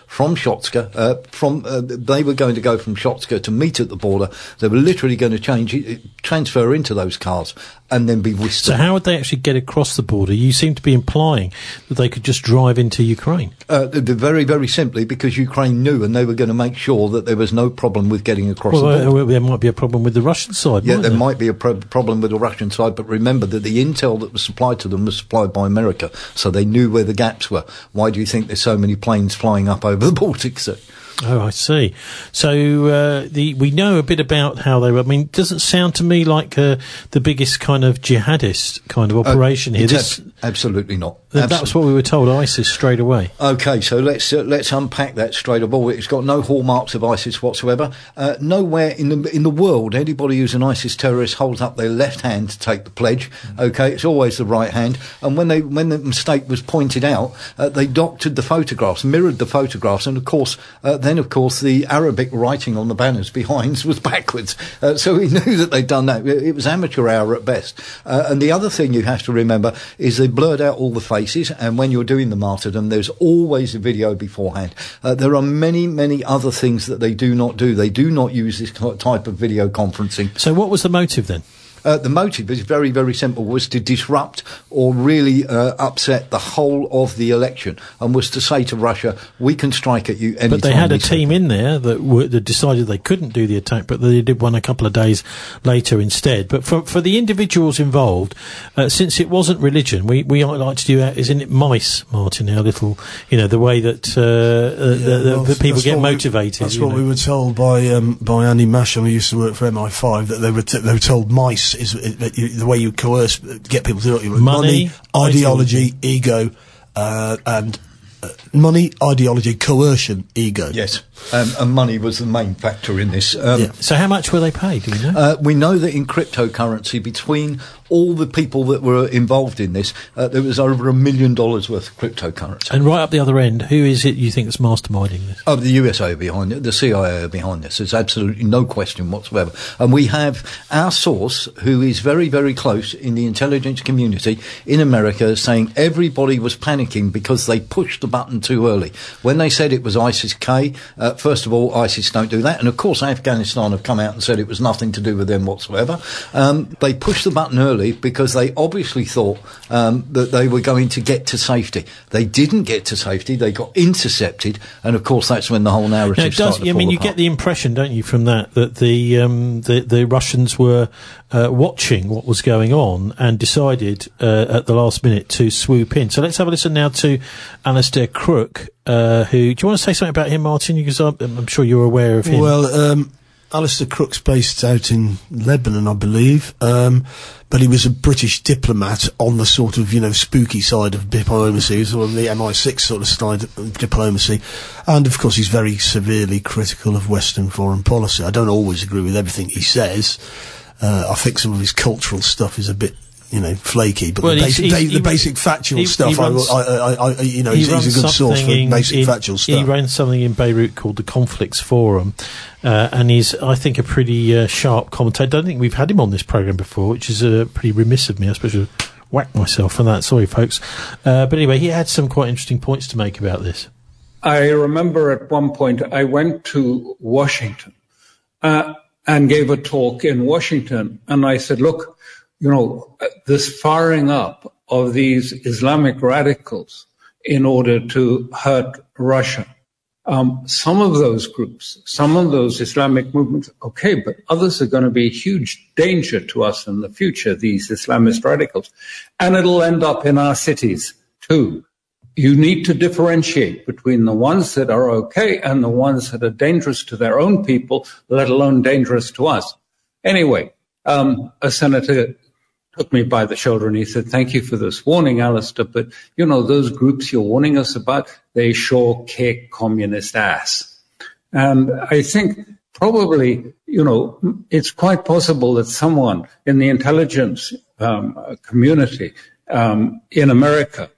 from Shotska. Uh, from uh, they were going to go from Shotska to meet at the border. They were literally going to change, transfer into those cars, and then be whisked. So how would they actually get across the border? You seem to be implying that they could just drive into Ukraine. Uh, very, very simply because Ukraine knew, and they were going to make sure that there was no problem with getting across well, the border. Uh, there might be a problem with the Russian side. Yeah, there there might be a pro- problem with the Russian side, but remember that the intel that was supplied to them was supplied by America, so they knew where the gaps were. Why do you think there's so many planes flying up over the Baltic Sea? Oh, I see. So uh, the we know a bit about how they were. I mean, it doesn't sound to me like uh, the biggest kind of jihadist kind of operation uh, here. This, ab- absolutely not. Th- absolutely. That was what we were told, ISIS, straight away. Okay, so let's uh, let's unpack that straight away. It's got no hallmarks of ISIS whatsoever. Uh, nowhere in the in the world, anybody who's an ISIS terrorist holds up their left hand to take the pledge. Okay, it's always the right hand. And when they when the mistake was pointed out, uh, they doctored the photographs, mirrored the photographs, and of course, uh, then of course the Arabic writing on the banners behind was backwards. Uh, so we knew that they'd done that. It was amateur hour at best. Uh, and the other thing you have to remember is they blurred out all the faces, and when you're doing the martyrdom, there's always a video beforehand. Uh, there are many, many other things that they do not do. They do not use this type of video conferencing. So what was the motive then? Uh, the motive is very, very simple, was to disrupt or really uh, upset the whole of the election, and was to say to Russia, we can strike at you anytime. But they had a say. team in there that, were, that decided they couldn't do the attack, but they did one a couple of days later instead. But for for the individuals involved, uh, since it wasn't religion, we, we like to do that, isn't it mice, Martin, our little, you know, the way that, uh, uh, yeah, the, well, the people get we, motivated. That's what know. we were told by um, by Andy Masham, who used to work for M I five, that they were t- they were told mice is uh, you, the way you coerce, get people to do it. Money, money ideology, ego, uh, and uh, money, ideology, coercion, ego. Yes, um, and money was the main factor in this. Um, yeah. So how much were they paid, do we know? Uh, we know that in cryptocurrency, between all the people that were involved in this, uh, there was over a million dollars worth of cryptocurrency. And right up the other end, who is it you think is masterminding this? Oh, the U S A are behind it, the C I A are behind this. There's absolutely no question whatsoever. And we have our source, who is very, very close in the intelligence community in America, saying everybody was panicking because they pushed the button too early. When they said it was ISIS-K, uh, first of all, ISIS don't do that. And of course, Afghanistan have come out and said it was nothing to do with them whatsoever. Um, they pushed the button early because they obviously thought um, that they were going to get to safety. They didn't get to safety. They got intercepted, and of course that's when the whole narrative now, it does, started to I fall mean, you apart. get the impression, don't you, from that that the um, the, the Russians were uh, watching what was going on and decided uh, at the last minute to swoop in. So let's have a listen now to Alistair Crook, uh, who... Do you want to say something about him, Martin? Because I'm, I'm sure you're aware of him. Well, um, Alistair Crook's based out in Lebanon, I believe, um, but he was a British diplomat on the sort of, you know, spooky side of diplomacy, sort of the M I six sort of side of diplomacy, and of course he's very severely critical of Western foreign policy. I don't always agree with everything he says. Uh, I think some of his cultural stuff is a bit, you know, flaky, but well, the, he's, basic, he's, ba- he, the basic factual he, stuff, he runs, I, I, I, I, you know, he he's, he's a good source for in, basic in, factual stuff. He runs something in Beirut called the Conflicts Forum, uh, and he's, I think, a pretty uh, sharp commentator. I don't think we've had him on this programme before, which is uh, pretty remiss of me. I suppose I should whack myself for that. Sorry, folks. Uh, but anyway, he had some quite interesting points to make about this. I remember at one point I went to Washington uh, and gave a talk in Washington, and I said, look, you know, this firing up of these Islamic radicals in order to hurt Russia. Um, some of those groups, some of those Islamic movements, okay, but others are going to be a huge danger to us in the future, these Islamist radicals. And it'll end up in our cities too. You need to differentiate between the ones that are okay and the ones that are dangerous to their own people, let alone dangerous to us. Anyway, um, a senator took me by the shoulder and he said, thank you for this warning, Alistair, but, you know, those groups you're warning us about, they sure kick communist ass. And I think probably, you know, it's quite possible that someone in the intelligence um, community um, in America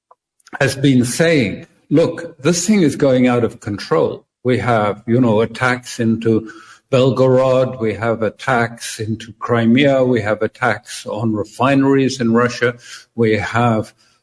has been saying, look, this thing is going out of control. We have, you know, attacks into Belgorod, we have attacks into Crimea, we have attacks on refineries in Russia, we have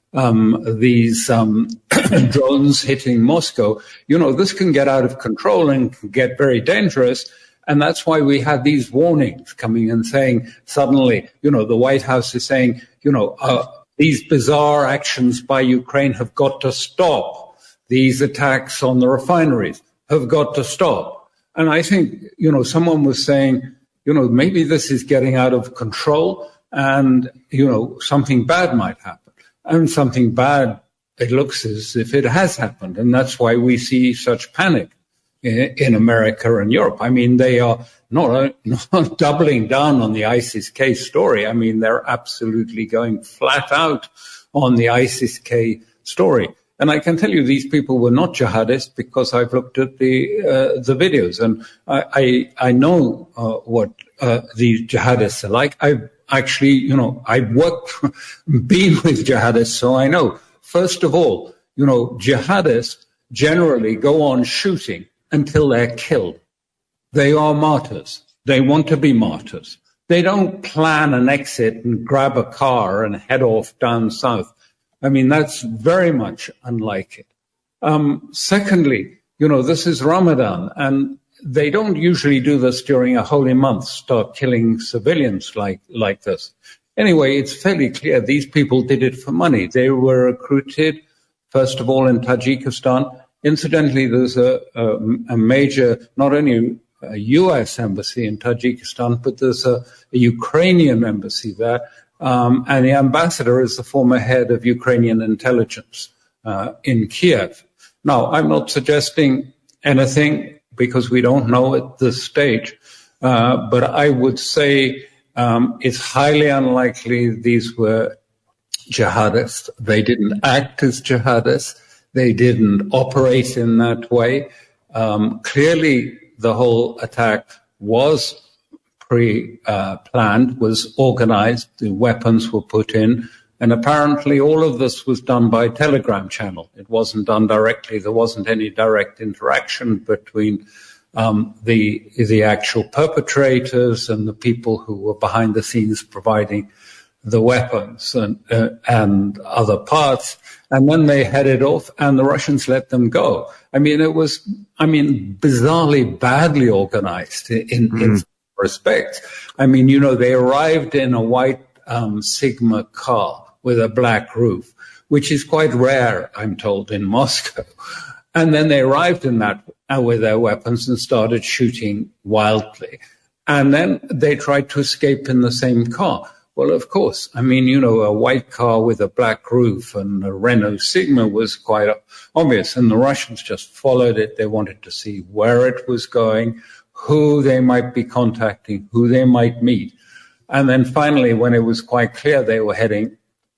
um, these um, drones hitting Moscow, you know, this can get out of control and can get very dangerous. And that's why we had these warnings coming and saying suddenly, you know, the White House is saying, you know, uh, these bizarre actions by Ukraine have got to stop. These attacks on the refineries have got to stop. And I think, you know, someone was saying, you know, maybe this is getting out of control and, you know, something bad might happen. And something bad, it looks as if it has happened. And that's why we see such panic in, in America and Europe. I mean, they are not, not doubling down on the ISIS-K story. I mean, they're absolutely going flat out on the ISIS-K story. And I can tell you these people were not jihadists because I've looked at the uh, the videos, and I I, I know uh, what uh, the jihadists are like. I've actually, you know, I've worked, been with jihadists, so I know. First of all, you know, jihadists generally go on shooting until they're killed. They are martyrs. They want to be martyrs. They don't plan an exit and grab a car and head off down south. I mean, that's very much unlike it. Um, secondly, you know, this is Ramadan, and they don't usually do this during a holy month, start killing civilians like, like this. Anyway, it's fairly clear these people did it for money. They were recruited, first of all, in Tajikistan. Incidentally, there's a, a, a major, not only a U S embassy in Tajikistan, but there's a, a Ukrainian embassy there. Um, and the ambassador is the former head of Ukrainian intelligence uh, in Kiev. Now, I'm not suggesting anything because we don't know at this stage, uh, but I would say um, it's highly unlikely these were jihadists. They didn't act as jihadists. They didn't operate in that way. Um, clearly, the whole attack was pre-planned, uh, was organized, the weapons were put in, and apparently all of this was done by Telegram channel. It wasn't done directly. There wasn't any direct interaction between um, the the actual perpetrators and the people who were behind the scenes providing the weapons and, uh, and other parts. And then they headed off, and the Russians let them go. I mean, it was, I mean, bizarrely badly organized in, mm-hmm. in respect. I mean, you know, they arrived in a white um, Sigma car with a black roof, which is quite rare, I'm told, in Moscow. And then they arrived in that uh, with their weapons and started shooting wildly. And then they tried to escape in the same car. Well, of course, I mean, you know, a white car with a black roof and a Renault Sigma was quite obvious. And the Russians just followed it. They wanted to see where it was going, who they might be contacting, who they might meet. And then finally, when it was quite clear they were heading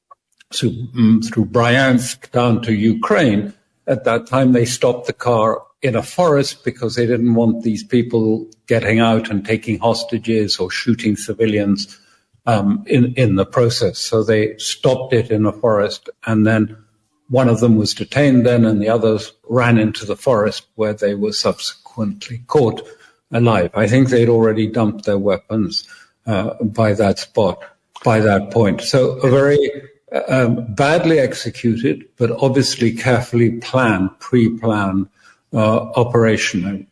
to, um, through Bryansk down to Ukraine, at that time they stopped the car in a forest because they didn't want these people getting out and taking hostages or shooting civilians um, in, in the process. So they stopped it in a forest, and then one of them was detained then, and the others ran into the forest where they were subsequently caught alive. I think they'd already dumped their weapons uh, by that spot, by that point. So a very um, badly executed, but obviously carefully planned, pre-planned uh, operation.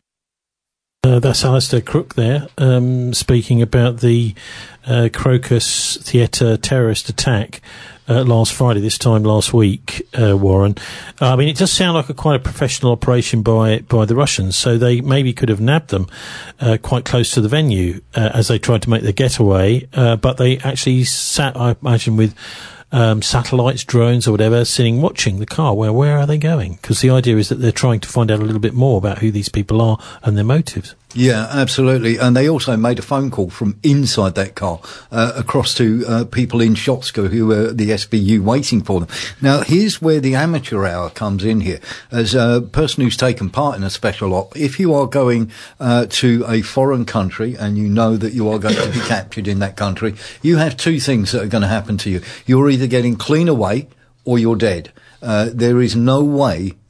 Uh, that's Alistair Crook there, um, speaking about the uh, Crocus Theatre terrorist attack uh, last Friday, this time last week, uh, Warren. I mean, it does sound like a quite a professional operation by by the Russians, so they maybe could have nabbed them uh, quite close to the venue uh, as they tried to make their getaway, uh, but they actually sat, I imagine, with Um, satellites, drones or whatever, sitting watching the car. Where where are they going? Because the idea is that they're trying to find out a little bit more about who these people are and their motives. Yeah, absolutely. And they also made a phone call from inside that car uh, across to uh, people in Shotska who were the S B U waiting for them. Now, here's where the amateur hour comes in here. As a person who's taken part in a special op, if you are going uh, to a foreign country and you know that you are going to be captured in that country, you have two things that are going to happen to you. You're either getting clean away or you're dead. Uh, there is no way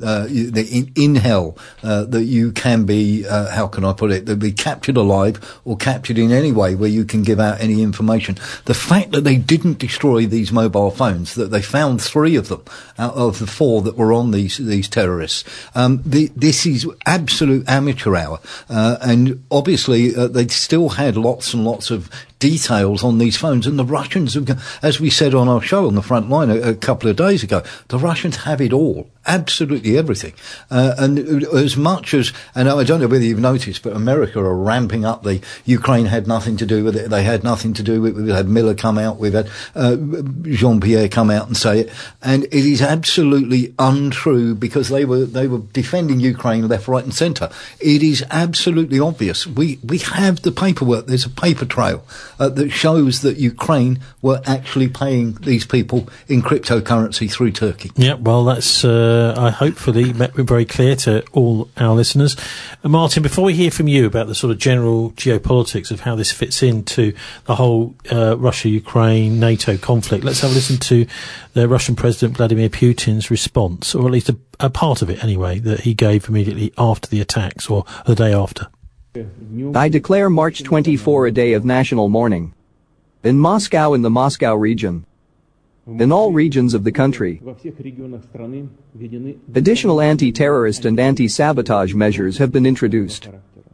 uh, you- the, in, in hell, uh, that you can be, uh, how can I put it, that be captured alive or captured in any way where you can give out any information. The fact that they didn't destroy these mobile phones, that they found three of them out of the four that were on these these terrorists, um, the, this is absolute amateur hour, uh, and obviously uh, they still had lots and lots of details on these phones, and the Russians, have, as we said on our show on the front line a, a couple of days ago, the Russians have it all, absolutely everything. Uh, and as much as, and I don't know whether you've noticed, but America are ramping up the Ukraine had nothing to do with it, they had nothing to do with it, we've had Miller come out, we've had uh, Jean-Pierre come out and say it, and it is absolutely untrue because they were they were defending Ukraine left, right and centre. It is absolutely obvious. We, we have the paperwork, there's a paper trail Uh, that shows that Ukraine were actually paying these people in cryptocurrency through Turkey. Yeah, well, that's uh, I hopefully made it very clear to all our listeners. Uh, Martin, before we hear from you about the sort of general geopolitics of how this fits into the whole uh, Russia-Ukraine NATO conflict, let's have a listen to the Russian President Vladimir Putin's response, or at least a, a part of it anyway, that he gave immediately after the attacks or the day after. I declare March twenty-fourth a day of national mourning. In Moscow and the Moscow region, in all regions of the country, additional anti-terrorist and anti-sabotage measures have been introduced.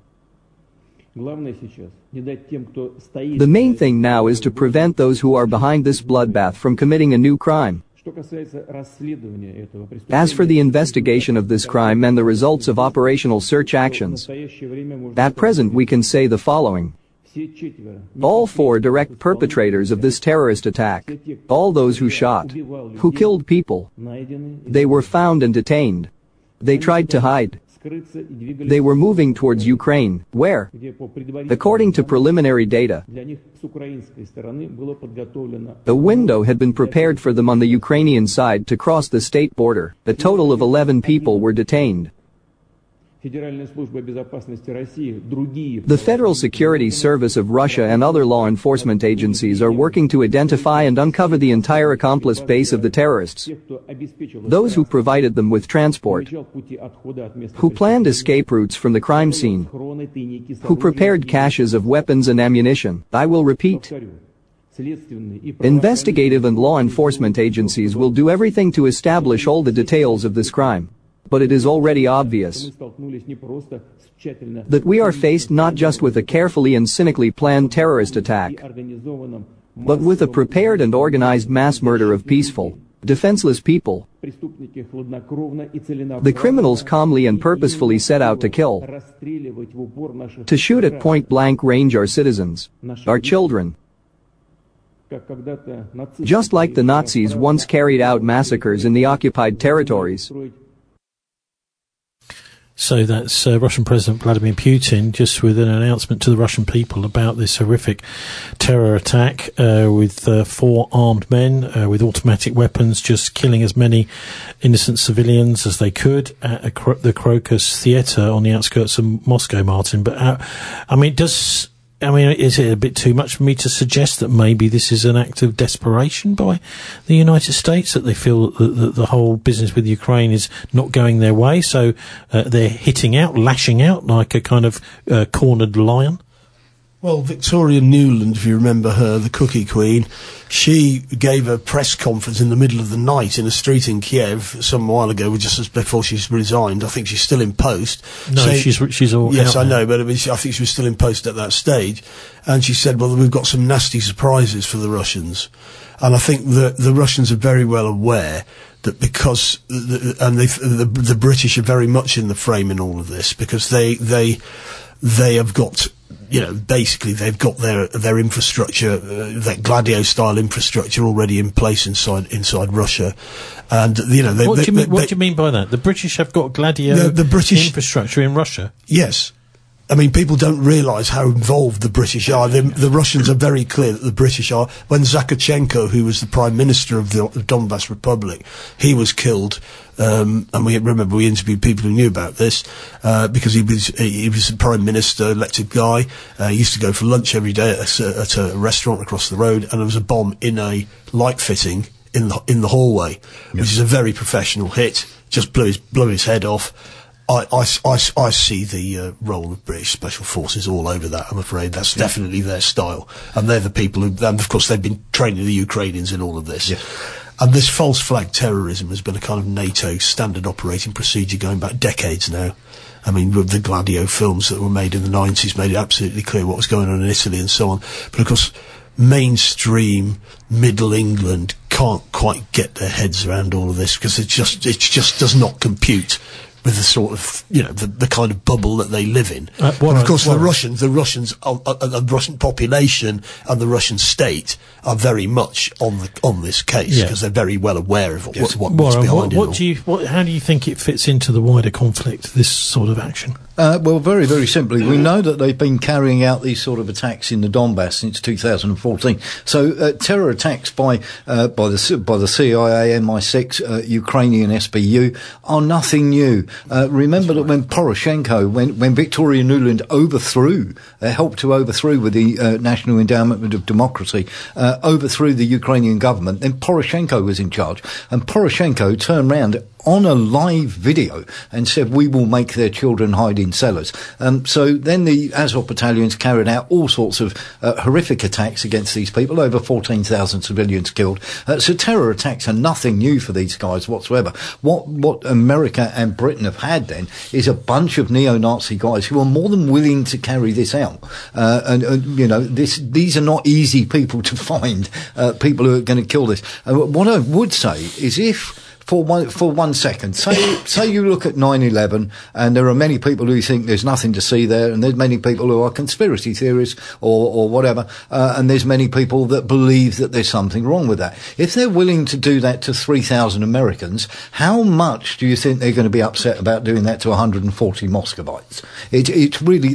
The main thing now is to prevent those who are behind this bloodbath from committing a new crime. As for the investigation of this crime and the results of operational search actions, at present we can say the following. All four direct perpetrators of this terrorist attack, all those who shot, who killed people, they were found and detained. They tried to hide. They were moving towards Ukraine, where, according to preliminary data, a window had been prepared for them on the Ukrainian side to cross the state border. A total of eleven people were detained. The Federal Security Service of Russia and other law enforcement agencies are working to identify and uncover the entire accomplice base of the terrorists, those who provided them with transport, who planned escape routes from the crime scene, who prepared caches of weapons and ammunition. I will repeat. Investigative and law enforcement agencies will do everything to establish all the details of this crime. But it is already obvious that we are faced not just with a carefully and cynically planned terrorist attack, but with a prepared and organized mass murder of peaceful, defenseless people. The criminals calmly and purposefully set out to kill, to shoot at point-blank range our citizens, our children. Just like the Nazis once carried out massacres in the occupied territories. So that's uh, Russian President Vladimir Putin, just with an announcement to the Russian people about this horrific terror attack uh, with uh, four armed men uh, with automatic weapons, just killing as many innocent civilians as they could at a cro- the Crocus Theatre on the outskirts of Moscow, Martin. But, uh, I mean, does... I mean, is it a bit too much for me to suggest that maybe this is an act of desperation by the United States, that they feel that the, the whole business with Ukraine is not going their way, so uh, they're hitting out, lashing out like a kind of uh, cornered lion? Well, Victoria Nuland, if you remember her, the Cookie Queen, she gave a press conference in the middle of the night in a street in Kiev some while ago, just as before she's resigned. I think she's still in post. No, saying, she's she's all Yes, out I there. know, but I, mean, she, I think she was still in post at that stage. And she said, well, we've got some nasty surprises for the Russians. And I think that the Russians are very well aware that because, the, and they, the, the British are very much in the frame in all of this, because they, they, they have got, you know, basically they've got their their infrastructure, uh, that Gladio-style infrastructure already in place inside inside Russia, and you know. They, what they, do you mean? they, what they, do you mean by that? The British have got Gladio the, the British infrastructure in Russia. Yes. I mean, people don't realise how involved the British are. The, the Russians are very clear that the British are. When Zakharchenko, who was the Prime Minister of the Donbass Republic, he was killed, um, and we remember we interviewed people who knew about this, uh, because he was he was the Prime Minister, elected guy. Uh, he used to go for lunch every day at a, at a restaurant across the road, and there was a bomb in a light fitting in the in the hallway, yeah. which is a very professional hit. Just blew his blew his head off. I, I, I, I see the uh, role of British Special Forces all over that, I'm afraid. That's yeah. definitely their style. And they're the people who, and of course they've been training the Ukrainians in all of this. Yeah. And this false flag terrorism has been a kind of NATO standard operating procedure going back decades now. I mean, with the Gladio films that were made in the nineties made it absolutely clear what was going on in Italy and so on. But of course, mainstream Middle England can't quite get their heads around all of this because it just, it just does not compute with the sort of, you know, the, the kind of bubble that they live in. Uh, and of course, the Russians, the Russians, uh, uh, the Russian population and the Russian state are very much on the on this case because yeah. they're very well aware of yes. what, what's Warren, behind what, it. What do you? What, how do you think it fits into the wider conflict? This sort of action. Uh, well, very, very simply, we know that they've been carrying out these sort of attacks in the Donbass since two thousand fourteen. So, uh, terror attacks by uh, by the by the C I A, M I six, uh, Ukrainian S B U are nothing new. Uh, remember that when Poroshenko, when when Victoria Nuland overthrew, uh, helped to overthrow with the uh, National Endowment of Democracy, uh, overthrew the Ukrainian government, then Poroshenko was in charge, and Poroshenko turned round on a live video and said, we will make their children hide in cellars. Um, so then the Azov battalions carried out all sorts of uh, horrific attacks against these people, over fourteen thousand civilians killed. Uh, so terror attacks are nothing new for these guys whatsoever. What, what America and Britain have had then is a bunch of neo-Nazi guys who are more than willing to carry this out. Uh, and, uh, you know, this, these are not easy people to find, uh, people who are going to kill this. Uh, what I would say is if, For one, for one second, say, say you look at nine eleven and there are many people who think there's nothing to see there, and there's many people who are conspiracy theorists or, or whatever, uh, and there's many people that believe that there's something wrong with that. If they're willing to do that to three thousand Americans, how much do you think they're going to be upset about doing that to one hundred forty Muscovites? It, it's really,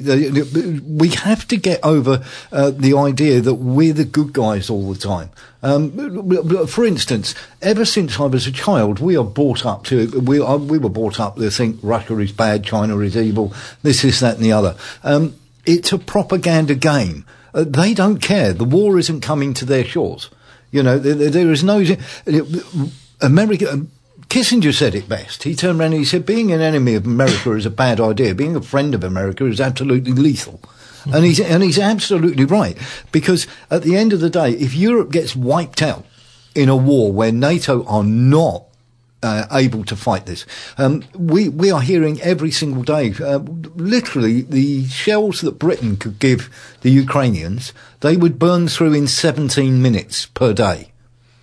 we have to get over uh, the idea that we're the good guys all the time. Um, for instance, ever since I was a child, we are brought up to, we are, we were brought up to think Russia is bad, China is evil, this is, that and the other. Um, it's a propaganda game. Uh, they don't care. The war isn't coming to their shores. You know, there, there is no, America, Kissinger said it best. He turned around and he said, being an enemy of America is a bad idea. Being a friend of America is absolutely lethal. And he's, and he's absolutely right, because at the end of the day, if Europe gets wiped out in a war where NATO are not uh, able to fight this, um, we, we are hearing every single day, uh, literally the shells that Britain could give the Ukrainians, they would burn through in seventeen minutes per day.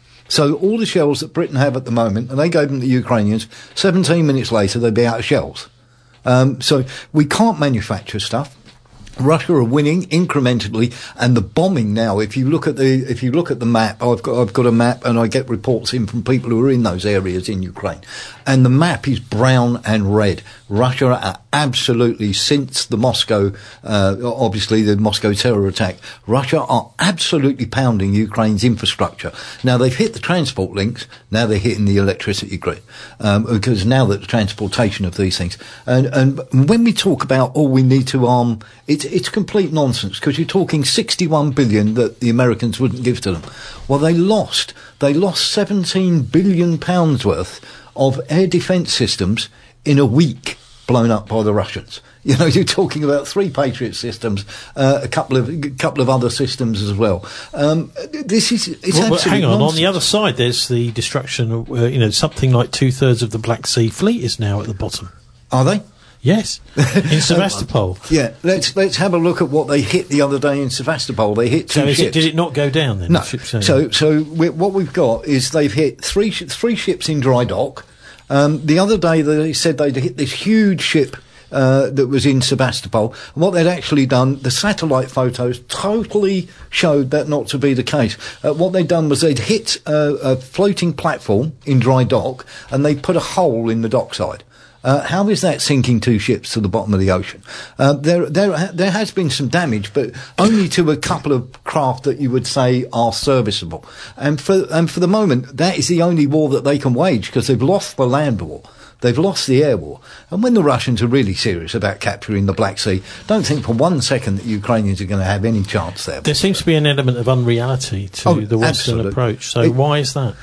So all the shells that Britain have at the moment, and they gave them to the Ukrainians, seventeen minutes later they'd be out of shells. Um, so we can't manufacture stuff. Russia are winning incrementally, and the bombing now, if you look at the, if you look at the map, I've got, I've got a map and I get reports in from people who are in those areas in Ukraine, and the map is brown and red. Russia are absolutely, since the Moscow, uh, obviously the Moscow terror attack, Russia are absolutely pounding Ukraine's infrastructure. Now they've hit the transport links, now they're hitting the electricity grid, um, because now that the transportation of these things, and, and when we talk about, oh, we need to arm, it's, it's complete nonsense, because you're talking sixty-one billion that the Americans wouldn't give to them. Well, they lost, they lost seventeen billion pounds worth of air defence systems in a week, blown up by the Russians. You know, you're talking about three Patriot systems, uh, a couple of a couple of other systems as well. Um, this is it's well, absolute hang on. nonsense. On the other side, there's the destruction of, uh, you know, something like two thirds of the Black Sea Fleet is now at the bottom. Are they? Yes, in Sevastopol. Yeah, let's let's have a look at what they hit the other day in Sevastopol. They hit two so is ships. It, did it not go down then? No. So so we, what we've got is they've hit three sh- three ships in dry dock. Um, the other day they said they'd hit this huge ship uh, that was in Sevastopol. And what they'd actually done, the satellite photos totally showed that not to be the case. Uh, what they'd done was they'd hit uh, a floating platform in dry dock, and they put a hole in the dockside. Uh, how is that sinking two ships to the bottom of the ocean? Uh, there, there, there has been some damage, but only to a couple of craft that you would say are serviceable. And for, and for the moment, that is the only war that they can wage, because they've lost the land war. They've lost the air war. And when the Russians are really serious about capturing the Black Sea, don't think for one second that Ukrainians are going to have any chance there. There seems to be an element of unreality to oh, the Western absolutely. approach. So it, why is that?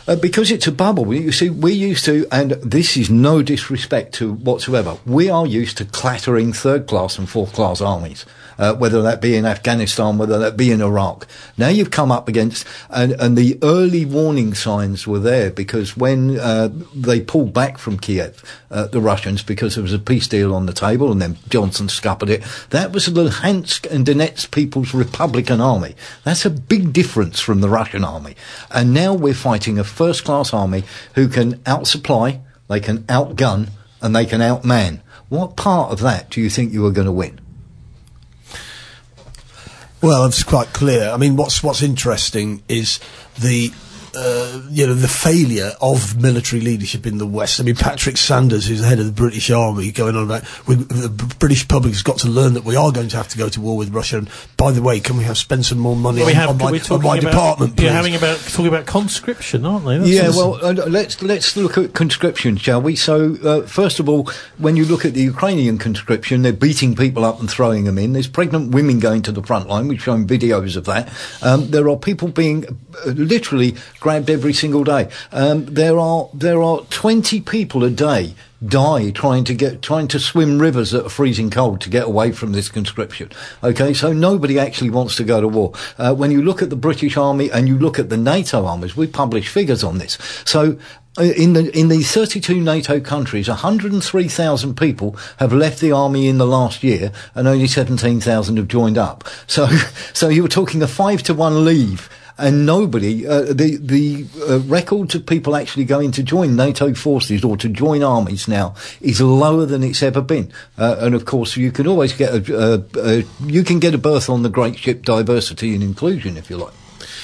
Uh, because it's a bubble. You see, we're used to, and this is no disrespect to whatsoever, we are used to clattering third-class and fourth-class armies. Uh, whether that be in Afghanistan, whether that be in Iraq. Now you've come up against, and, and the early warning signs were there, because when uh, they pulled back from Kiev, uh, the Russians, because there was a peace deal on the table, and then Johnson scuppered it, that was the Luhansk and Donetsk People's Republican Army. That's a big difference from the Russian army. And now we're fighting a first-class army who can outsupply, they can outgun, and they can outman. What part of that do you think you are going to win? Well, it's quite clear. I mean, what's what's interesting is the uh, you know the failure of military leadership in the West. I mean, Patrick Sanders, who's the head of the British Army, going on about we, the British public has got to learn that we are going to have to go to war with Russia. And by the way, can we have spend some more money well, we on, have, on my, on my about, department? Please? You're having about talking about conscription, aren't they? That's yeah, awesome. well, uh, let's let's look at conscription, shall we? So, uh, first of all, when you look at the Ukrainian conscription, they're beating people up and throwing them in. There's pregnant women going to the front line. We've shown videos of that. Um, there are people being uh, literally grabbed every single day. Um, there are there are twenty people a day die trying to get trying to swim rivers that are freezing cold to get away from this conscription. Okay, so nobody actually wants to go to war. Uh, when you look at the British Army and you look at the NATO armies, we publish figures on this. So uh, in the in the thirty-two NATO countries, one hundred three thousand people have left the army in the last year, and only seventeen thousand have joined up. So so you were talking a five to one leave. And nobody, uh, the the uh, records of people actually going to join NATO forces or to join armies now is lower than it's ever been. Uh, and of course, you can always get a, a, a you can get a berth on the great ship Diversity and Inclusion, if you like.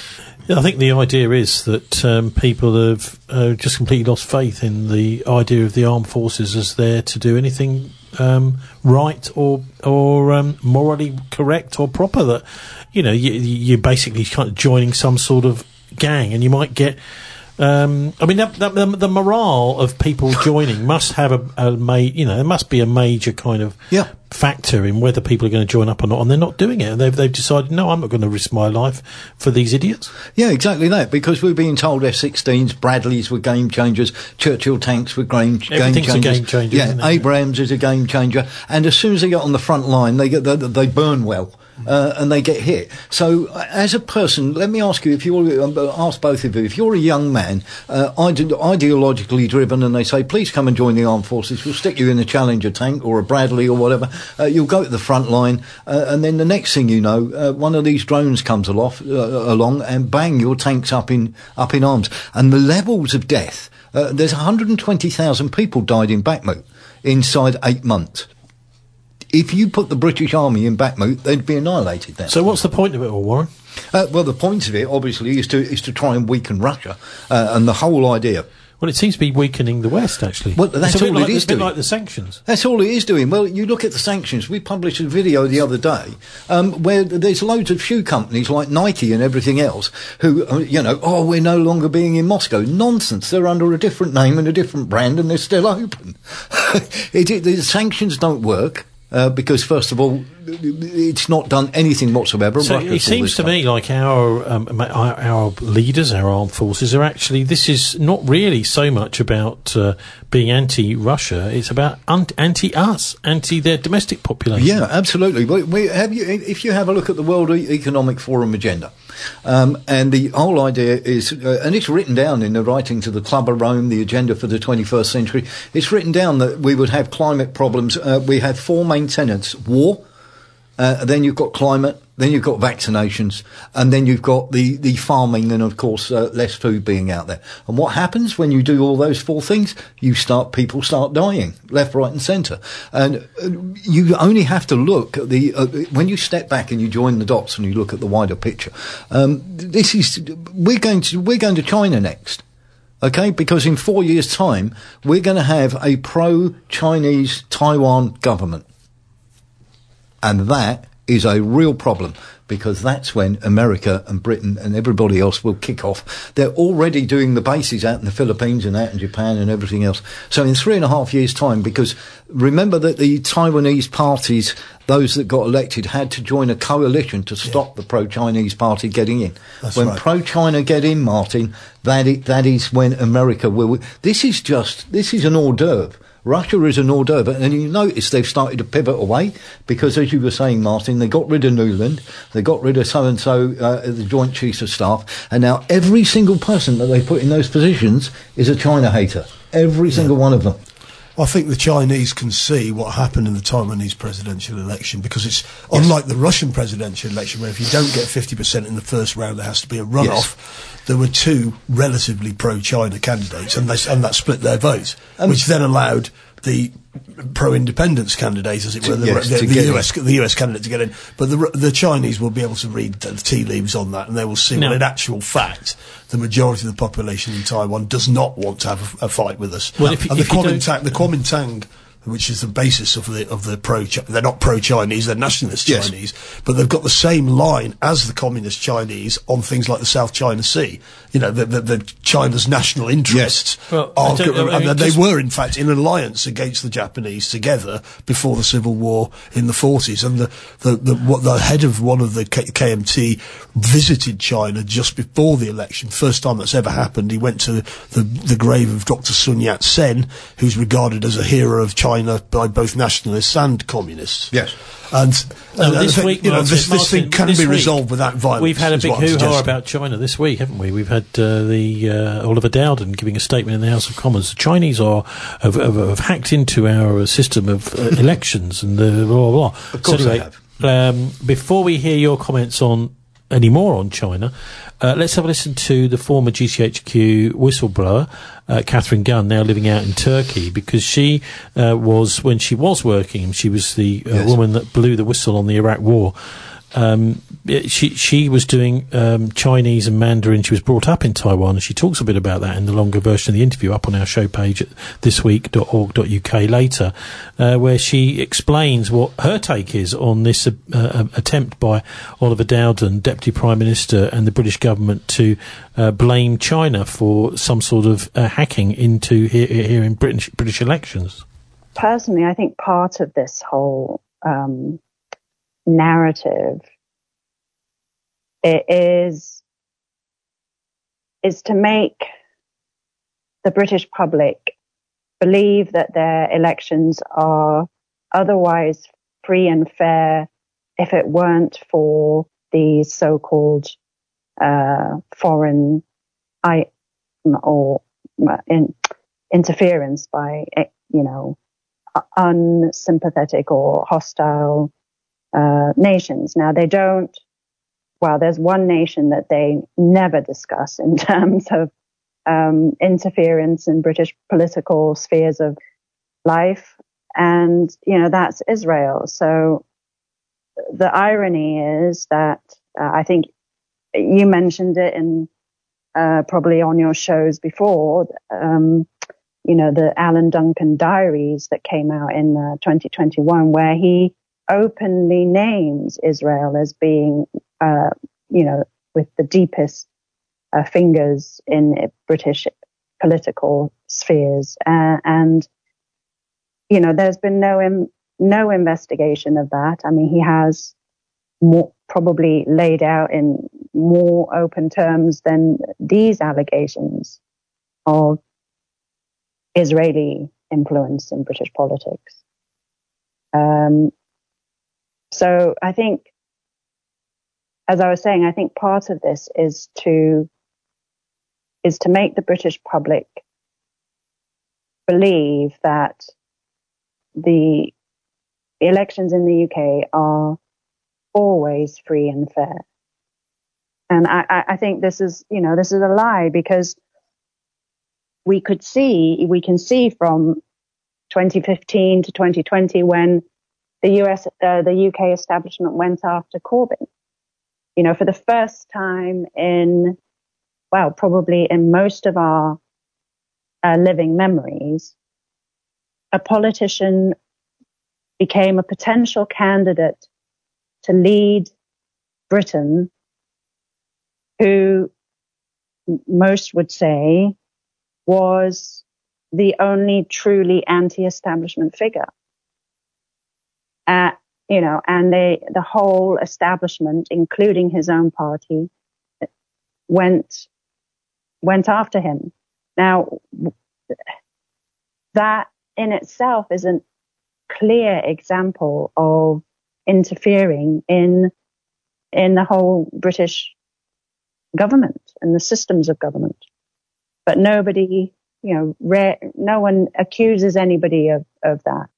I think the idea is that um, people have uh, just completely lost faith in the idea of the armed forces as there to do anything um, right or or um, morally correct or proper. That you know you, you're basically kind of joining some sort of gang, and you might get. Um, I mean, that, that, the, the morale of people joining must have a, a ma- you know, there must be a major kind of yeah. factor in whether people are going to join up or not, and they're not doing it. And they've they've decided, no, I'm not going to risk my life for these idiots. Yeah, exactly that. Because we're being told F sixteens, Bradleys were game changers, Churchill tanks were game, game changers. A game changer. Yeah, isn't it? Abrams is a game changer. And as soon as they get on the front line, they get they, they burn well. Uh, and they get hit. So, uh, as a person, let me ask you, if you're, uh, ask both of you, if you're a young man, uh, ide- ideologically driven, and they say, please come and join the armed forces, we'll stick you in a Challenger tank or a Bradley or whatever, uh, you'll go to the front line, uh, and then the next thing you know, uh, one of these drones comes aloft, uh, along, and bang, your tank's up in, up in arms. And the levels of death, uh, there's one hundred twenty thousand people died in Bakhmut inside eight months. If you put the British Army in Bakhmut, they'd be annihilated then. So what's the point of it all, Warren? Uh, well, the point of it, obviously, is to is to try and weaken Russia, uh, and the whole idea. Well, it seems to be weakening the West, actually. Well, that's it's a all bit like, it is it's a bit doing. like the sanctions. That's all it is doing. Well, you look at the sanctions. We published a video the other day um, where there's loads of shoe companies like Nike and everything else who, uh, you know, oh, we're no longer being in Moscow. Nonsense. They're under a different name and a different brand, and they're still open. it, it, the sanctions don't work. Uh, because first of all, it's not done anything whatsoever. So it seems to me like our, um, our our leaders, our armed forces, are actually. This is not really so much about uh, being anti-Russia. It's about un- anti-us, anti their domestic population. Yeah, absolutely. We, we have you, if you have a look at the World Economic Forum agenda, um, and the whole idea is, uh, and it's written down in the writings of the Club of Rome, the agenda for the twenty-first century. It's written down that we would have climate problems. Uh, we have four main tenets: war, uh, then you've got climate, then you've got vaccinations, and then you've got the, the farming and, of course, uh, less food being out there. And what happens when you do all those four things? You start, people start dying, left, right and centre. And uh, you only have to look at the, uh, when you step back and you join the dots and you look at the wider picture, um, this is, we're going to, we're going to China next. Okay, because in four years' time, we're going to have a pro-Chinese Taiwan government. And that is a real problem, because that's when America and Britain and everybody else will kick off. They're already doing the bases out in the Philippines and out in Japan and everything else. So in three and a half years' time, because remember that the Taiwanese parties those that got elected had to join a coalition to stop the pro-Chinese party getting in. That's when right. pro-China get in, Martin, that is, that is when America will. This is just this is an hors d'oeuvre. Russia is an hors d'oeuvre, and you notice they've started to pivot away because, as you were saying, Martin, they got rid of Nuland, they got rid of so-and-so, uh, the Joint Chiefs of Staff, and now every single person that they put in those positions is a China hater. Every single one of them. I think the Chinese can see what happened in the Taiwanese presidential election, because it's unlike the Russian presidential election, where if you don't get fifty percent in the first round, there has to be a runoff. Yes. There were two relatively pro-China candidates, and, they, and that split their vote, um, which then allowed the pro-independence candidate, as it were, the, yes, the, the, the U S the U S candidate to get in. But the the Chinese will be able to read the tea leaves on that, and they will see no. well, in actual fact, the majority of the population in Taiwan does not want to have a, a fight with us. Well, if, and if the you Kuomintang, the Kuomintang, which is the basis of the of the pro, they're not pro-Chinese, they're nationalist Yes. Chinese, but they've got the same line as the communist Chinese on things like the South China Sea. You know, the, the, the China's national interests Yes. Well, are, I don't- I mean, and they just- were in fact in alliance against the Japanese together before the Civil War in the forties. And the the, the what the head of one of the K- KMT visited China just before the election. First time that's ever happened. He went to the the grave of Doctor Sun Yat-sen, who's regarded as a hero of China by both nationalists and communists. Yes. And, No, and I this think, week, you know, Martin, this, this Martin, thing can this be week, resolved without violence. We've had a is big what I'm hoo-ha suggesting. about China this week, haven't we? We've had uh, the uh, Oliver Dowden giving a statement in the House of Commons. The Chinese are have, have, have hacked into our uh, system of uh, elections and uh, blah, blah, blah. Of course so they anyway, um, before we hear your comments on any more on China, uh, let's have a listen to the former G C H Q whistleblower, uh, Catherine Gunn, now living out in Turkey, because she uh, was, when she was working, she was the uh, Yes. woman that blew the whistle on the Iraq War. Um, it- she she was doing um, Chinese and Mandarin. She was brought up in Taiwan, and she talks a bit about that in the longer version of the interview up on our show page at this week dot org dot U K later, uh, where she explains what her take is on this uh, uh, attempt by Oliver Dowden, Deputy Prime Minister, and the British government to uh, blame China for some sort of uh, hacking into here, here in British British elections. Personally, I think part of this whole um, narrative it is is to make the British public believe that their elections are otherwise free and fair if it weren't for these so-called uh, foreign I or in, interference by, you know, unsympathetic or hostile uh, nations. Now, they don't, well, there's one nation that they never discuss in terms of um, interference in British political spheres of life, and, you know, that's Israel. So the irony is that uh, I think you mentioned it in uh, probably on your shows before, um, you know, the Alan Duncan diaries that came out in uh, twenty twenty-one, where he openly names Israel as being, uh, you know, with the deepest uh, fingers in uh, British political spheres. Uh, and, you know, there's been no im- no investigation of that. I mean, he has more, probably laid out in more open terms than these allegations of Israeli influence in British politics. Um, so I think, as I was saying, I think part of this is to is to make the British public believe that the elections in the U K are always free and fair. And I, I think this is, you know, this is a lie, because we could see, we can see from twenty fifteen to twenty twenty when the U S, uh, the U K establishment went after Corbyn. You know, for the first time in, well, probably in most of our uh, living memories, a politician became a potential candidate to lead Britain who most would say was the only truly anti-establishment figure. Uh, you know, and they, the whole establishment, including his own party, went, went after him. Now, that in itself is a clear example of interfering in, in the whole British government and the systems of government. But nobody, you know, rare, no one accuses anybody of, of that.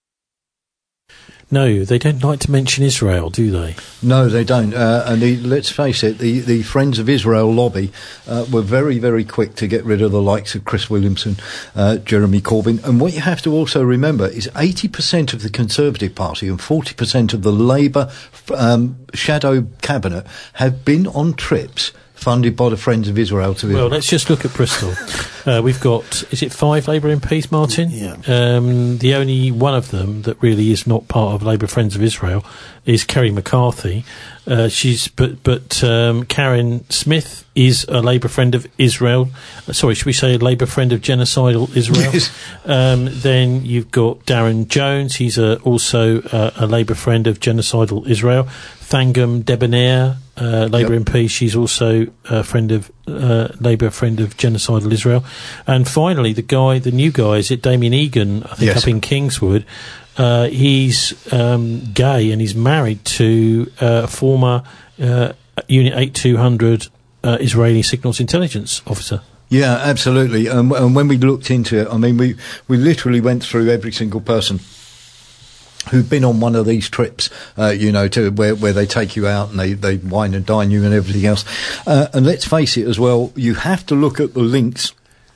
No, they don't like to mention Israel, do they? No, they don't. Uh, and the, let's face it, the, the Friends of Israel lobby uh, were very, very quick to get rid of the likes of Chris Williamson, uh, Jeremy Corbyn. And what you have to also remember is eighty percent of the Conservative Party and forty percent of the Labour um, shadow cabinet have been on trips funded by the Friends of Israel to Israel. Well, let's just look at Bristol. uh, we've got, is it five Labour M Ps, Martin? Yeah. Um, the only one of them that really is not part of Labour Friends of Israel is Kerry McCarthy. Uh, she's, but, but, um, Karen Smith is a Labour Friend of Israel. Uh, sorry, should we say a Labour Friend of Genocidal Israel? Yes. Um, then you've got Darren Jones. He's a, also uh, a Labour Friend of Genocidal Israel. Thangam Debonair, uh, Labour yep. M P, she's also a friend of uh, Labour friend of Genocidal Israel. And finally, the guy, the new guy, is it Damien Egan, I think, yes. up in Kingswood. Uh, he's um, gay and he's married to uh, a former uh, Unit eighty-two hundred uh, Israeli Signals Intelligence officer. Yeah, absolutely. Um, and when we looked into it, I mean, we, we literally went through every single person who've been on one of these trips, uh, you know, to where, where they take you out and they, they wine and dine you and everything else. Uh, and let's face it as well, you have to look at the links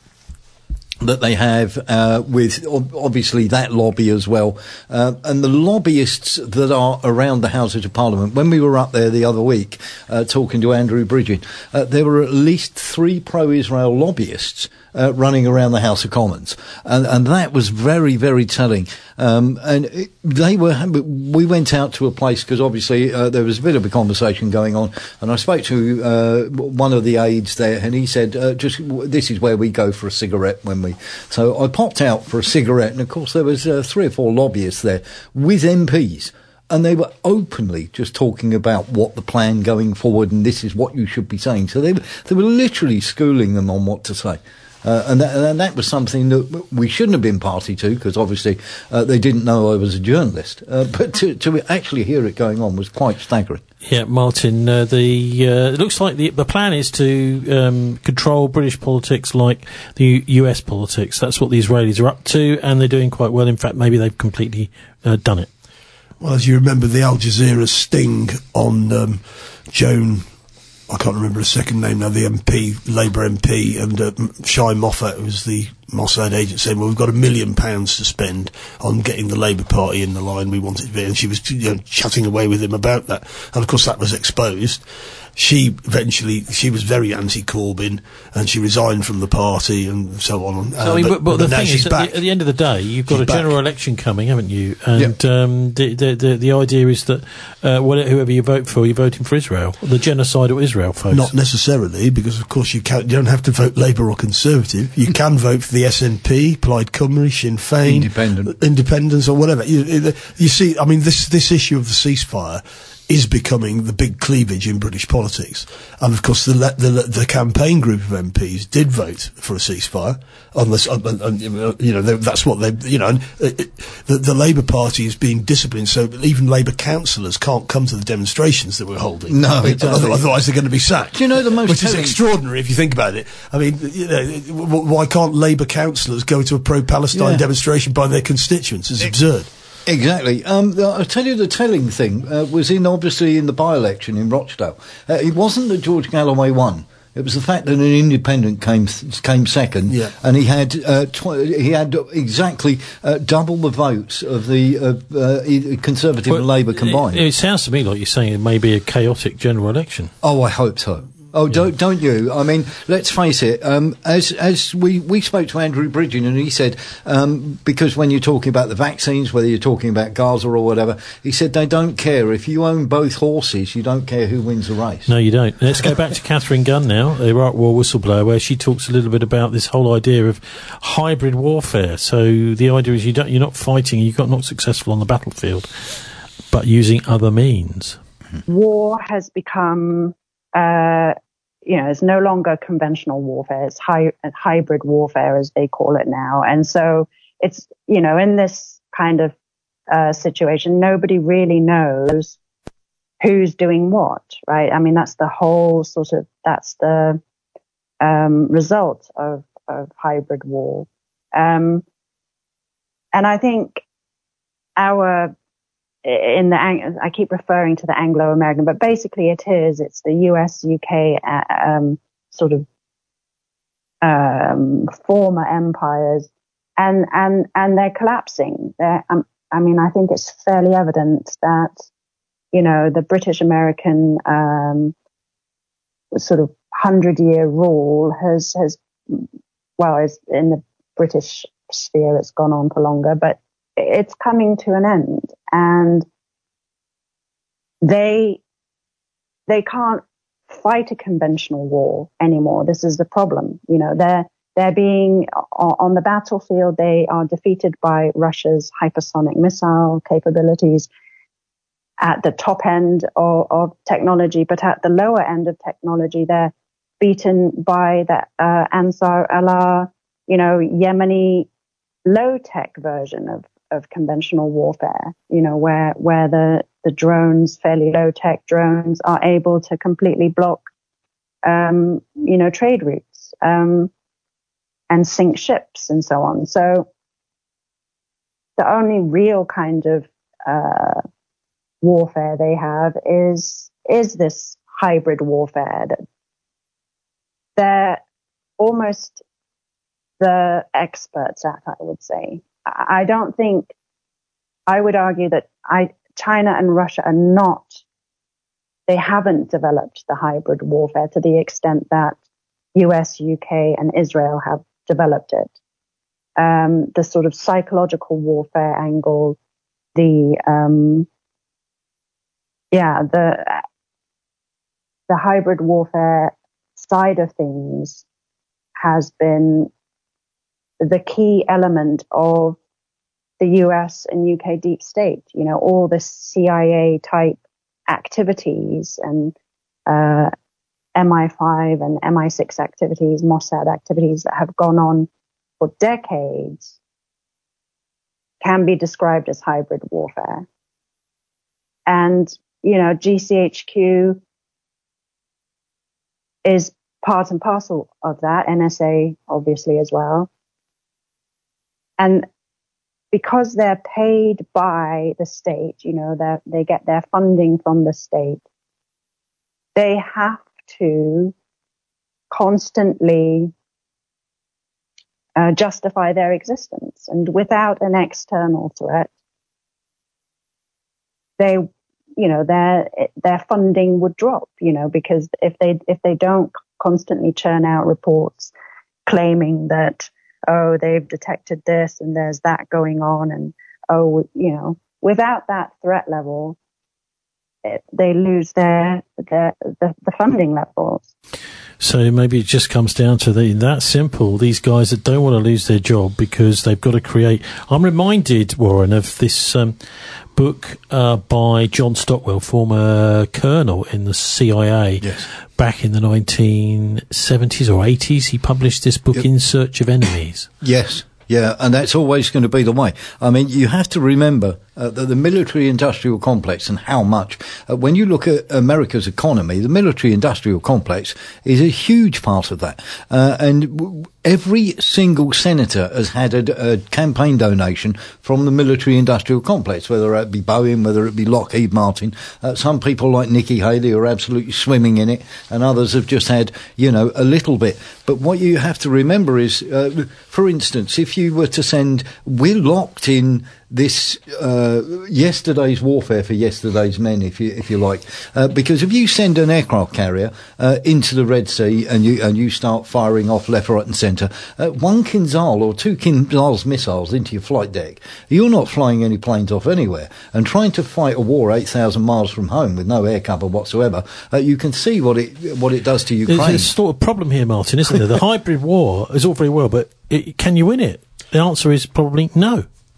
that they have uh, with ob- obviously that lobby as well, uh, and the lobbyists that are around the Houses of Parliament. When we were up there the other week uh, talking to Andrew Bridgen, uh, there were at least three pro-Israel lobbyists Uh, running around the House of Commons, and, and that was very, very telling. Um, and it, they were. We went out to a place because obviously uh, there was a bit of a conversation going on, and I spoke to uh, one of the aides there, and he said, uh, "Just this is where we go for a cigarette when we." So I popped out for a cigarette, and of course there was uh, three or four lobbyists there with M Ps. And they were openly just talking about what the plan going forward, and this is what you should be saying. So they were, they were literally schooling them on what to say. Uh, and, that, and that was something that we shouldn't have been party to, because obviously uh, they didn't know I was a journalist. Uh, but to, to actually hear it going on was quite staggering. Yeah, Martin, uh, the uh, it looks like the the plan is to um, control British politics like the U S politics. That's what the Israelis are up to, and they're doing quite well. In fact, maybe they've completely uh, done it. Well, as you remember, the Al Jazeera sting on um, Joan, I can't remember her second name now, the M P, Labour M P, and uh, Shai Moffat, who was the Mossad agent, saying, well, we've got a million pounds to spend on getting the Labour Party in the line we want it to be, and she was, you know, chatting away with him about that. And of course that was exposed. She eventually, she was very anti-Corbyn, and she resigned from the party and so on. So, Uh, I mean, but, but, but the now thing she's is, back. at the, at the end of the day, you've got She's a back. general election coming, haven't you? And Yep. um, the, the the the idea is that uh, whatever, whoever you vote for, you're voting for Israel, the genocidal Israel, folks. Not necessarily, because of course you can't, you don't have to vote Labour or Conservative. You can vote for the S N P, Plaid Cymru, Sinn Féin, Independent. Independents, or whatever. You, you see, I mean, this this issue of the ceasefire is becoming the big cleavage in British politics, and of course the le- the, the campaign group of M Ps did vote for a ceasefire. On this, on, on, on, you know, they, that's what they, you know, and it, it, the, the Labour Party is being disciplined, so even Labour councillors can't come to the demonstrations that we're holding. No, I mean, exactly. otherwise they're going to be sacked. Do you know the most Which is telling- extraordinary if you think about it. I mean, you know, w- why can't Labour councillors go to a pro-Palestine Yeah. demonstration by their constituents? It's absurd. Exactly. Um, the- I'll tell you the telling thing uh, was in, obviously, in the by-election in Rochdale. Uh, it wasn't that George Galloway won. It was the fact that an independent came came second, Yeah. and he had uh, tw- he had exactly uh, double the votes of the uh, uh, Conservative Well, and Labour combined. It, it sounds to me like you're saying it may be a chaotic general election. Oh, I hope so. Oh, don't don't you? I mean, let's face it. Um, as as we, we spoke to Andrew Bridgen, and he said um, because when you're talking about the vaccines, whether you're talking about Gaza or whatever, he said they don't care if you own both horses. You don't care who wins the race. No, you don't. Let's go back to Catherine Gunn now, the Iraq War whistleblower, where she talks a little bit about this whole idea of hybrid warfare. So the idea is you don't, you're not fighting, you got not successful on the battlefield. but using other means. War has become, uh, you know, it's no longer conventional warfare. It's hy- hybrid warfare, as they call it now. And so it's, you know, in this kind of uh, situation, nobody really knows who's doing what, right? I mean, that's the whole sort of, that's the um, result of, of hybrid war. Um, and I think our, in the, I keep referring to the Anglo-American, but basically it is, it's the U S, U K, uh, um, sort of, um, former empires, and, and, and they're collapsing. They're, um, I mean, I think it's fairly evident that, you know, the British-American, um, sort of hundred-year rule has, has, well, it's in the British sphere, it's gone on for longer, but it's coming to an end, and they they can't fight a conventional war anymore. This is the problem. You know, they're they're being on the battlefield. They are defeated by Russia's hypersonic missile capabilities at the top end of, of technology, but at the lower end of technology, they're beaten by the uh, Ansar Allah, you know, Yemeni low-tech version of of conventional warfare, you know, where, where the, the drones, fairly low-tech drones, are able to completely block, um, you know, trade routes, um, and sink ships and so on. So the only real kind of, uh, warfare they have is, is this hybrid warfare that they're almost the experts at, I would say. I don't think, I would argue that I, China and Russia are not, they haven't developed the hybrid warfare to the extent that U S, U K, and Israel have developed it. Um, the sort of psychological warfare angle, the, um, yeah, the, the hybrid warfare side of things has been the key element of the U S and U K deep state, you know, all the C I A type activities and uh, M I five and M I six activities, Mossad activities that have gone on for decades can be described as hybrid warfare. And, you know, G C H Q is part and parcel of that, N S A obviously as well. And because they're paid by the state, you know, they they get their funding from the state, they have to constantly uh, justify their existence. And without an external threat, they, you know, their their funding would drop, you know, because if they if they don't constantly churn out reports claiming that, oh, they've detected this and there's that going on, and, oh, you know, without that threat level, it, they lose their, their the, the funding levels. So maybe it just comes down to the, that simple. These guys that don't want to lose their job because they've got to create. I'm reminded, Warren, of this um, book uh, by John Stockwell, former colonel in the C I A. Yes. Back in the nineteen seventies or eighties, he published this book, yep. In Search of Enemies. Yes. Yeah, and that's always going to be the way. I mean, you have to remember uh, that the military-industrial complex and how much, uh, when you look at America's economy, the military-industrial complex is a huge part of that. Uh, and w- every single senator has had a, a campaign donation from the military-industrial complex, whether it be Boeing, whether it be Lockheed Martin. Uh, some people like Nikki Haley are absolutely swimming in it, and others have just had, you know, a little bit. But what you have to remember is, uh, for instance, if you were to send, we're locked in this uh, yesterday's warfare for yesterday's men, if you if you like, uh, because if you send an aircraft carrier uh, into the Red Sea and you and you start firing off left, right, and centre, uh, one Kinzhal or two Kinzhal's missiles into your flight deck, you're not flying any planes off anywhere. And trying to fight a war eight thousand miles from home with no air cover whatsoever, uh, you can see what it what it does to Ukraine. There's a sort of problem here, Martin, isn't there? The hybrid war is all very well, but it, can you win it? The answer is probably no.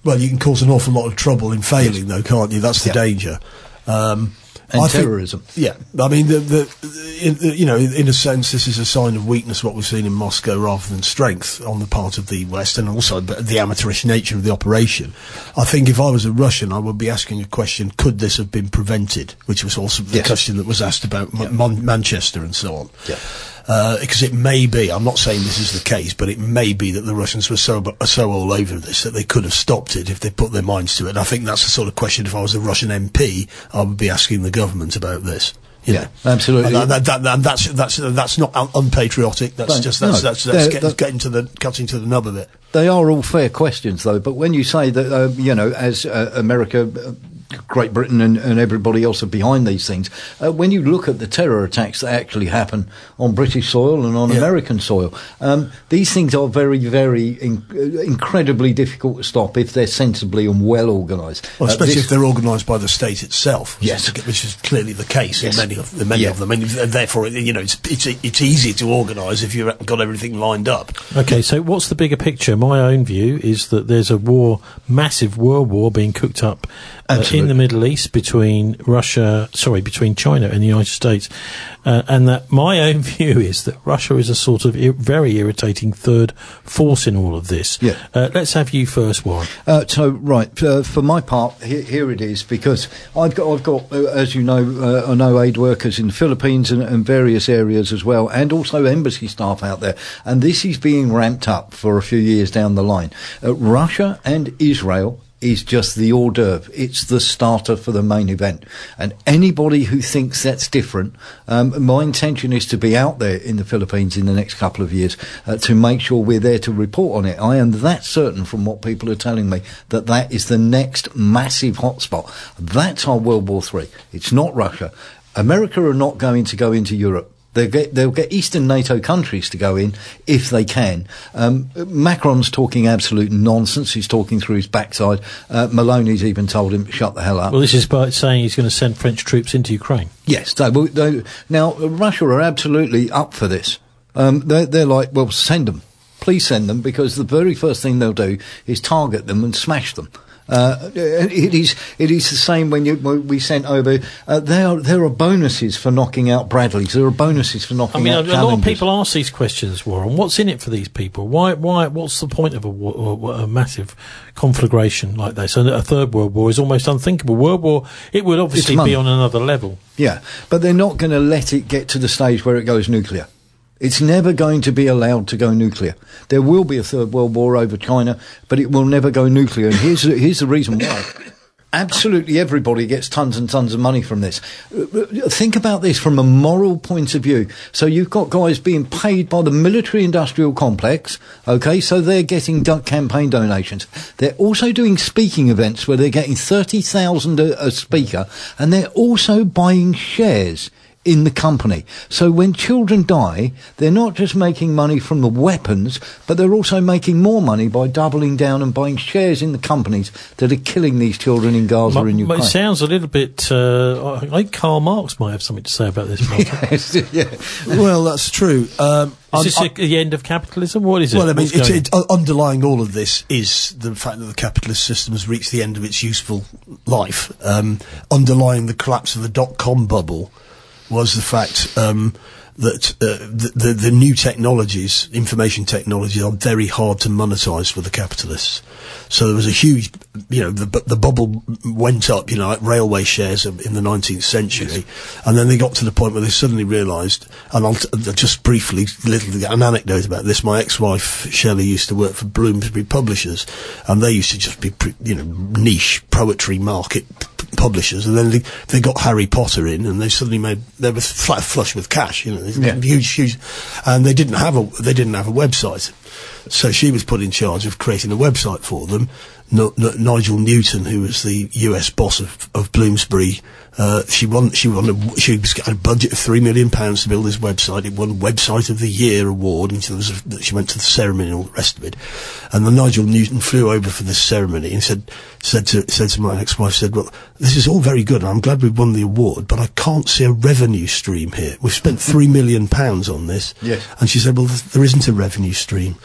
Well, you can cause an awful lot of trouble in failing, though, can't you? That's the Yeah. danger. Um, And I think- terrorism. yeah, I mean, the, the, in, the, you know, in a sense, this is a sign of weakness. What we've seen in Moscow, rather than strength on the part of the West, and also but the amateurish nature of the operation. I think if I was a Russian, I would be asking a question: could this have been prevented? Which was also the Yes. question that was asked about Yeah. M- Mon- Manchester and so on. Yeah. Uh, because it may be, I'm not saying this is the case, but it may be that the Russians were so so all over this that they could have stopped it if they put their minds to it. And I think that's the sort of question, if I was a Russian M P, I would be asking the government about this. You Yeah, know? absolutely. And, that, that, that, and that's that's that's not un- unpatriotic. That's No, just that's no. that's, that's They're- get, they're- getting to the cutting to the nub of it. They are all fair questions, though. But when you say that, uh, you know, as uh, America, uh, Great Britain, and, and everybody else are behind these things, uh, when you look at the terror attacks that actually happen on British soil and on Yeah. American soil, um, these things are very, very in- uh, incredibly difficult to stop if they're sensibly and well organised. Well, Uh, especially this- if they're organised by the state itself. Which Yes. is, which is clearly the case Yes. in many of the many Yeah. of them, and therefore, you know, it's it's it's easy to organise if you've got everything lined up. Okay, so what's the bigger picture? My own view is that there's a war, massive world war being cooked up uh, in the Middle East between Russia, sorry, between China and the United States. Uh, and that my own view is that Russia is a sort of ir- very irritating third force in all of this. Yeah. Uh, let's have you first, Warren. Uh, so, right, uh, for my part, here, here it is, because I've got, I've got, uh, as you know, uh, I know aid workers in the Philippines and, and various areas as well, and also embassy staff out there, and this is being ramped up for a few years down the line. Uh, Russia and Israel is just the hors d'oeuvre. It's the starter for the main event. And anybody who thinks that's different, um, my intention is to be out there in the Philippines in the next couple of years uh, to make sure we're there to report on it. I am that certain from what people are telling me that that is the next massive hotspot. That's our World War Three. It's not Russia. America are not going to go into Europe. They'll get, they'll get Eastern NATO countries to go in if they can. Um, Macron's talking absolute nonsense. He's talking through his backside. Uh, Maloney's even told him to shut the hell up. Well, this is by saying he's going to send French troops into Ukraine. Yes. They, will- they, now, Russia are absolutely up for this. Um, they're, they're like, well, send them. Please send them, because the very first thing they'll do is target them and smash them. Uh, it is it is the same when you when we sent over. Uh, there are there are bonuses for knocking out Bradleys. There are bonuses for knocking I mean, out a, a lot of Challengers. people ask these questions, Warren. What's in it for these people? Why? Why? What's the point of a, war, a massive conflagration like this? And a third world war is almost unthinkable. World war, it would obviously It's be money. on another level. Yeah, but they're not going to let it get to the stage where it goes nuclear. It's never going to be allowed to go nuclear. There will be a third world war over China, but it will never go nuclear. And here's the, here's the reason why. Absolutely everybody gets tons and tons of money from this. Uh, Think about this from a moral point of view. So you've got guys being paid by the military-industrial complex, okay, so they're getting du- campaign donations. They're also doing speaking events where they're getting thirty thousand a, a speaker, and they're also buying shares in the company. So when children die, they're not just making money from the weapons, but they're also making more money by doubling down and buying shares in the companies that are killing these children in Gaza But- and but Ukraine. it sounds a little bit. Uh, I think Karl Marx might have something to say about this. Yes, yeah. Well, that's true. Um, Is this I- a, the end of capitalism? What is it? Well, I mean, What's it's, going it, uh, underlying all of this is the fact that the capitalist system has reached the end of its useful life. Um, underlying the collapse of the dot-com bubble was the fact um, that uh, the, the, the new technologies, information technologies, are very hard to monetize for the capitalists. So there was a huge, you know, the, bu- the bubble went up, you know, like railway shares in the nineteenth century. And then they got to the point where they suddenly realised, and I'll t- uh, just briefly, little an anecdote about this. My ex-wife, Shelley, used to work for Bloomsbury Publishers, and they used to just be, pre- you know, niche poetry market p- publishers. And then they, they got Harry Potter in, and they suddenly made, they were flat flush with cash, you know, Yeah. huge, huge, and they didn't have a, they didn't have a website. So she was put in charge of creating a website for them. N- N- Nigel Newton, who was the U S boss of, of Bloomsbury, uh, she won. She won. A, she was got a budget of three million pounds to build this website. It won Website of the Year award, and she, was a, she went to the ceremony and all the rest of it. And then Nigel Newton flew over for this ceremony and said, said to said to my ex-wife, said, "Well, this is all very good, and I'm glad we won the award, but I can't see a revenue stream here. We've spent three million pounds on this." Yes. And she said, "Well, th- there isn't a revenue stream.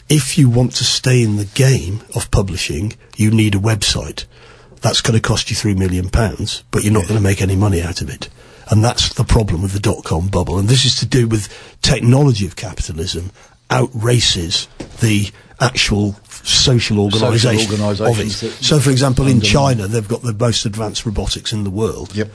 if you want to stay in the game of publishing, you need a website. That's going to cost you three million pounds, but you're not going to make any money out of it. And that's the problem with the dot-com bubble. And this is to do with technology of capitalism outraces the actual social organisation of it. So, for example, in China, they've got the most advanced robotics in the world. Yep.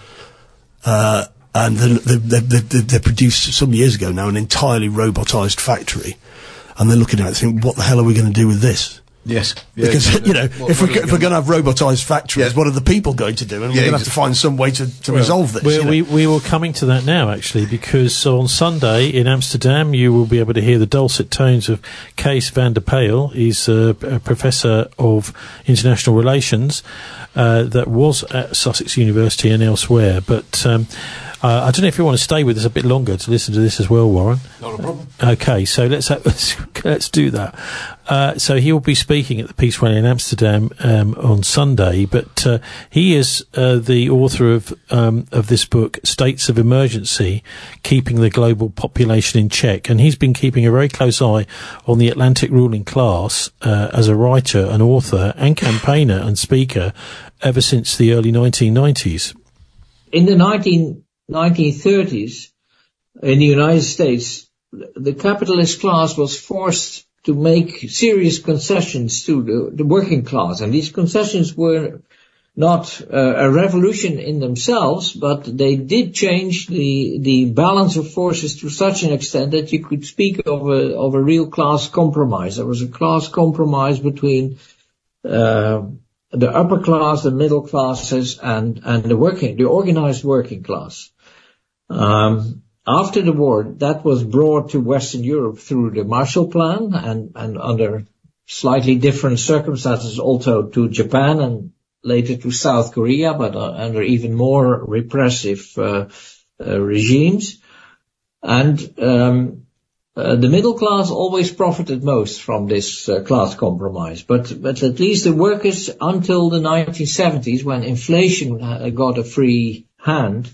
Uh, and they, they, they, they, they produced, some years ago now, an entirely robotised factory. And they're looking at it and thinking, what the hell are we going to do with this? Yes. Yeah, because, yeah, you know, what, if, what we're, if we're going to have robotised factories, yeah. what are the people going to do? And yeah, we're going to have to find some way to, to well, resolve this. Well, you know? we, we were coming to that now, actually, because on Sunday in Amsterdam, you will be able to hear the dulcet tones of Kees van der Pijl. He's a, a professor of international relations uh, that was at Sussex University and elsewhere. But um, uh, I don't know if you want to stay with us a bit longer to listen to this as well, Warren. Not a problem. Okay, so let's have, let's, let's do that. Uh, so he will be speaking at the Peace Rally in Amsterdam um, on Sunday, but uh, he is uh, the author of um, of this book, States of Emergency, Keeping the Global Population in Check, and he's been keeping a very close eye on the Atlantic ruling class uh, as a writer, an author, and campaigner and speaker ever since the early nineteen nineties. In the nineteen thirties, in the United States, the capitalist class was forced to make serious concessions to the, the working class. And these concessions were not uh, a revolution in themselves, but they did change the, the balance of forces to such an extent that you could speak of a, of a real class compromise. There was a class compromise between uh, the upper class, the middle classes, and, and the working, the organized working class. Um, After the war, that was brought to Western Europe through the Marshall Plan and, and under slightly different circumstances also to Japan and later to South Korea, but uh, under even more repressive uh, uh, regimes. And um, uh, the middle class always profited most from this uh, class compromise. But, but at least the workers until the nineteen seventies, when inflation uh, got a free hand,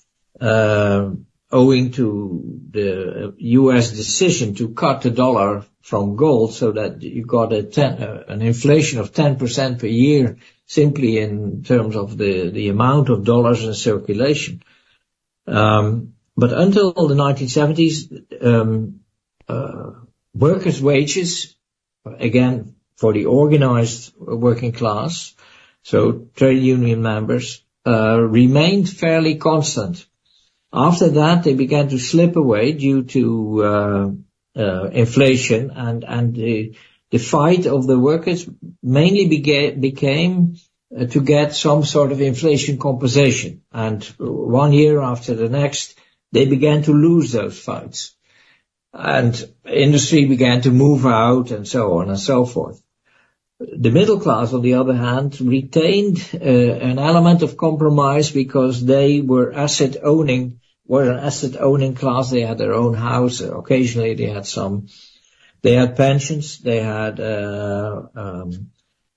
uh, owing to the U S decision to cut the dollar from gold so that you got a ten, uh, an inflation of ten percent per year simply in terms of the, the amount of dollars in circulation. Um, but until the nineteen seventies, um, uh, workers' wages, again, for the organized working class, so trade union members, uh, remained fairly constant. After that, they began to slip away due to uh, uh, inflation, and and the, the fight of the workers mainly began, became uh, to get some sort of inflation compensation. And one year after the next, they began to lose those fights, and industry began to move out, and so on and so forth. The middle class, on the other hand, retained uh, an element of compromise because they were asset owning, were an asset owning class. They had their own house. Occasionally they had some, they had pensions. They had, uh, um,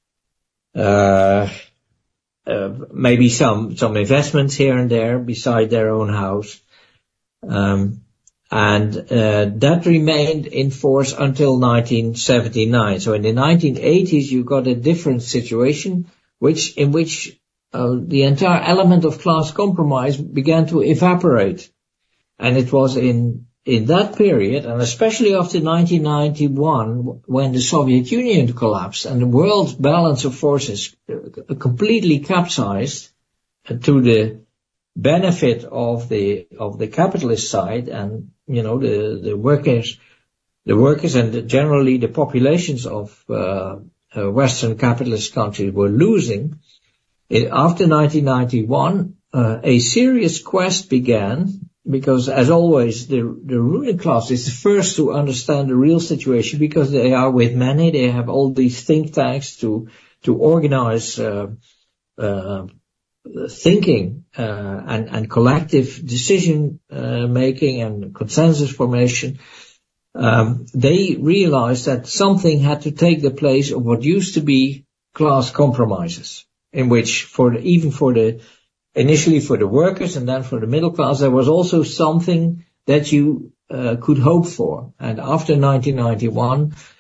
uh, uh, maybe some, some investments here and there beside their own house. Um, And uh, that remained in force until nineteen seventy-nine. So in the nineteen eighties, you got a different situation, which in which uh, the entire element of class compromise began to evaporate. And it was in in that period, and especially after nineteen ninety-one, when the Soviet Union collapsed and the world's balance of forces completely capsized to the benefit of the of the capitalist side, and you know the the workers the workers and the, generally the populations of uh, uh, Western capitalist countries were losing. It, after nineteen ninety-one, uh, a serious quest began, because as always the the ruling class is the first to understand the real situation, because they are with many, they have all these think tanks to to organize uh, uh thinking uh, and, and collective decision uh, making and consensus formation. Um, they realized that something had to take the place of what used to be class compromises, in which for the, even for the initially for the workers and then for the middle class, there was also something that you uh, could hope for. And after nineteen ninety-one,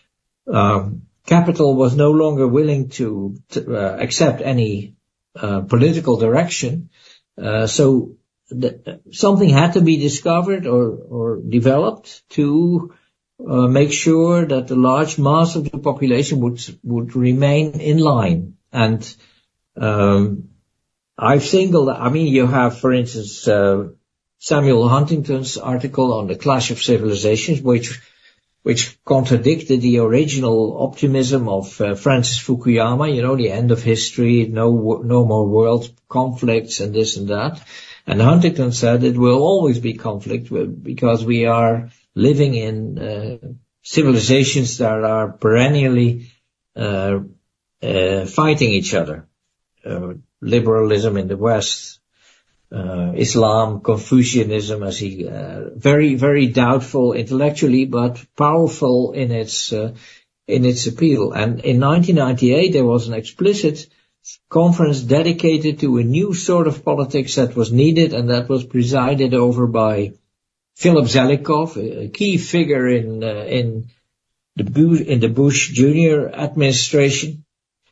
um, capital was no longer willing to, to uh, accept any uh, political direction. Uh, so th- something had to be discovered or, or developed to uh, make sure that the large mass of the population would would remain in line. And um, I've singled, I mean, you have, for instance, uh, Samuel Huntington's article on the Clash of Civilizations, which which contradicted the original optimism of uh, Francis Fukuyama, you know, the end of history, no no more world conflicts and this and that. And Huntington said it will always be conflict because we are living in uh, civilizations that are perennially uh, uh, fighting each other. Uh, liberalism in the West, uh, Islam, Confucianism, as he, uh, very, very doubtful intellectually, but powerful in its, uh, in its appeal. And in nineteen ninety-eight, there was an explicit conference dedicated to a new sort of politics that was needed, and that was presided over by Philip Zelikow, a key figure in, uh, in the Bush, in the Bush Junior administration.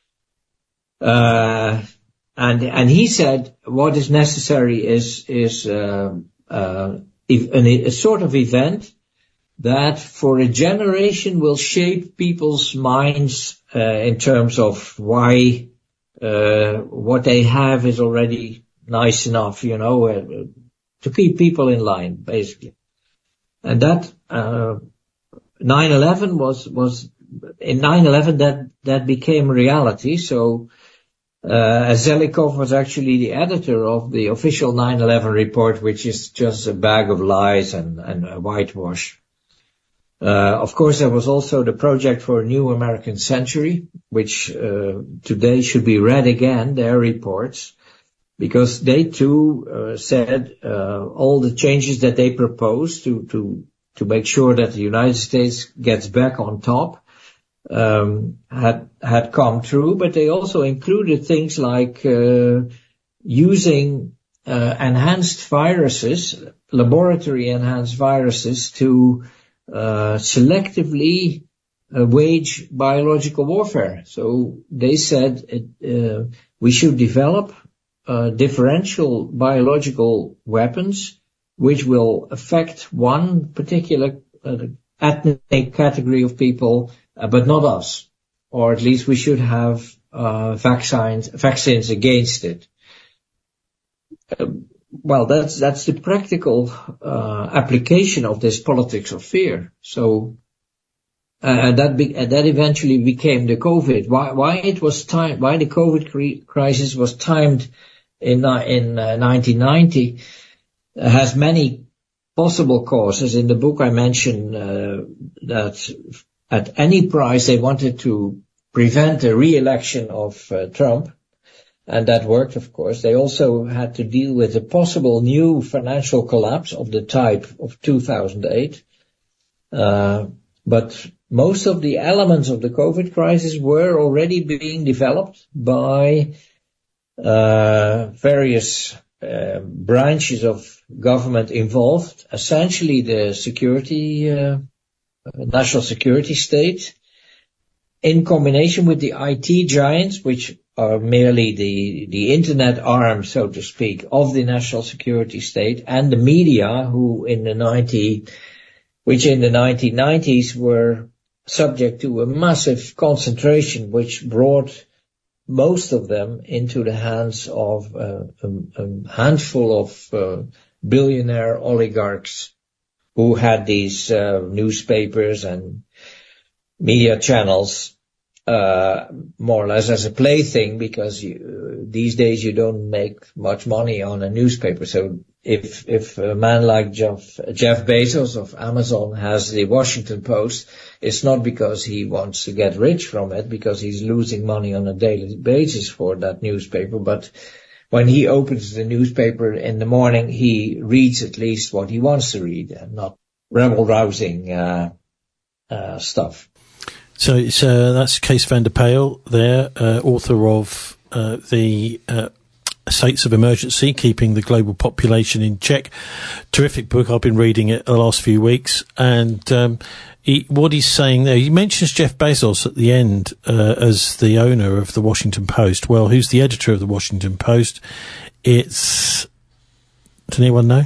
Uh, And, and he said what is necessary is, is, uh, uh, an, a sort of event that for a generation will shape people's minds, uh, in terms of why, uh, what they have is already nice enough, you know, uh, to keep people in line, basically. And that, uh, nine eleven was, was, in nine eleven that, that became reality, so, Uh, Zelikow was actually the editor of the official nine eleven report, which is just a bag of lies and, and a whitewash. Uh, of course, there was also the Project for a New American Century, which uh, today should be read again, their reports, because they too uh, said uh, all the changes that they proposed to, to, to make sure that the United States gets back on top um had had come true, but they also included things like uh, using uh, enhanced viruses, laboratory enhanced viruses, to uh, selectively uh, wage biological warfare. So they said it, uh, we should develop uh, differential biological weapons which will affect one particular uh, ethnic category of people, Uh, but not us, or at least we should have uh, vaccines vaccines against it. Uh, well, that's that's the practical uh, application of this politics of fear. So uh, that be, uh, that eventually became the COVID. Why why it was time? Why the COVID cri- crisis was timed in uh, in uh, nineteen ninety uh, has many possible causes. In the book, I mention uh, that. At any price, they wanted to prevent a re-election of uh, Trump, and that worked, of course. They also had to deal with a possible new financial collapse of the type of two thousand eight. Uh, but most of the elements of the COVID crisis were already being developed by uh, various uh, branches of government involved, essentially the security uh national security state, in combination with the I T giants, which are merely the, the internet arm, so to speak, of the national security state, and the media, who in the ninety, which in the nineteen nineties were subject to a massive concentration, which brought most of them into the hands of uh, a, a handful of uh, billionaire oligarchs who had these uh, newspapers and media channels uh more or less as a plaything, because you, uh, these days you don't make much money on a newspaper. So if if a man like Jeff, Jeff Bezos of Amazon has the Washington Post, it's not because he wants to get rich from it, because he's losing money on a daily basis for that newspaper, but when he opens the newspaper in the morning, he reads at least what he wants to read, and not rebel-rousing uh, uh, stuff. So it's, uh, that's Kees van der Pijl there, uh, author of uh, the uh, States of Emergency, Keeping the Global Population in Check. Terrific book. I've been reading it the last few weeks. And um, he, what he's saying there, he mentions Jeff Bezos at the end uh, as the owner of the Washington Post. Well, who's the editor of the Washington Post? It's... Does anyone know?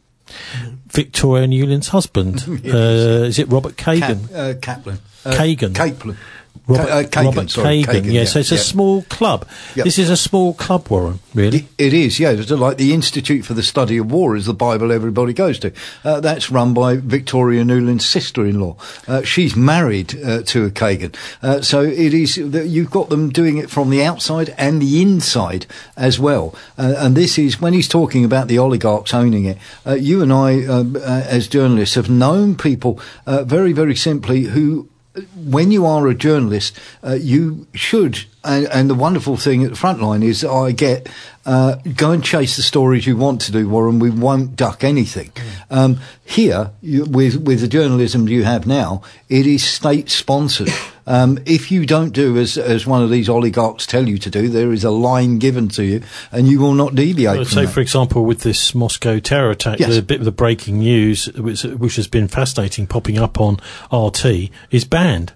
Mm. Victoria Newland's husband. Yes. Uh, is it Robert Kagan? Cap, uh, Kaplan. Uh, Kagan. Kaplan. Robert, Ka- uh, Kagan, Robert sorry, Kagan, Kagan, yeah, yeah, so it's yeah. a small club. Yep. This is a small club, Warren, really. It, it is, yeah. It's like the Institute for the Study of War is the Bible everybody goes to. Uh, that's run by Victoria Newland's sister-in-law. Uh, she's married uh, to a Kagan. Uh, so it is, you've got them doing it from the outside and the inside as well. Uh, and this is, when he's talking about the oligarchs owning it, uh, you and I, uh, uh, as journalists, have known people uh, very, very simply who, when you are a journalist, uh, you should, and, and the wonderful thing at the front line is I get, uh, go and chase the stories you want to do, Warren. We won't duck anything. Mm. Um, here, you, with, with the journalism you have now, it is state-sponsored. Um, if you don't do as, as one of these oligarchs tell you to do, there is a line given to you, and you will not deviate well, from so, that. for example, with this Moscow terror attack, Yes. the bit of the breaking news, which, which has been fascinating, popping up on R T, is banned.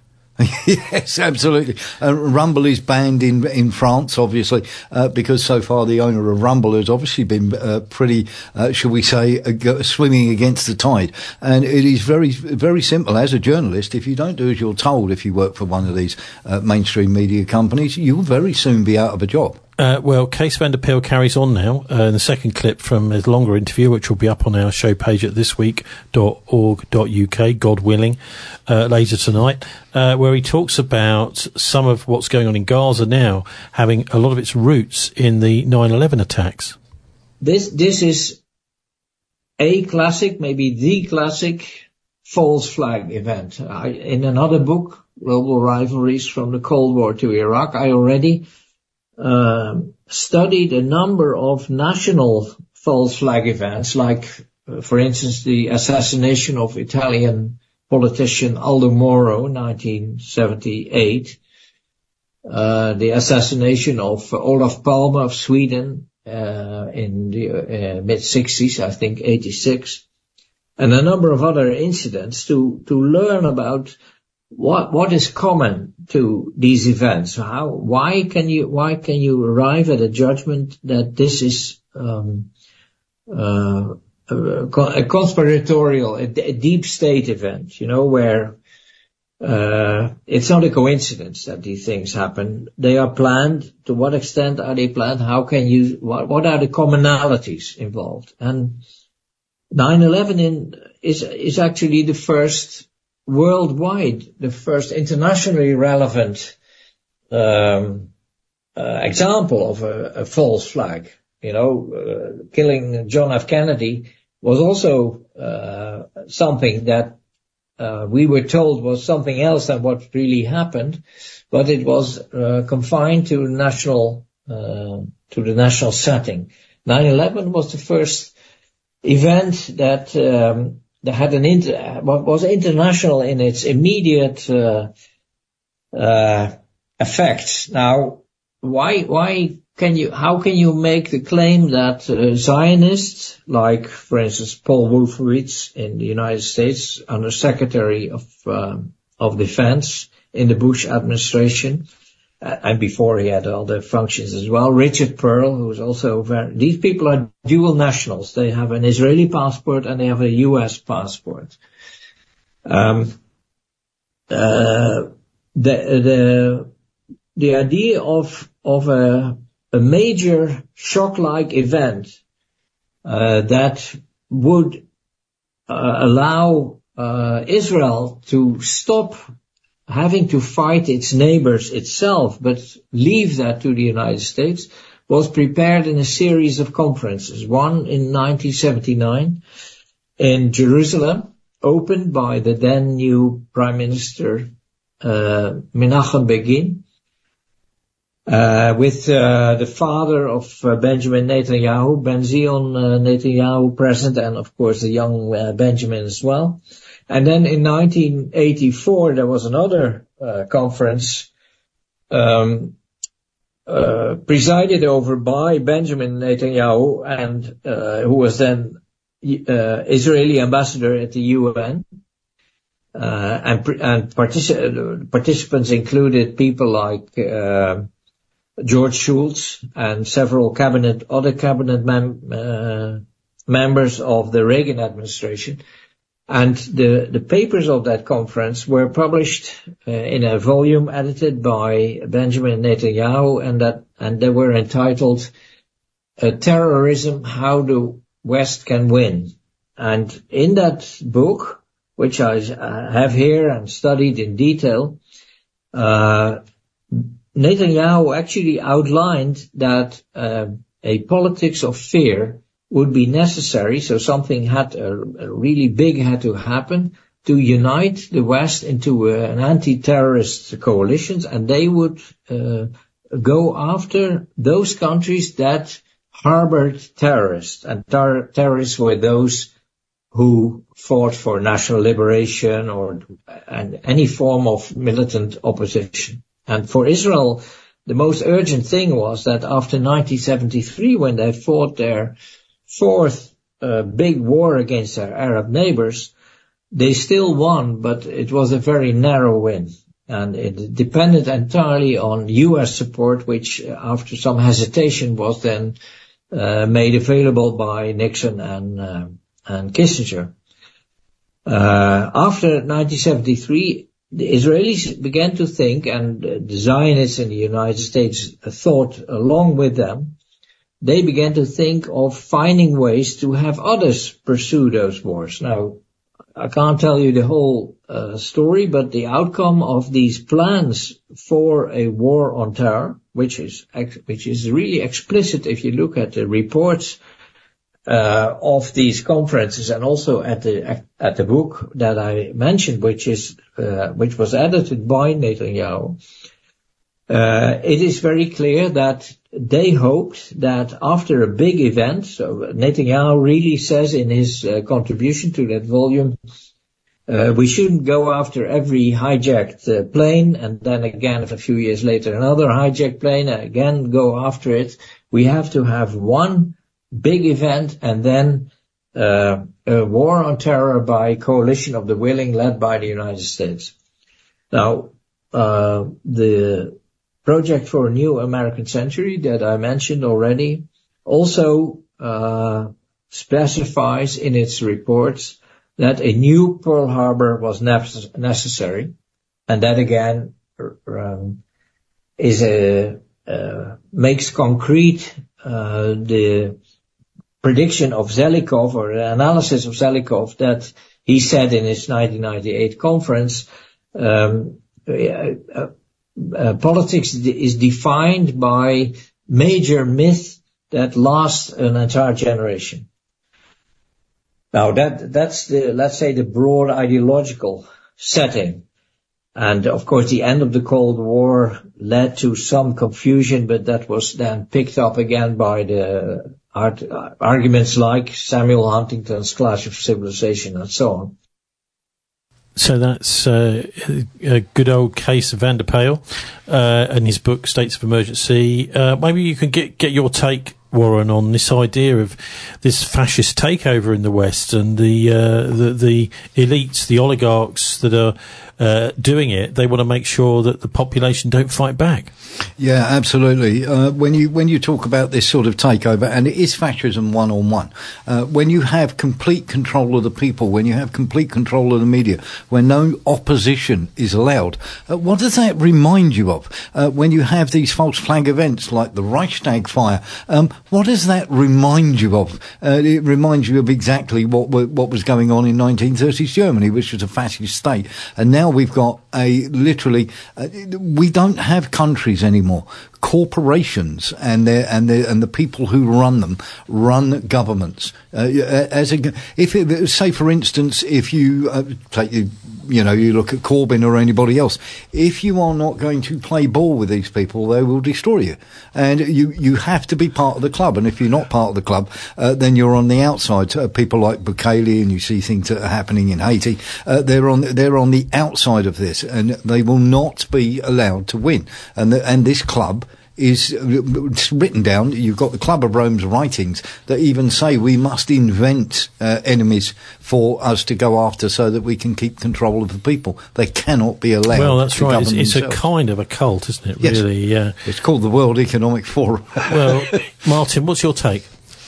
Yes, absolutely. Uh, Rumble is banned in in France, obviously, uh, because so far the owner of Rumble has obviously been uh, pretty, uh, shall we say, uh, swimming against the tide. And it is very, very simple. As a journalist, if you don't do as you're told, if you work for one of these uh, mainstream media companies, you'll very soon be out of a job. Uh, well, Case van der Pijl carries on now. Uh, the second clip from a longer interview, which will be up on our show page at this week dot org dot U K, God willing, uh, later tonight, uh, where he talks about some of what's going on in Gaza now, having a lot of its roots in the nine eleven attacks. This, this is a classic, maybe the classic false flag event. I, in another book, Global Rivalries from the Cold War to Iraq, I already Um, studied a number of national false flag events, like, uh, for instance, the assassination of Italian politician Aldo Moro in nineteen seventy-eight, uh, the assassination of uh, Olof Palme of Sweden uh, in the uh, mid-sixties, I think eighty-six, and a number of other incidents to, to learn about What what is common to these events? How why can you why can you arrive at a judgment that this is um, uh, a, a conspiratorial, a, a deep state event? You know, where uh, it's not a coincidence that these things happen. They are planned. To what extent are they planned? How can you? What what are the commonalities involved? And nine eleven in is is actually the first worldwide, the first internationally relevant um, uh, example of a, a false flag. You know, uh, killing John F. Kennedy was also uh, something that uh, we were told was something else than what really happened, but it was uh, confined to national uh, to the national setting. nine eleven was the first event that um, that had an inter, was international in its immediate uh, uh, effects. Now, why why can you how can you make the claim that uh, Zionists, like for instance Paul Wolfowitz in the United States, under Secretary of um, of Defense in the Bush administration, uh, and before he had all the functions as well, Richard Pearl, who was also very, these people are dual nationals. They have an Israeli passport and they have a U S passport. Um, uh, the, the, the idea of, of a, a major shock-like event, uh, that would, uh, allow, uh, Israel to stop having to fight its neighbors itself, but leave that to the United States, was prepared in a series of conferences. One in nineteen seventy-nine in Jerusalem, opened by the then new Prime Minister uh, Menachem Begin, uh, with uh, the father of uh, Benjamin Netanyahu, Ben Zion uh, Netanyahu present, and of course the young uh, Benjamin as well. And then in nineteen eighty-four there was another uh, conference um, uh, presided over by Benjamin Netanyahu, and uh, who was then uh, Israeli ambassador at the U N. Uh, and and partici- participants included people like uh, George Shultz and several cabinet, other cabinet mem- uh, members of the Reagan administration. And the, the papers of that conference were published uh, in a volume edited by Benjamin Netanyahu, and that and they were entitled uh, "Terrorism: How the West Can Win." And in that book, which I uh, have here and studied in detail, uh, Netanyahu actually outlined that uh, a politics of fear would be necessary, so something had, a, a really big had to happen to unite the West into uh, an anti-terrorist coalitions, and they would uh, go after those countries that harbored terrorists, and tar- terrorists were those who fought for national liberation or and any form of militant opposition. And for Israel, the most urgent thing was that after nineteen seventy-three, when they fought their fourth uh, big war against their Arab neighbors, they still won, but it was a very narrow win. And it depended entirely on U S support, which after some hesitation was then uh, made available by Nixon and uh, and Kissinger. Uh, after nineteen seventy-three, the Israelis began to think, and the Zionists in the United States thought along with them, they began to think of finding ways to have others pursue those wars. Now, I can't tell you the whole uh, story, but the outcome of these plans for a war on terror, which is which is really explicit if you look at the reports uh, of these conferences, and also at the at the book that I mentioned, which is uh, which was edited by Netanyahu. Uh, it is very clear that they hoped that after a big event, so Netanyahu really says in his uh, contribution to that volume, uh, we shouldn't go after every hijacked uh, plane, and then again a few years later another hijacked plane, and again go after it. We have to have one big event, and then uh, a war on terror by coalition of the willing led by the United States. Now, uh, the Project for a New American Century that I mentioned already also uh, specifies in its reports that a new Pearl Harbor was ne- necessary, and that again um, is a uh, makes concrete uh, the prediction of Zelikow, or the analysis of Zelikow, that he said in his nineteen ninety-eight conference. Um, uh, Uh, politics is defined by major myth that lasts an entire generation. Now that, that's the, let's say, the broad ideological setting. And of course the end of the Cold War led to some confusion, but that was then picked up again by the art, uh, arguments like Samuel Huntington's Clash of Civilization and so on. So that's uh, a good old case of Van der Pale uh, and his book States of Emergency. Uh, maybe you can get get your take, Warren, on this idea of this fascist takeover in the West and the uh, the, the elites, the oligarchs that are uh, doing it. They want to make sure that the population don't fight back. Yeah, absolutely. Uh, when you when you talk about this sort of takeover, and it is fascism one on one, uh, when you have complete control of the people, when you have complete control of the media, when no opposition is allowed, uh, what does that remind you of? Uh, when you have these false flag events like the Reichstag fire, um, what does that remind you of? Uh, it reminds you of exactly what what was going on in nineteen thirties Germany, which was a fascist state, and now we've got a literally uh, we don't have countries anymore. Corporations and their and their and the people who run them run governments. Uh, as a, if it, say for instance, if you uh, take you you know you look at Corbyn or anybody else, if you are not going to play ball with these people, they will destroy you. And you you have to be part of the club. And if you're not part of the club, uh, then you're on the outside. Uh, people like Bukele, and you see things that are happening in Haiti. Uh, they're on they're on the outside of this, and they will not be allowed to win. And the, and this club is uh, it's written down. You've got the Club of Rome's writings that even say we must invent uh, enemies for us to go after so that we can keep control of the people. They cannot be allowed. Well, that's to right. It's, govern it's a themselves. kind of a cult, isn't it? Yes. Really, yeah. It's called the World Economic Forum. Well, Martin, what's your take?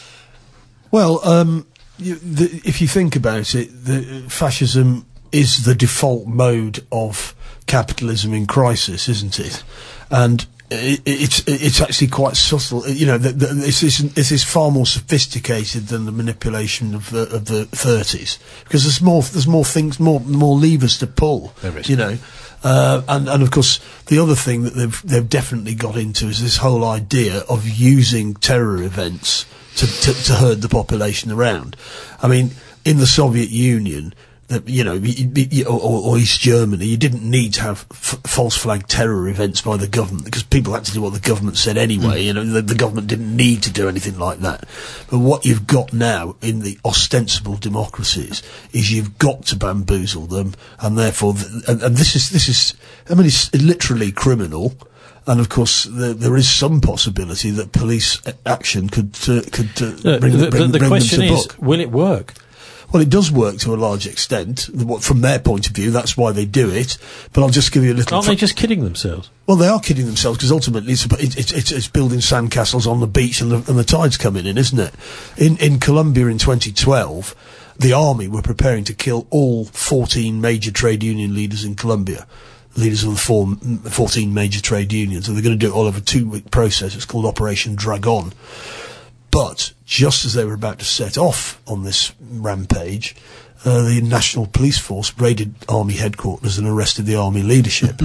Well, um, you, the, if you think about it, the fascism is the default mode of capitalism in crisis, isn't it? And it, it's it's actually quite subtle. You know, the, the, it's, it's, it's far more sophisticated than the manipulation of the of the thirties, because there's more there's more things, more more levers to pull. There is. You know. Uh, and, and of course, the other thing that they've they've definitely got into is this whole idea of using terror events to, to, to herd the population around. I mean, in the Soviet Union, the, you know, y- y- or, or East Germany, you didn't need to have f- false flag terror events by the government, because people had to do what the government said anyway. Mm. You know, the, the government didn't need to do anything like that. But what you've got now in the ostensible democracies is you've got to bamboozle them, and therefore, th- and, and this is this is, I mean, it's literally criminal. And of course, the, there is some possibility that police action could uh, could uh, bring, the, bring, the, the bring question them to is, book. will it work? Well, it does work to a large extent. What, from their point of view, that's why they do it. But I'll just give you a little. Aren't tr- they just kidding themselves? Well, they are kidding themselves, because ultimately it's, it's, it's, it's building sandcastles on the beach, and the, and the tide's coming in, isn't it? In in Colombia in twenty twelve, the army were preparing to kill all fourteen major trade union leaders in Colombia. Leaders of the four, fourteen major trade unions, and they're going to do it all over a two-week process. It's called Operation Dragon. But just as they were about to set off on this rampage, uh, the National Police Force raided army headquarters and arrested the army leadership.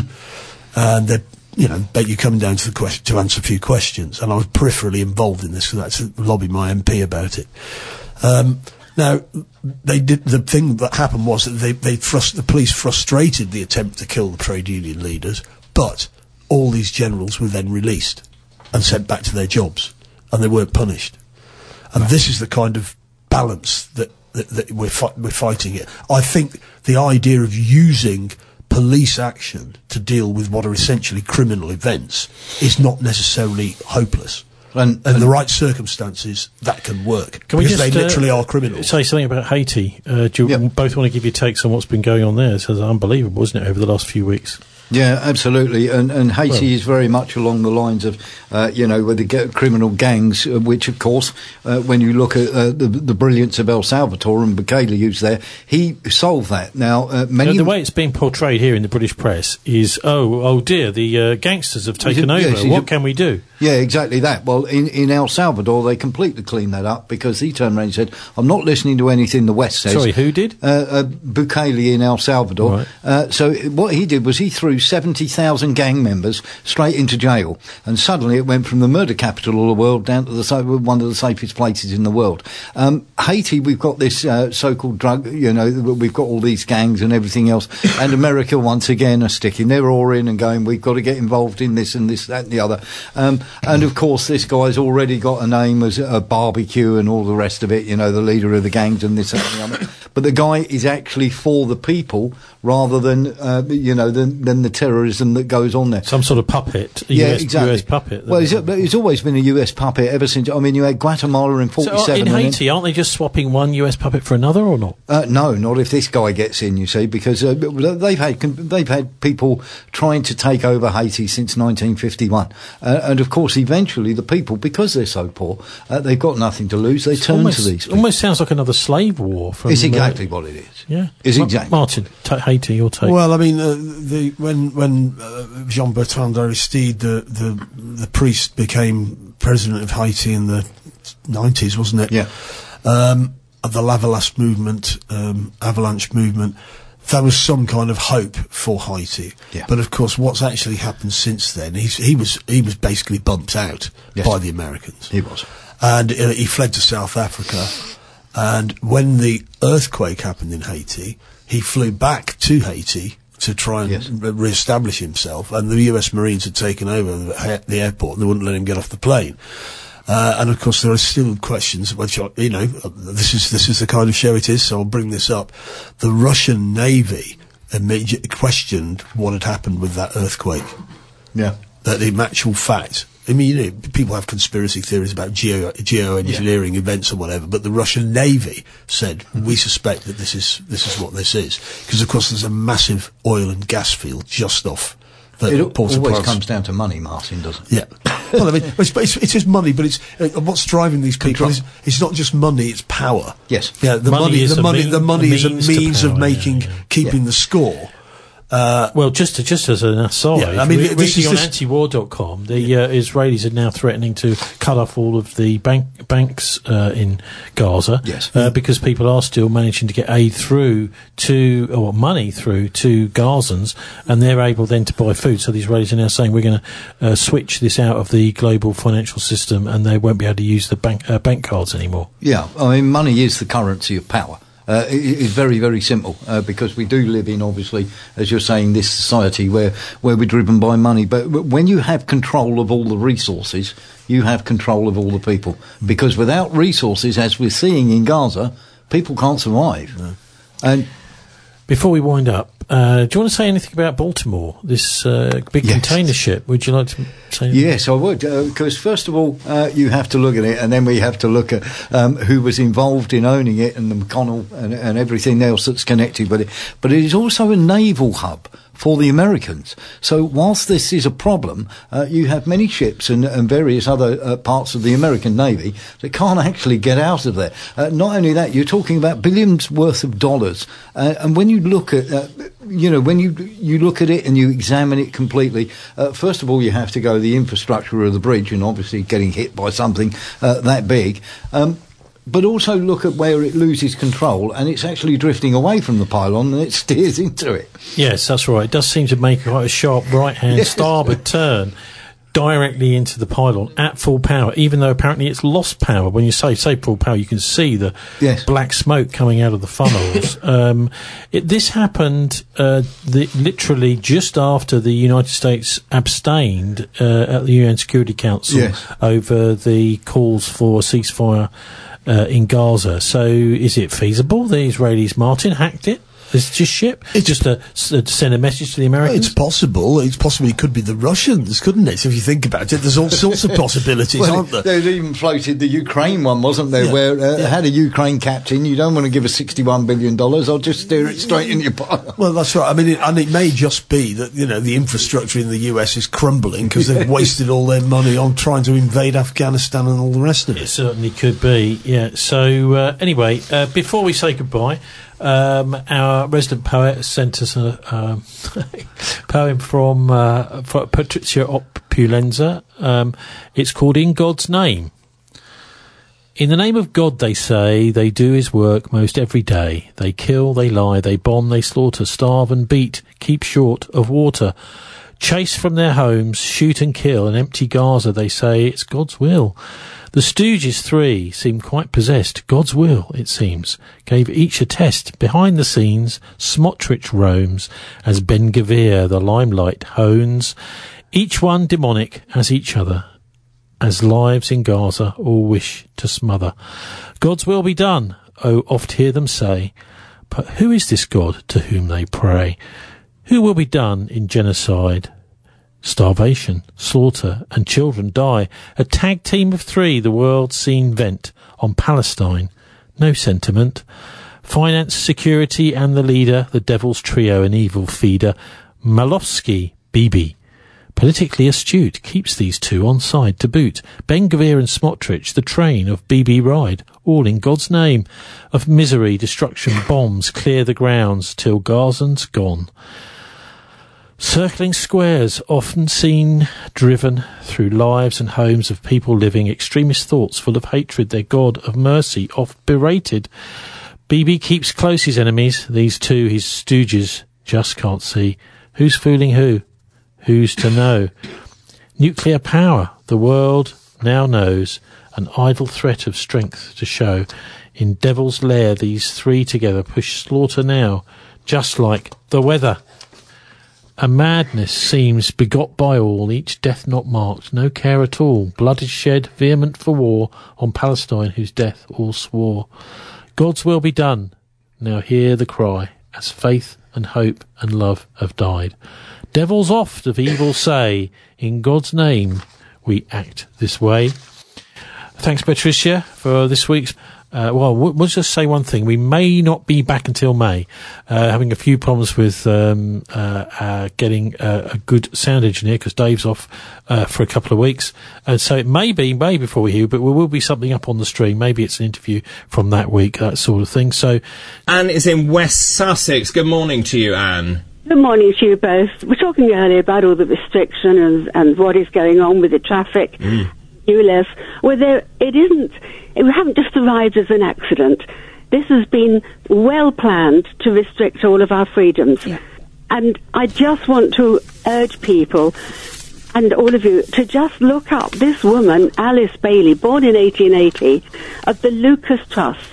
And they, you know, bet you coming down to the question to answer a few questions. And I was peripherally involved in this, because I had to lobby my M P about it. Um, Now, they did, the thing that happened was that they, they frust- the police frustrated the attempt to kill the trade union leaders, but all these generals were then released and sent back to their jobs, and they weren't punished. And this is the kind of balance that, that, that we're, fi- we're fighting here. I think the idea of using police action to deal with what are essentially criminal events is not necessarily hopeless. And, and in the right circumstances, that can work. Can we because just, they literally uh, are criminals. Say something about Haiti. Uh, do you Yep. both want to give your takes on what's been going on there? It's unbelievable, isn't it, over the last few weeks? Yeah, absolutely. And, and Haiti Well- is very much along the lines of, uh, you know, with the g- criminal gangs, uh, which, of course, uh, when you look at uh, the, the brilliance of El Salvador and Bukele, who's there, he solved that. Now, uh, many... Uh, the way it's being portrayed here in the British press is, oh, oh dear, the uh, gangsters have taken Yes, over. he's What a- can we do? Yeah, exactly that. Well, in, in El Salvador, they completely cleaned that up, because he turned around and said, I'm not listening to anything the West says. Sorry, who did? Uh, uh, Bukele in El Salvador. Right. Uh, so what he did was he threw seventy thousand gang members straight into jail, and suddenly it went from the murder capital of the world down to the sa- one of the safest places in the world. Um, Haiti, we've got this uh, so-called drug, you know, we've got all these gangs and everything else, and America once again are sticking their oar in and going, we've got to get involved in this and this, that and the other. Um, and of course this guy's already got a name as a barbecue and all the rest of it, you know, the leader of the gangs and this, that and the other. But the guy is actually for the people rather than, uh, you know, than, than the terrorism that goes on there. Some sort of puppet, a Yeah, U S, exactly. U S puppet. Well, it's, it's always been a U S puppet ever since. I mean, you had Guatemala in So forty-seven. in and then- Haiti, aren't they just swapping one U S puppet for another, or not? Uh, no, not if this guy gets in. You see, because uh, they've had they've had people trying to take over Haiti since nineteen fifty-one, uh, and of course, eventually the people, because they're so poor, uh, they've got nothing to lose. They turn almost, to these. people. Almost sounds like another slave war. From, It's exactly uh, what it is. Yeah, It's Ma- exactly. Martin, ta Haiti, your take. Well, I mean, uh, the when when uh, Jean Bertrand Aristide, the, the the priest, became president of Haiti in the nineties, wasn't it? Yeah. Um, of the Lavalas movement, um, Avalanche movement, there was some kind of hope for Haiti. Yeah. But of course, what's actually happened since then? He's, he was he was basically bumped out Yes. by the Americans. He was. And uh, he fled to South Africa. And when the earthquake happened in Haiti, he flew back to Haiti to try and Yes. re- re-establish himself. And the U S Marines had taken over the, ha- the airport, and they wouldn't let him get off the plane. Uh, and of course, there are still questions. Which are, you know, uh, this is this is the kind of show it is. So I'll bring this up. The Russian Navy immediately questioned what had happened with that earthquake. Yeah. That in actual fact, I mean, you know, people have conspiracy theories about geo geoengineering yeah. events or whatever, but the Russian Navy said mm-hmm. we suspect that this is this is what this is, because of course there's a massive oil and gas field just off. The it Port always of comes down to money, Martin, doesn't it? Yeah. Well, I mean, it's, it's, it's just money, but it's uh, what's driving these people. Is, it's not just money; it's power. Yes. Yeah. The money, money is the a money, mean, the money a is a means, means power, of making yeah, yeah. keeping yeah. the score. Uh, well, just to, just as an aside, yeah, I mean, re- this reading is on this anti war dot com, the uh, Israelis are now threatening to cut off all of the bank, banks uh, in Gaza, yes. uh, because people are still managing to get aid through to, or money through to Gazans, and they're able then to buy food. So the Israelis are now saying we're going to uh, switch this out of the global financial system, and they won't be able to use the bank uh, bank cards anymore. Yeah, I mean, money is the currency of power. Uh, it, it's very, very simple, uh, because we do live in, obviously, as you're saying, this society where, where we're driven by money. But when you have control of all the resources, you have control of all the people. Because without resources, as we're seeing in Gaza, people can't survive. No. And before we wind up, uh, do you want to say anything about Baltimore, this uh, big yes. container ship? Would you like to say anything? Yes, I would, because uh, first of all, uh, you have to look at it, and then we have to look at um, who was involved in owning it, and the McConnell and, and everything else that's connected with it. But it is also a naval hub for the Americans. So whilst this is a problem, uh, you have many ships and, and various other uh, parts of the American Navy that can't actually get out of there. Uh, not only that, you're talking about billions worth of dollars. Uh, and when you look at, uh, you know, when you you look at it and you examine it completely, uh, first of all, you have to go the infrastructure of the bridge, and obviously getting hit by something uh, that big. Um, But also look at where it loses control, and it's actually drifting away from the pylon, and it steers into it. Yes, that's right. It does seem to make quite a sharp right-hand yes. starboard turn directly into the pylon at full power, even though apparently it's lost power. When you say say full power, you can see the yes. black smoke coming out of the funnels. um, it, this happened uh, the, literally just after the United States abstained uh, at the U N Security Council yes. over the calls for a ceasefire Uh, in Gaza. So is it feasible the Israelis, Martin, hacked it? This just ship? It's just a, a, to send a message to the Americans? It's possible. It's possible it could be the Russians, couldn't it? So if you think about it, there's all sorts of possibilities, well, aren't there? They'd even floated the Ukraine one, wasn't there, yeah. where uh, yeah. had a Ukraine captain, you don't want to give us sixty-one billion dollars, I'll just steer it straight in your pile. Well, that's right. I mean, it, and it may just be that, you know, the infrastructure in the U S is crumbling because they've wasted all their money on trying to invade Afghanistan and all the rest of it. It certainly could be, yeah. So, uh, anyway, uh, before we say goodbye, Um, our resident poet sent us a um, poem from, uh, from Patricia Opulenza. Um, it's called In God's Name. In the name of God, they say, they do his work most every day. They kill, they lie, they bomb, they slaughter, starve and beat, keep short of water. Chase from their homes, shoot and kill, and empty Gaza, they say, it's God's will. The Stooges three seem quite possessed. God's will, it seems, gave each a test. Behind the scenes, Smotrich roams, as Ben Gavir the limelight hones. Each one demonic as each other, as lives in Gaza all wish to smother. God's will be done, oh, oft hear them say. But who is this God to whom they pray? Who will be done in genocide? Starvation, slaughter, and children die. A tag team of three the world's seen vent on Palestine. No sentiment. Finance, security, and the leader, the devil's trio, an evil feeder. Malofsky, Bibi. Politically astute, keeps these two on side to boot. Ben Gavir and Smotrich, the train of B B ride, all in God's name. Of misery, destruction, bombs, clear the grounds till Gazan's gone. Circling squares, often seen driven through lives and homes of people living extremist thoughts full of hatred, their God of mercy oft berated. B B keeps close his enemies, these two his stooges just can't see. Who's fooling who? Who's to know? Nuclear power, the world now knows, an idle threat of strength to show. In devil's lair these three together push slaughter now, just like the weather. A madness seems begot by all, each death not marked, no care at all. Blood is shed, vehement for war, on Palestine whose death all swore. God's will be done, now hear the cry, as faith and hope and love have died. Devils oft of evil say, in God's name we act this way. Thanks, Patricia, for this week's. Uh, well, we'll we'll just say one thing. We may not be back until May, uh, having a few problems with um, uh, uh, getting uh, a good sound engineer because Dave's off uh, for a couple of weeks. And so it may be May before we hear, but there will be something up on the stream. Maybe it's an interview from that week, that sort of thing. So, Anne is in West Sussex. Good morning to you, Anne. Good morning to you both. We're talking earlier about all the restriction and, and what is going on with the traffic. Mm. U L E F, where there, it isn't, it, we haven't just arrived as an accident. This has been well planned to restrict all of our freedoms. Yeah. And I just want to urge people, and all of you, to just look up this woman, Alice Bailey, born in eighteen eighty, of the Lucas Trust.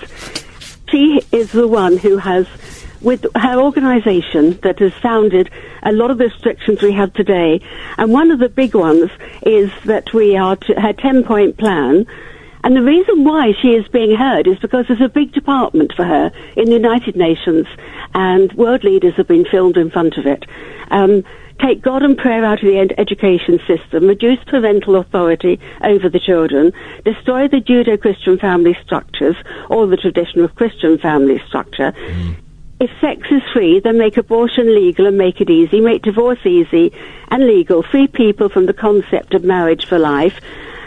She is the one who has, with her organisation that has founded a lot of the restrictions we have today. And one of the big ones is that we are to, her ten-point plan. And the reason why she is being heard is because there's a big department for her in the United Nations, and world leaders have been filmed in front of it. Um, take God and prayer out of the ed- education system, reduce parental authority over the children, destroy the Judeo-Christian family structures, or the traditional Christian family structure. Mm. If sex is free, then make abortion legal and make it easy. Make divorce easy and legal. Free people from the concept of marriage for life.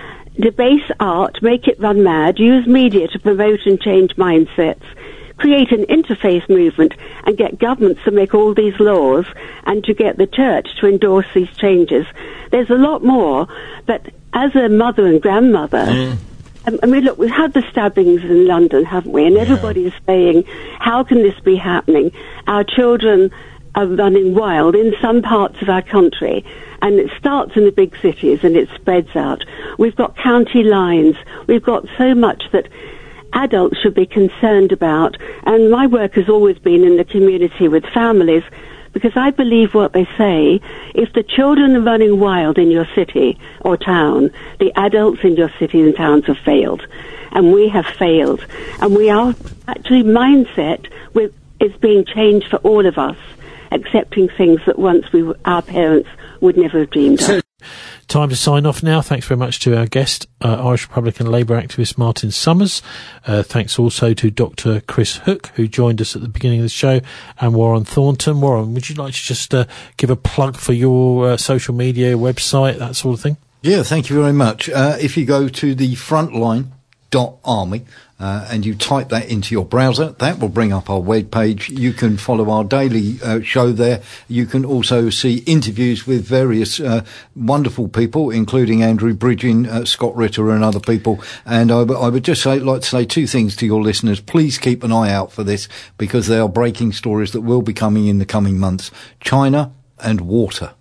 Debase art, make it run mad. Use media to promote and change mindsets. Create an interfaith movement and get governments to make all these laws and to get the church to endorse these changes. There's a lot more, but as a mother and grandmother... Mm. I mean, look, we've had the stabbings in London, haven't we? And everybody's saying, how can this be happening? Our children are running wild in some parts of our country, and it starts in the big cities and it spreads out. We've got county lines. We've got so much that adults should be concerned about. And my work has always been in the community with families, because I believe what they say. If the children are running wild in your city or town, the adults in your cities and towns have failed. And we have failed. And we are actually mindset with, is being changed for all of us, accepting things that once we were, our parents would never have dreamed of. Time to sign off now. Thanks very much to our guest, uh, Irish Republican Labour activist Martin Summers. Uh, thanks also to Doctor Chris Hook, who joined us at the beginning of the show, and Warren Thornton. Warren, would you like to just uh, give a plug for your uh, social media, website, that sort of thing? Yeah, thank you very much. Uh, if you go to the frontline dot army uh, and you type that into your browser, that will bring up our web page. You can follow our daily uh, show there. You can also see interviews with various uh, wonderful people, including Andrew Bridging, uh, Scott Ritter and other people. And I, w- I would just say, like to say two things to your listeners. Please keep an eye out for this, because there are breaking stories that will be coming in the coming months. China and water.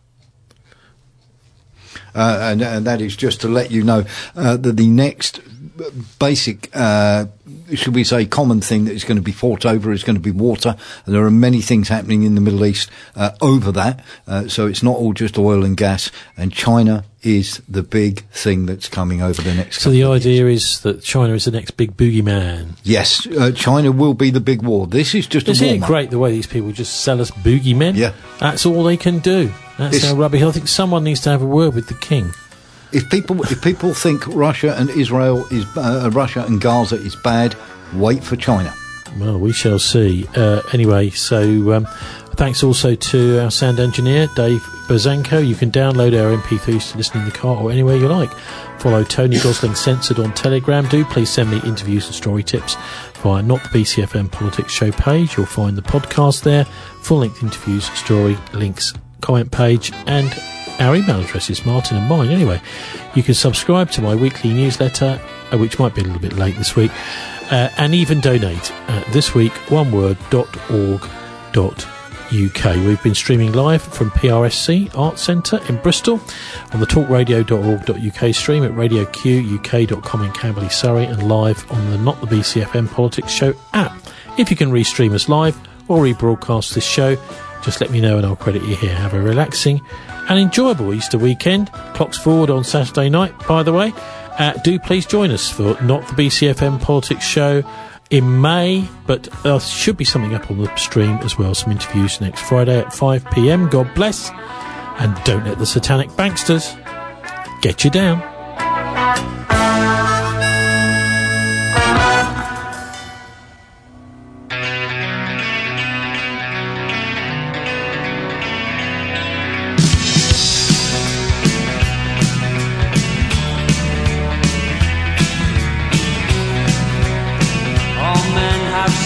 Uh, and, and that is just to let you know uh, that the next basic, uh, should we say, common thing that is going to be fought over is going to be water. And there are many things happening in the Middle East uh, over that. Uh, so it's not all just oil and gas. And China is the big thing that's coming over the next. So the idea is that China is the next big boogeyman. Yes, uh, China will be the big war. This is just Isn't a warm-up. it great the way these people just sell us boogeymen? Yeah. That's all they can do. That's It's- how rubbish. I think someone needs to have a word with the king. If people if people think Russia and Israel is uh, Russia and Gaza is bad, wait for China. Well, we shall see. Uh, anyway, so um, thanks also to our sound engineer, Dave Berzanko. You can download our M P threes to listen in the car or anywhere you like. Follow Tony Gosling Censored on Telegram. Do please send me interviews and story tips via Not the B C F M Politics Show page. You'll find the podcast there, full-length interviews, story, links, comment page, and our email addresses, Martin and mine. Anyway, you can subscribe to my weekly newsletter, uh, which might be a little bit late this week, uh, and even donate at thisweek one word dot org dot U K. We've been streaming live from P R S C Arts Centre in Bristol, on the talk radio dot org dot U K stream, at radio q u k dot com in Camberley, Surrey, and live on the Not the B C F M Politics Show app. If you can restream us live or rebroadcast this show, just let me know and I'll credit you here. Have a relaxing and enjoyable Easter weekend. Clocks forward on Saturday night, by the way. Uh, do please join us for Not the B C F M Politics Show in May, but there should be something up on the stream as well, some interviews next Friday at five p m. God bless, and don't let the satanic banksters get you down.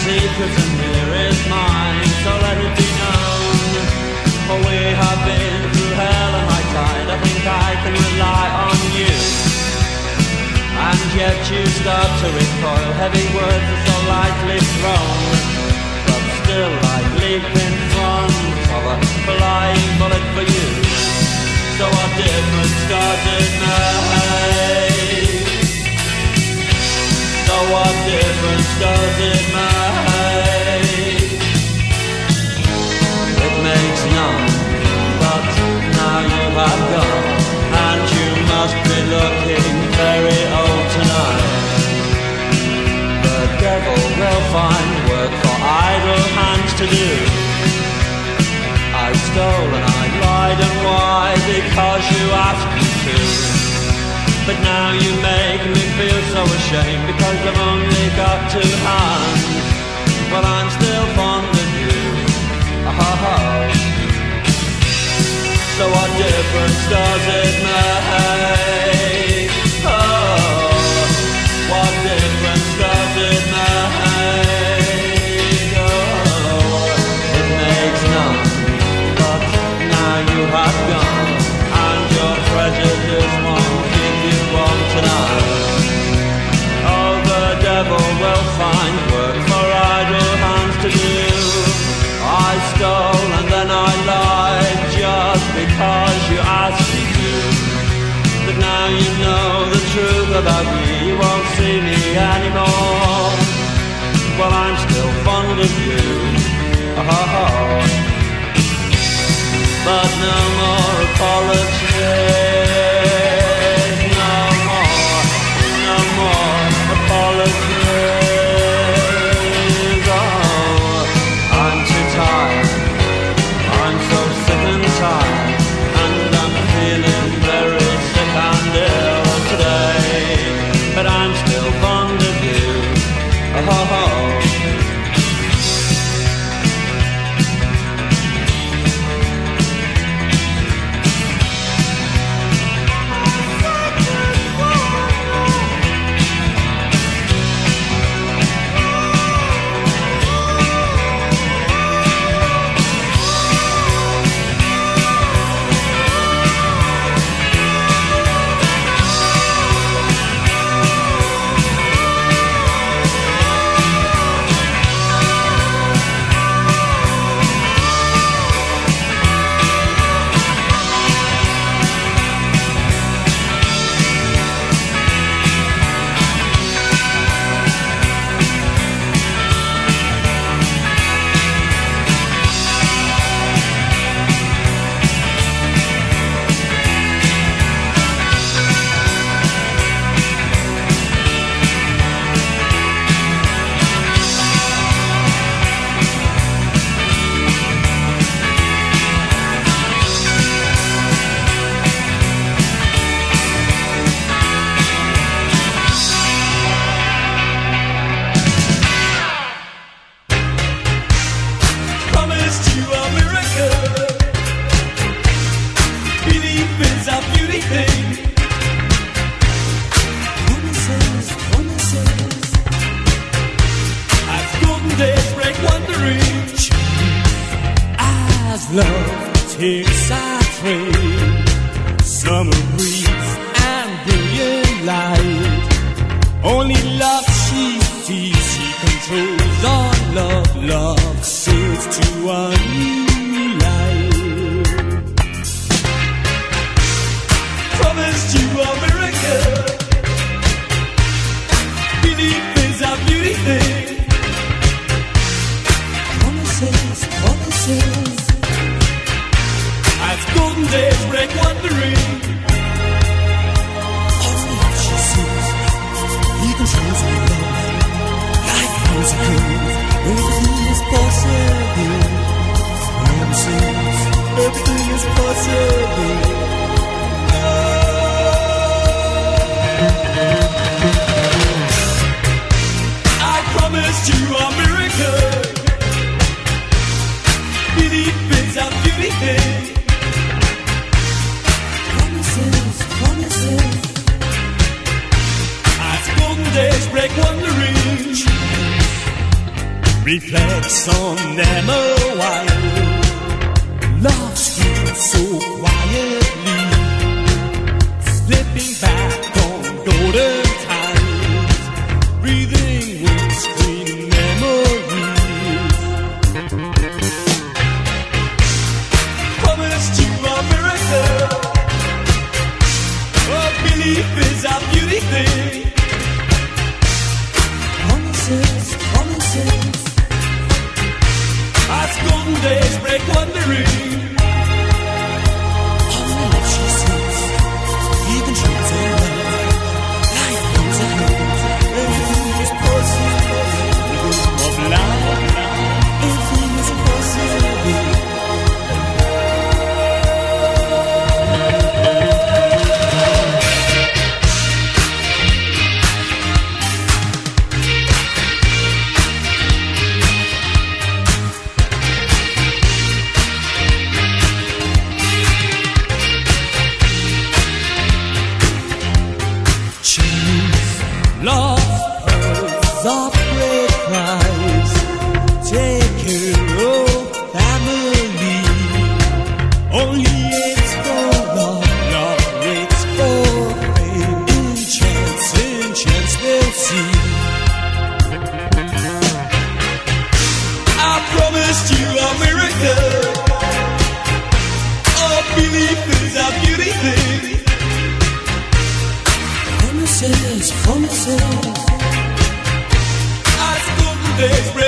secret and here is mine, so let it be known. For we have been through hell and high tide, I think I can rely on you. And yet you start to recoil, heavy words are so lightly thrown, but still I leap in front of a flying bullet for you. So what difference does it make? So what difference does it make? It makes none, but now you have gone, and you must be looking very old tonight. The devil will find work for idle hands to do. I stole and I lied, and why? Because you asked me to. But now you make me feel so ashamed, because I've only got two hands. Well, I'm still fond of you. Oh. So what difference does it make? Oh, what difference does it make? Oh, it makes none, but now you have gone, and your prejudice won't keep you warm tonight. Oh, the devil will find work for idle hands to do. I stole and then I lied just because you asked me to. But now you know the truth about me, you won't see me anymore. Well, I'm still fond of you. Oh. But no more apologies. No more, no more apologies. Tired, and I'm feeling very sick and ill today, but I'm still fond of you. Oh. Takes our train, summer breeze and brilliant light. Only love she sees, she controls all love. Love sails to a new life. Promised you a miracle, belief is a beauty thing. Promises, promises. As golden days break wandering, only love she sees, he controls her love. Life knows a code, everything is possible. Promises, everything is possible. I promised you a miracle, belief is a beauty thing. Promises, promises. As golden days break wandering, reflects on them a while. Love sleeps so quietly, slipping back on golden times, breathing windscreen memories. Promised you a miracle, a belief is a beauty thing. Promises, promises, as golden days break wondering. How much she sees, even dreams of love, life comes ahead. Everything is possible, of love, everything is possible. Lost earths of great price, take care of family. Only it's for love, love waits for fame. In chance, in chance we'll see. I promised you a miracle, a belief is a beauty thing. Promises, promises, as golden days break.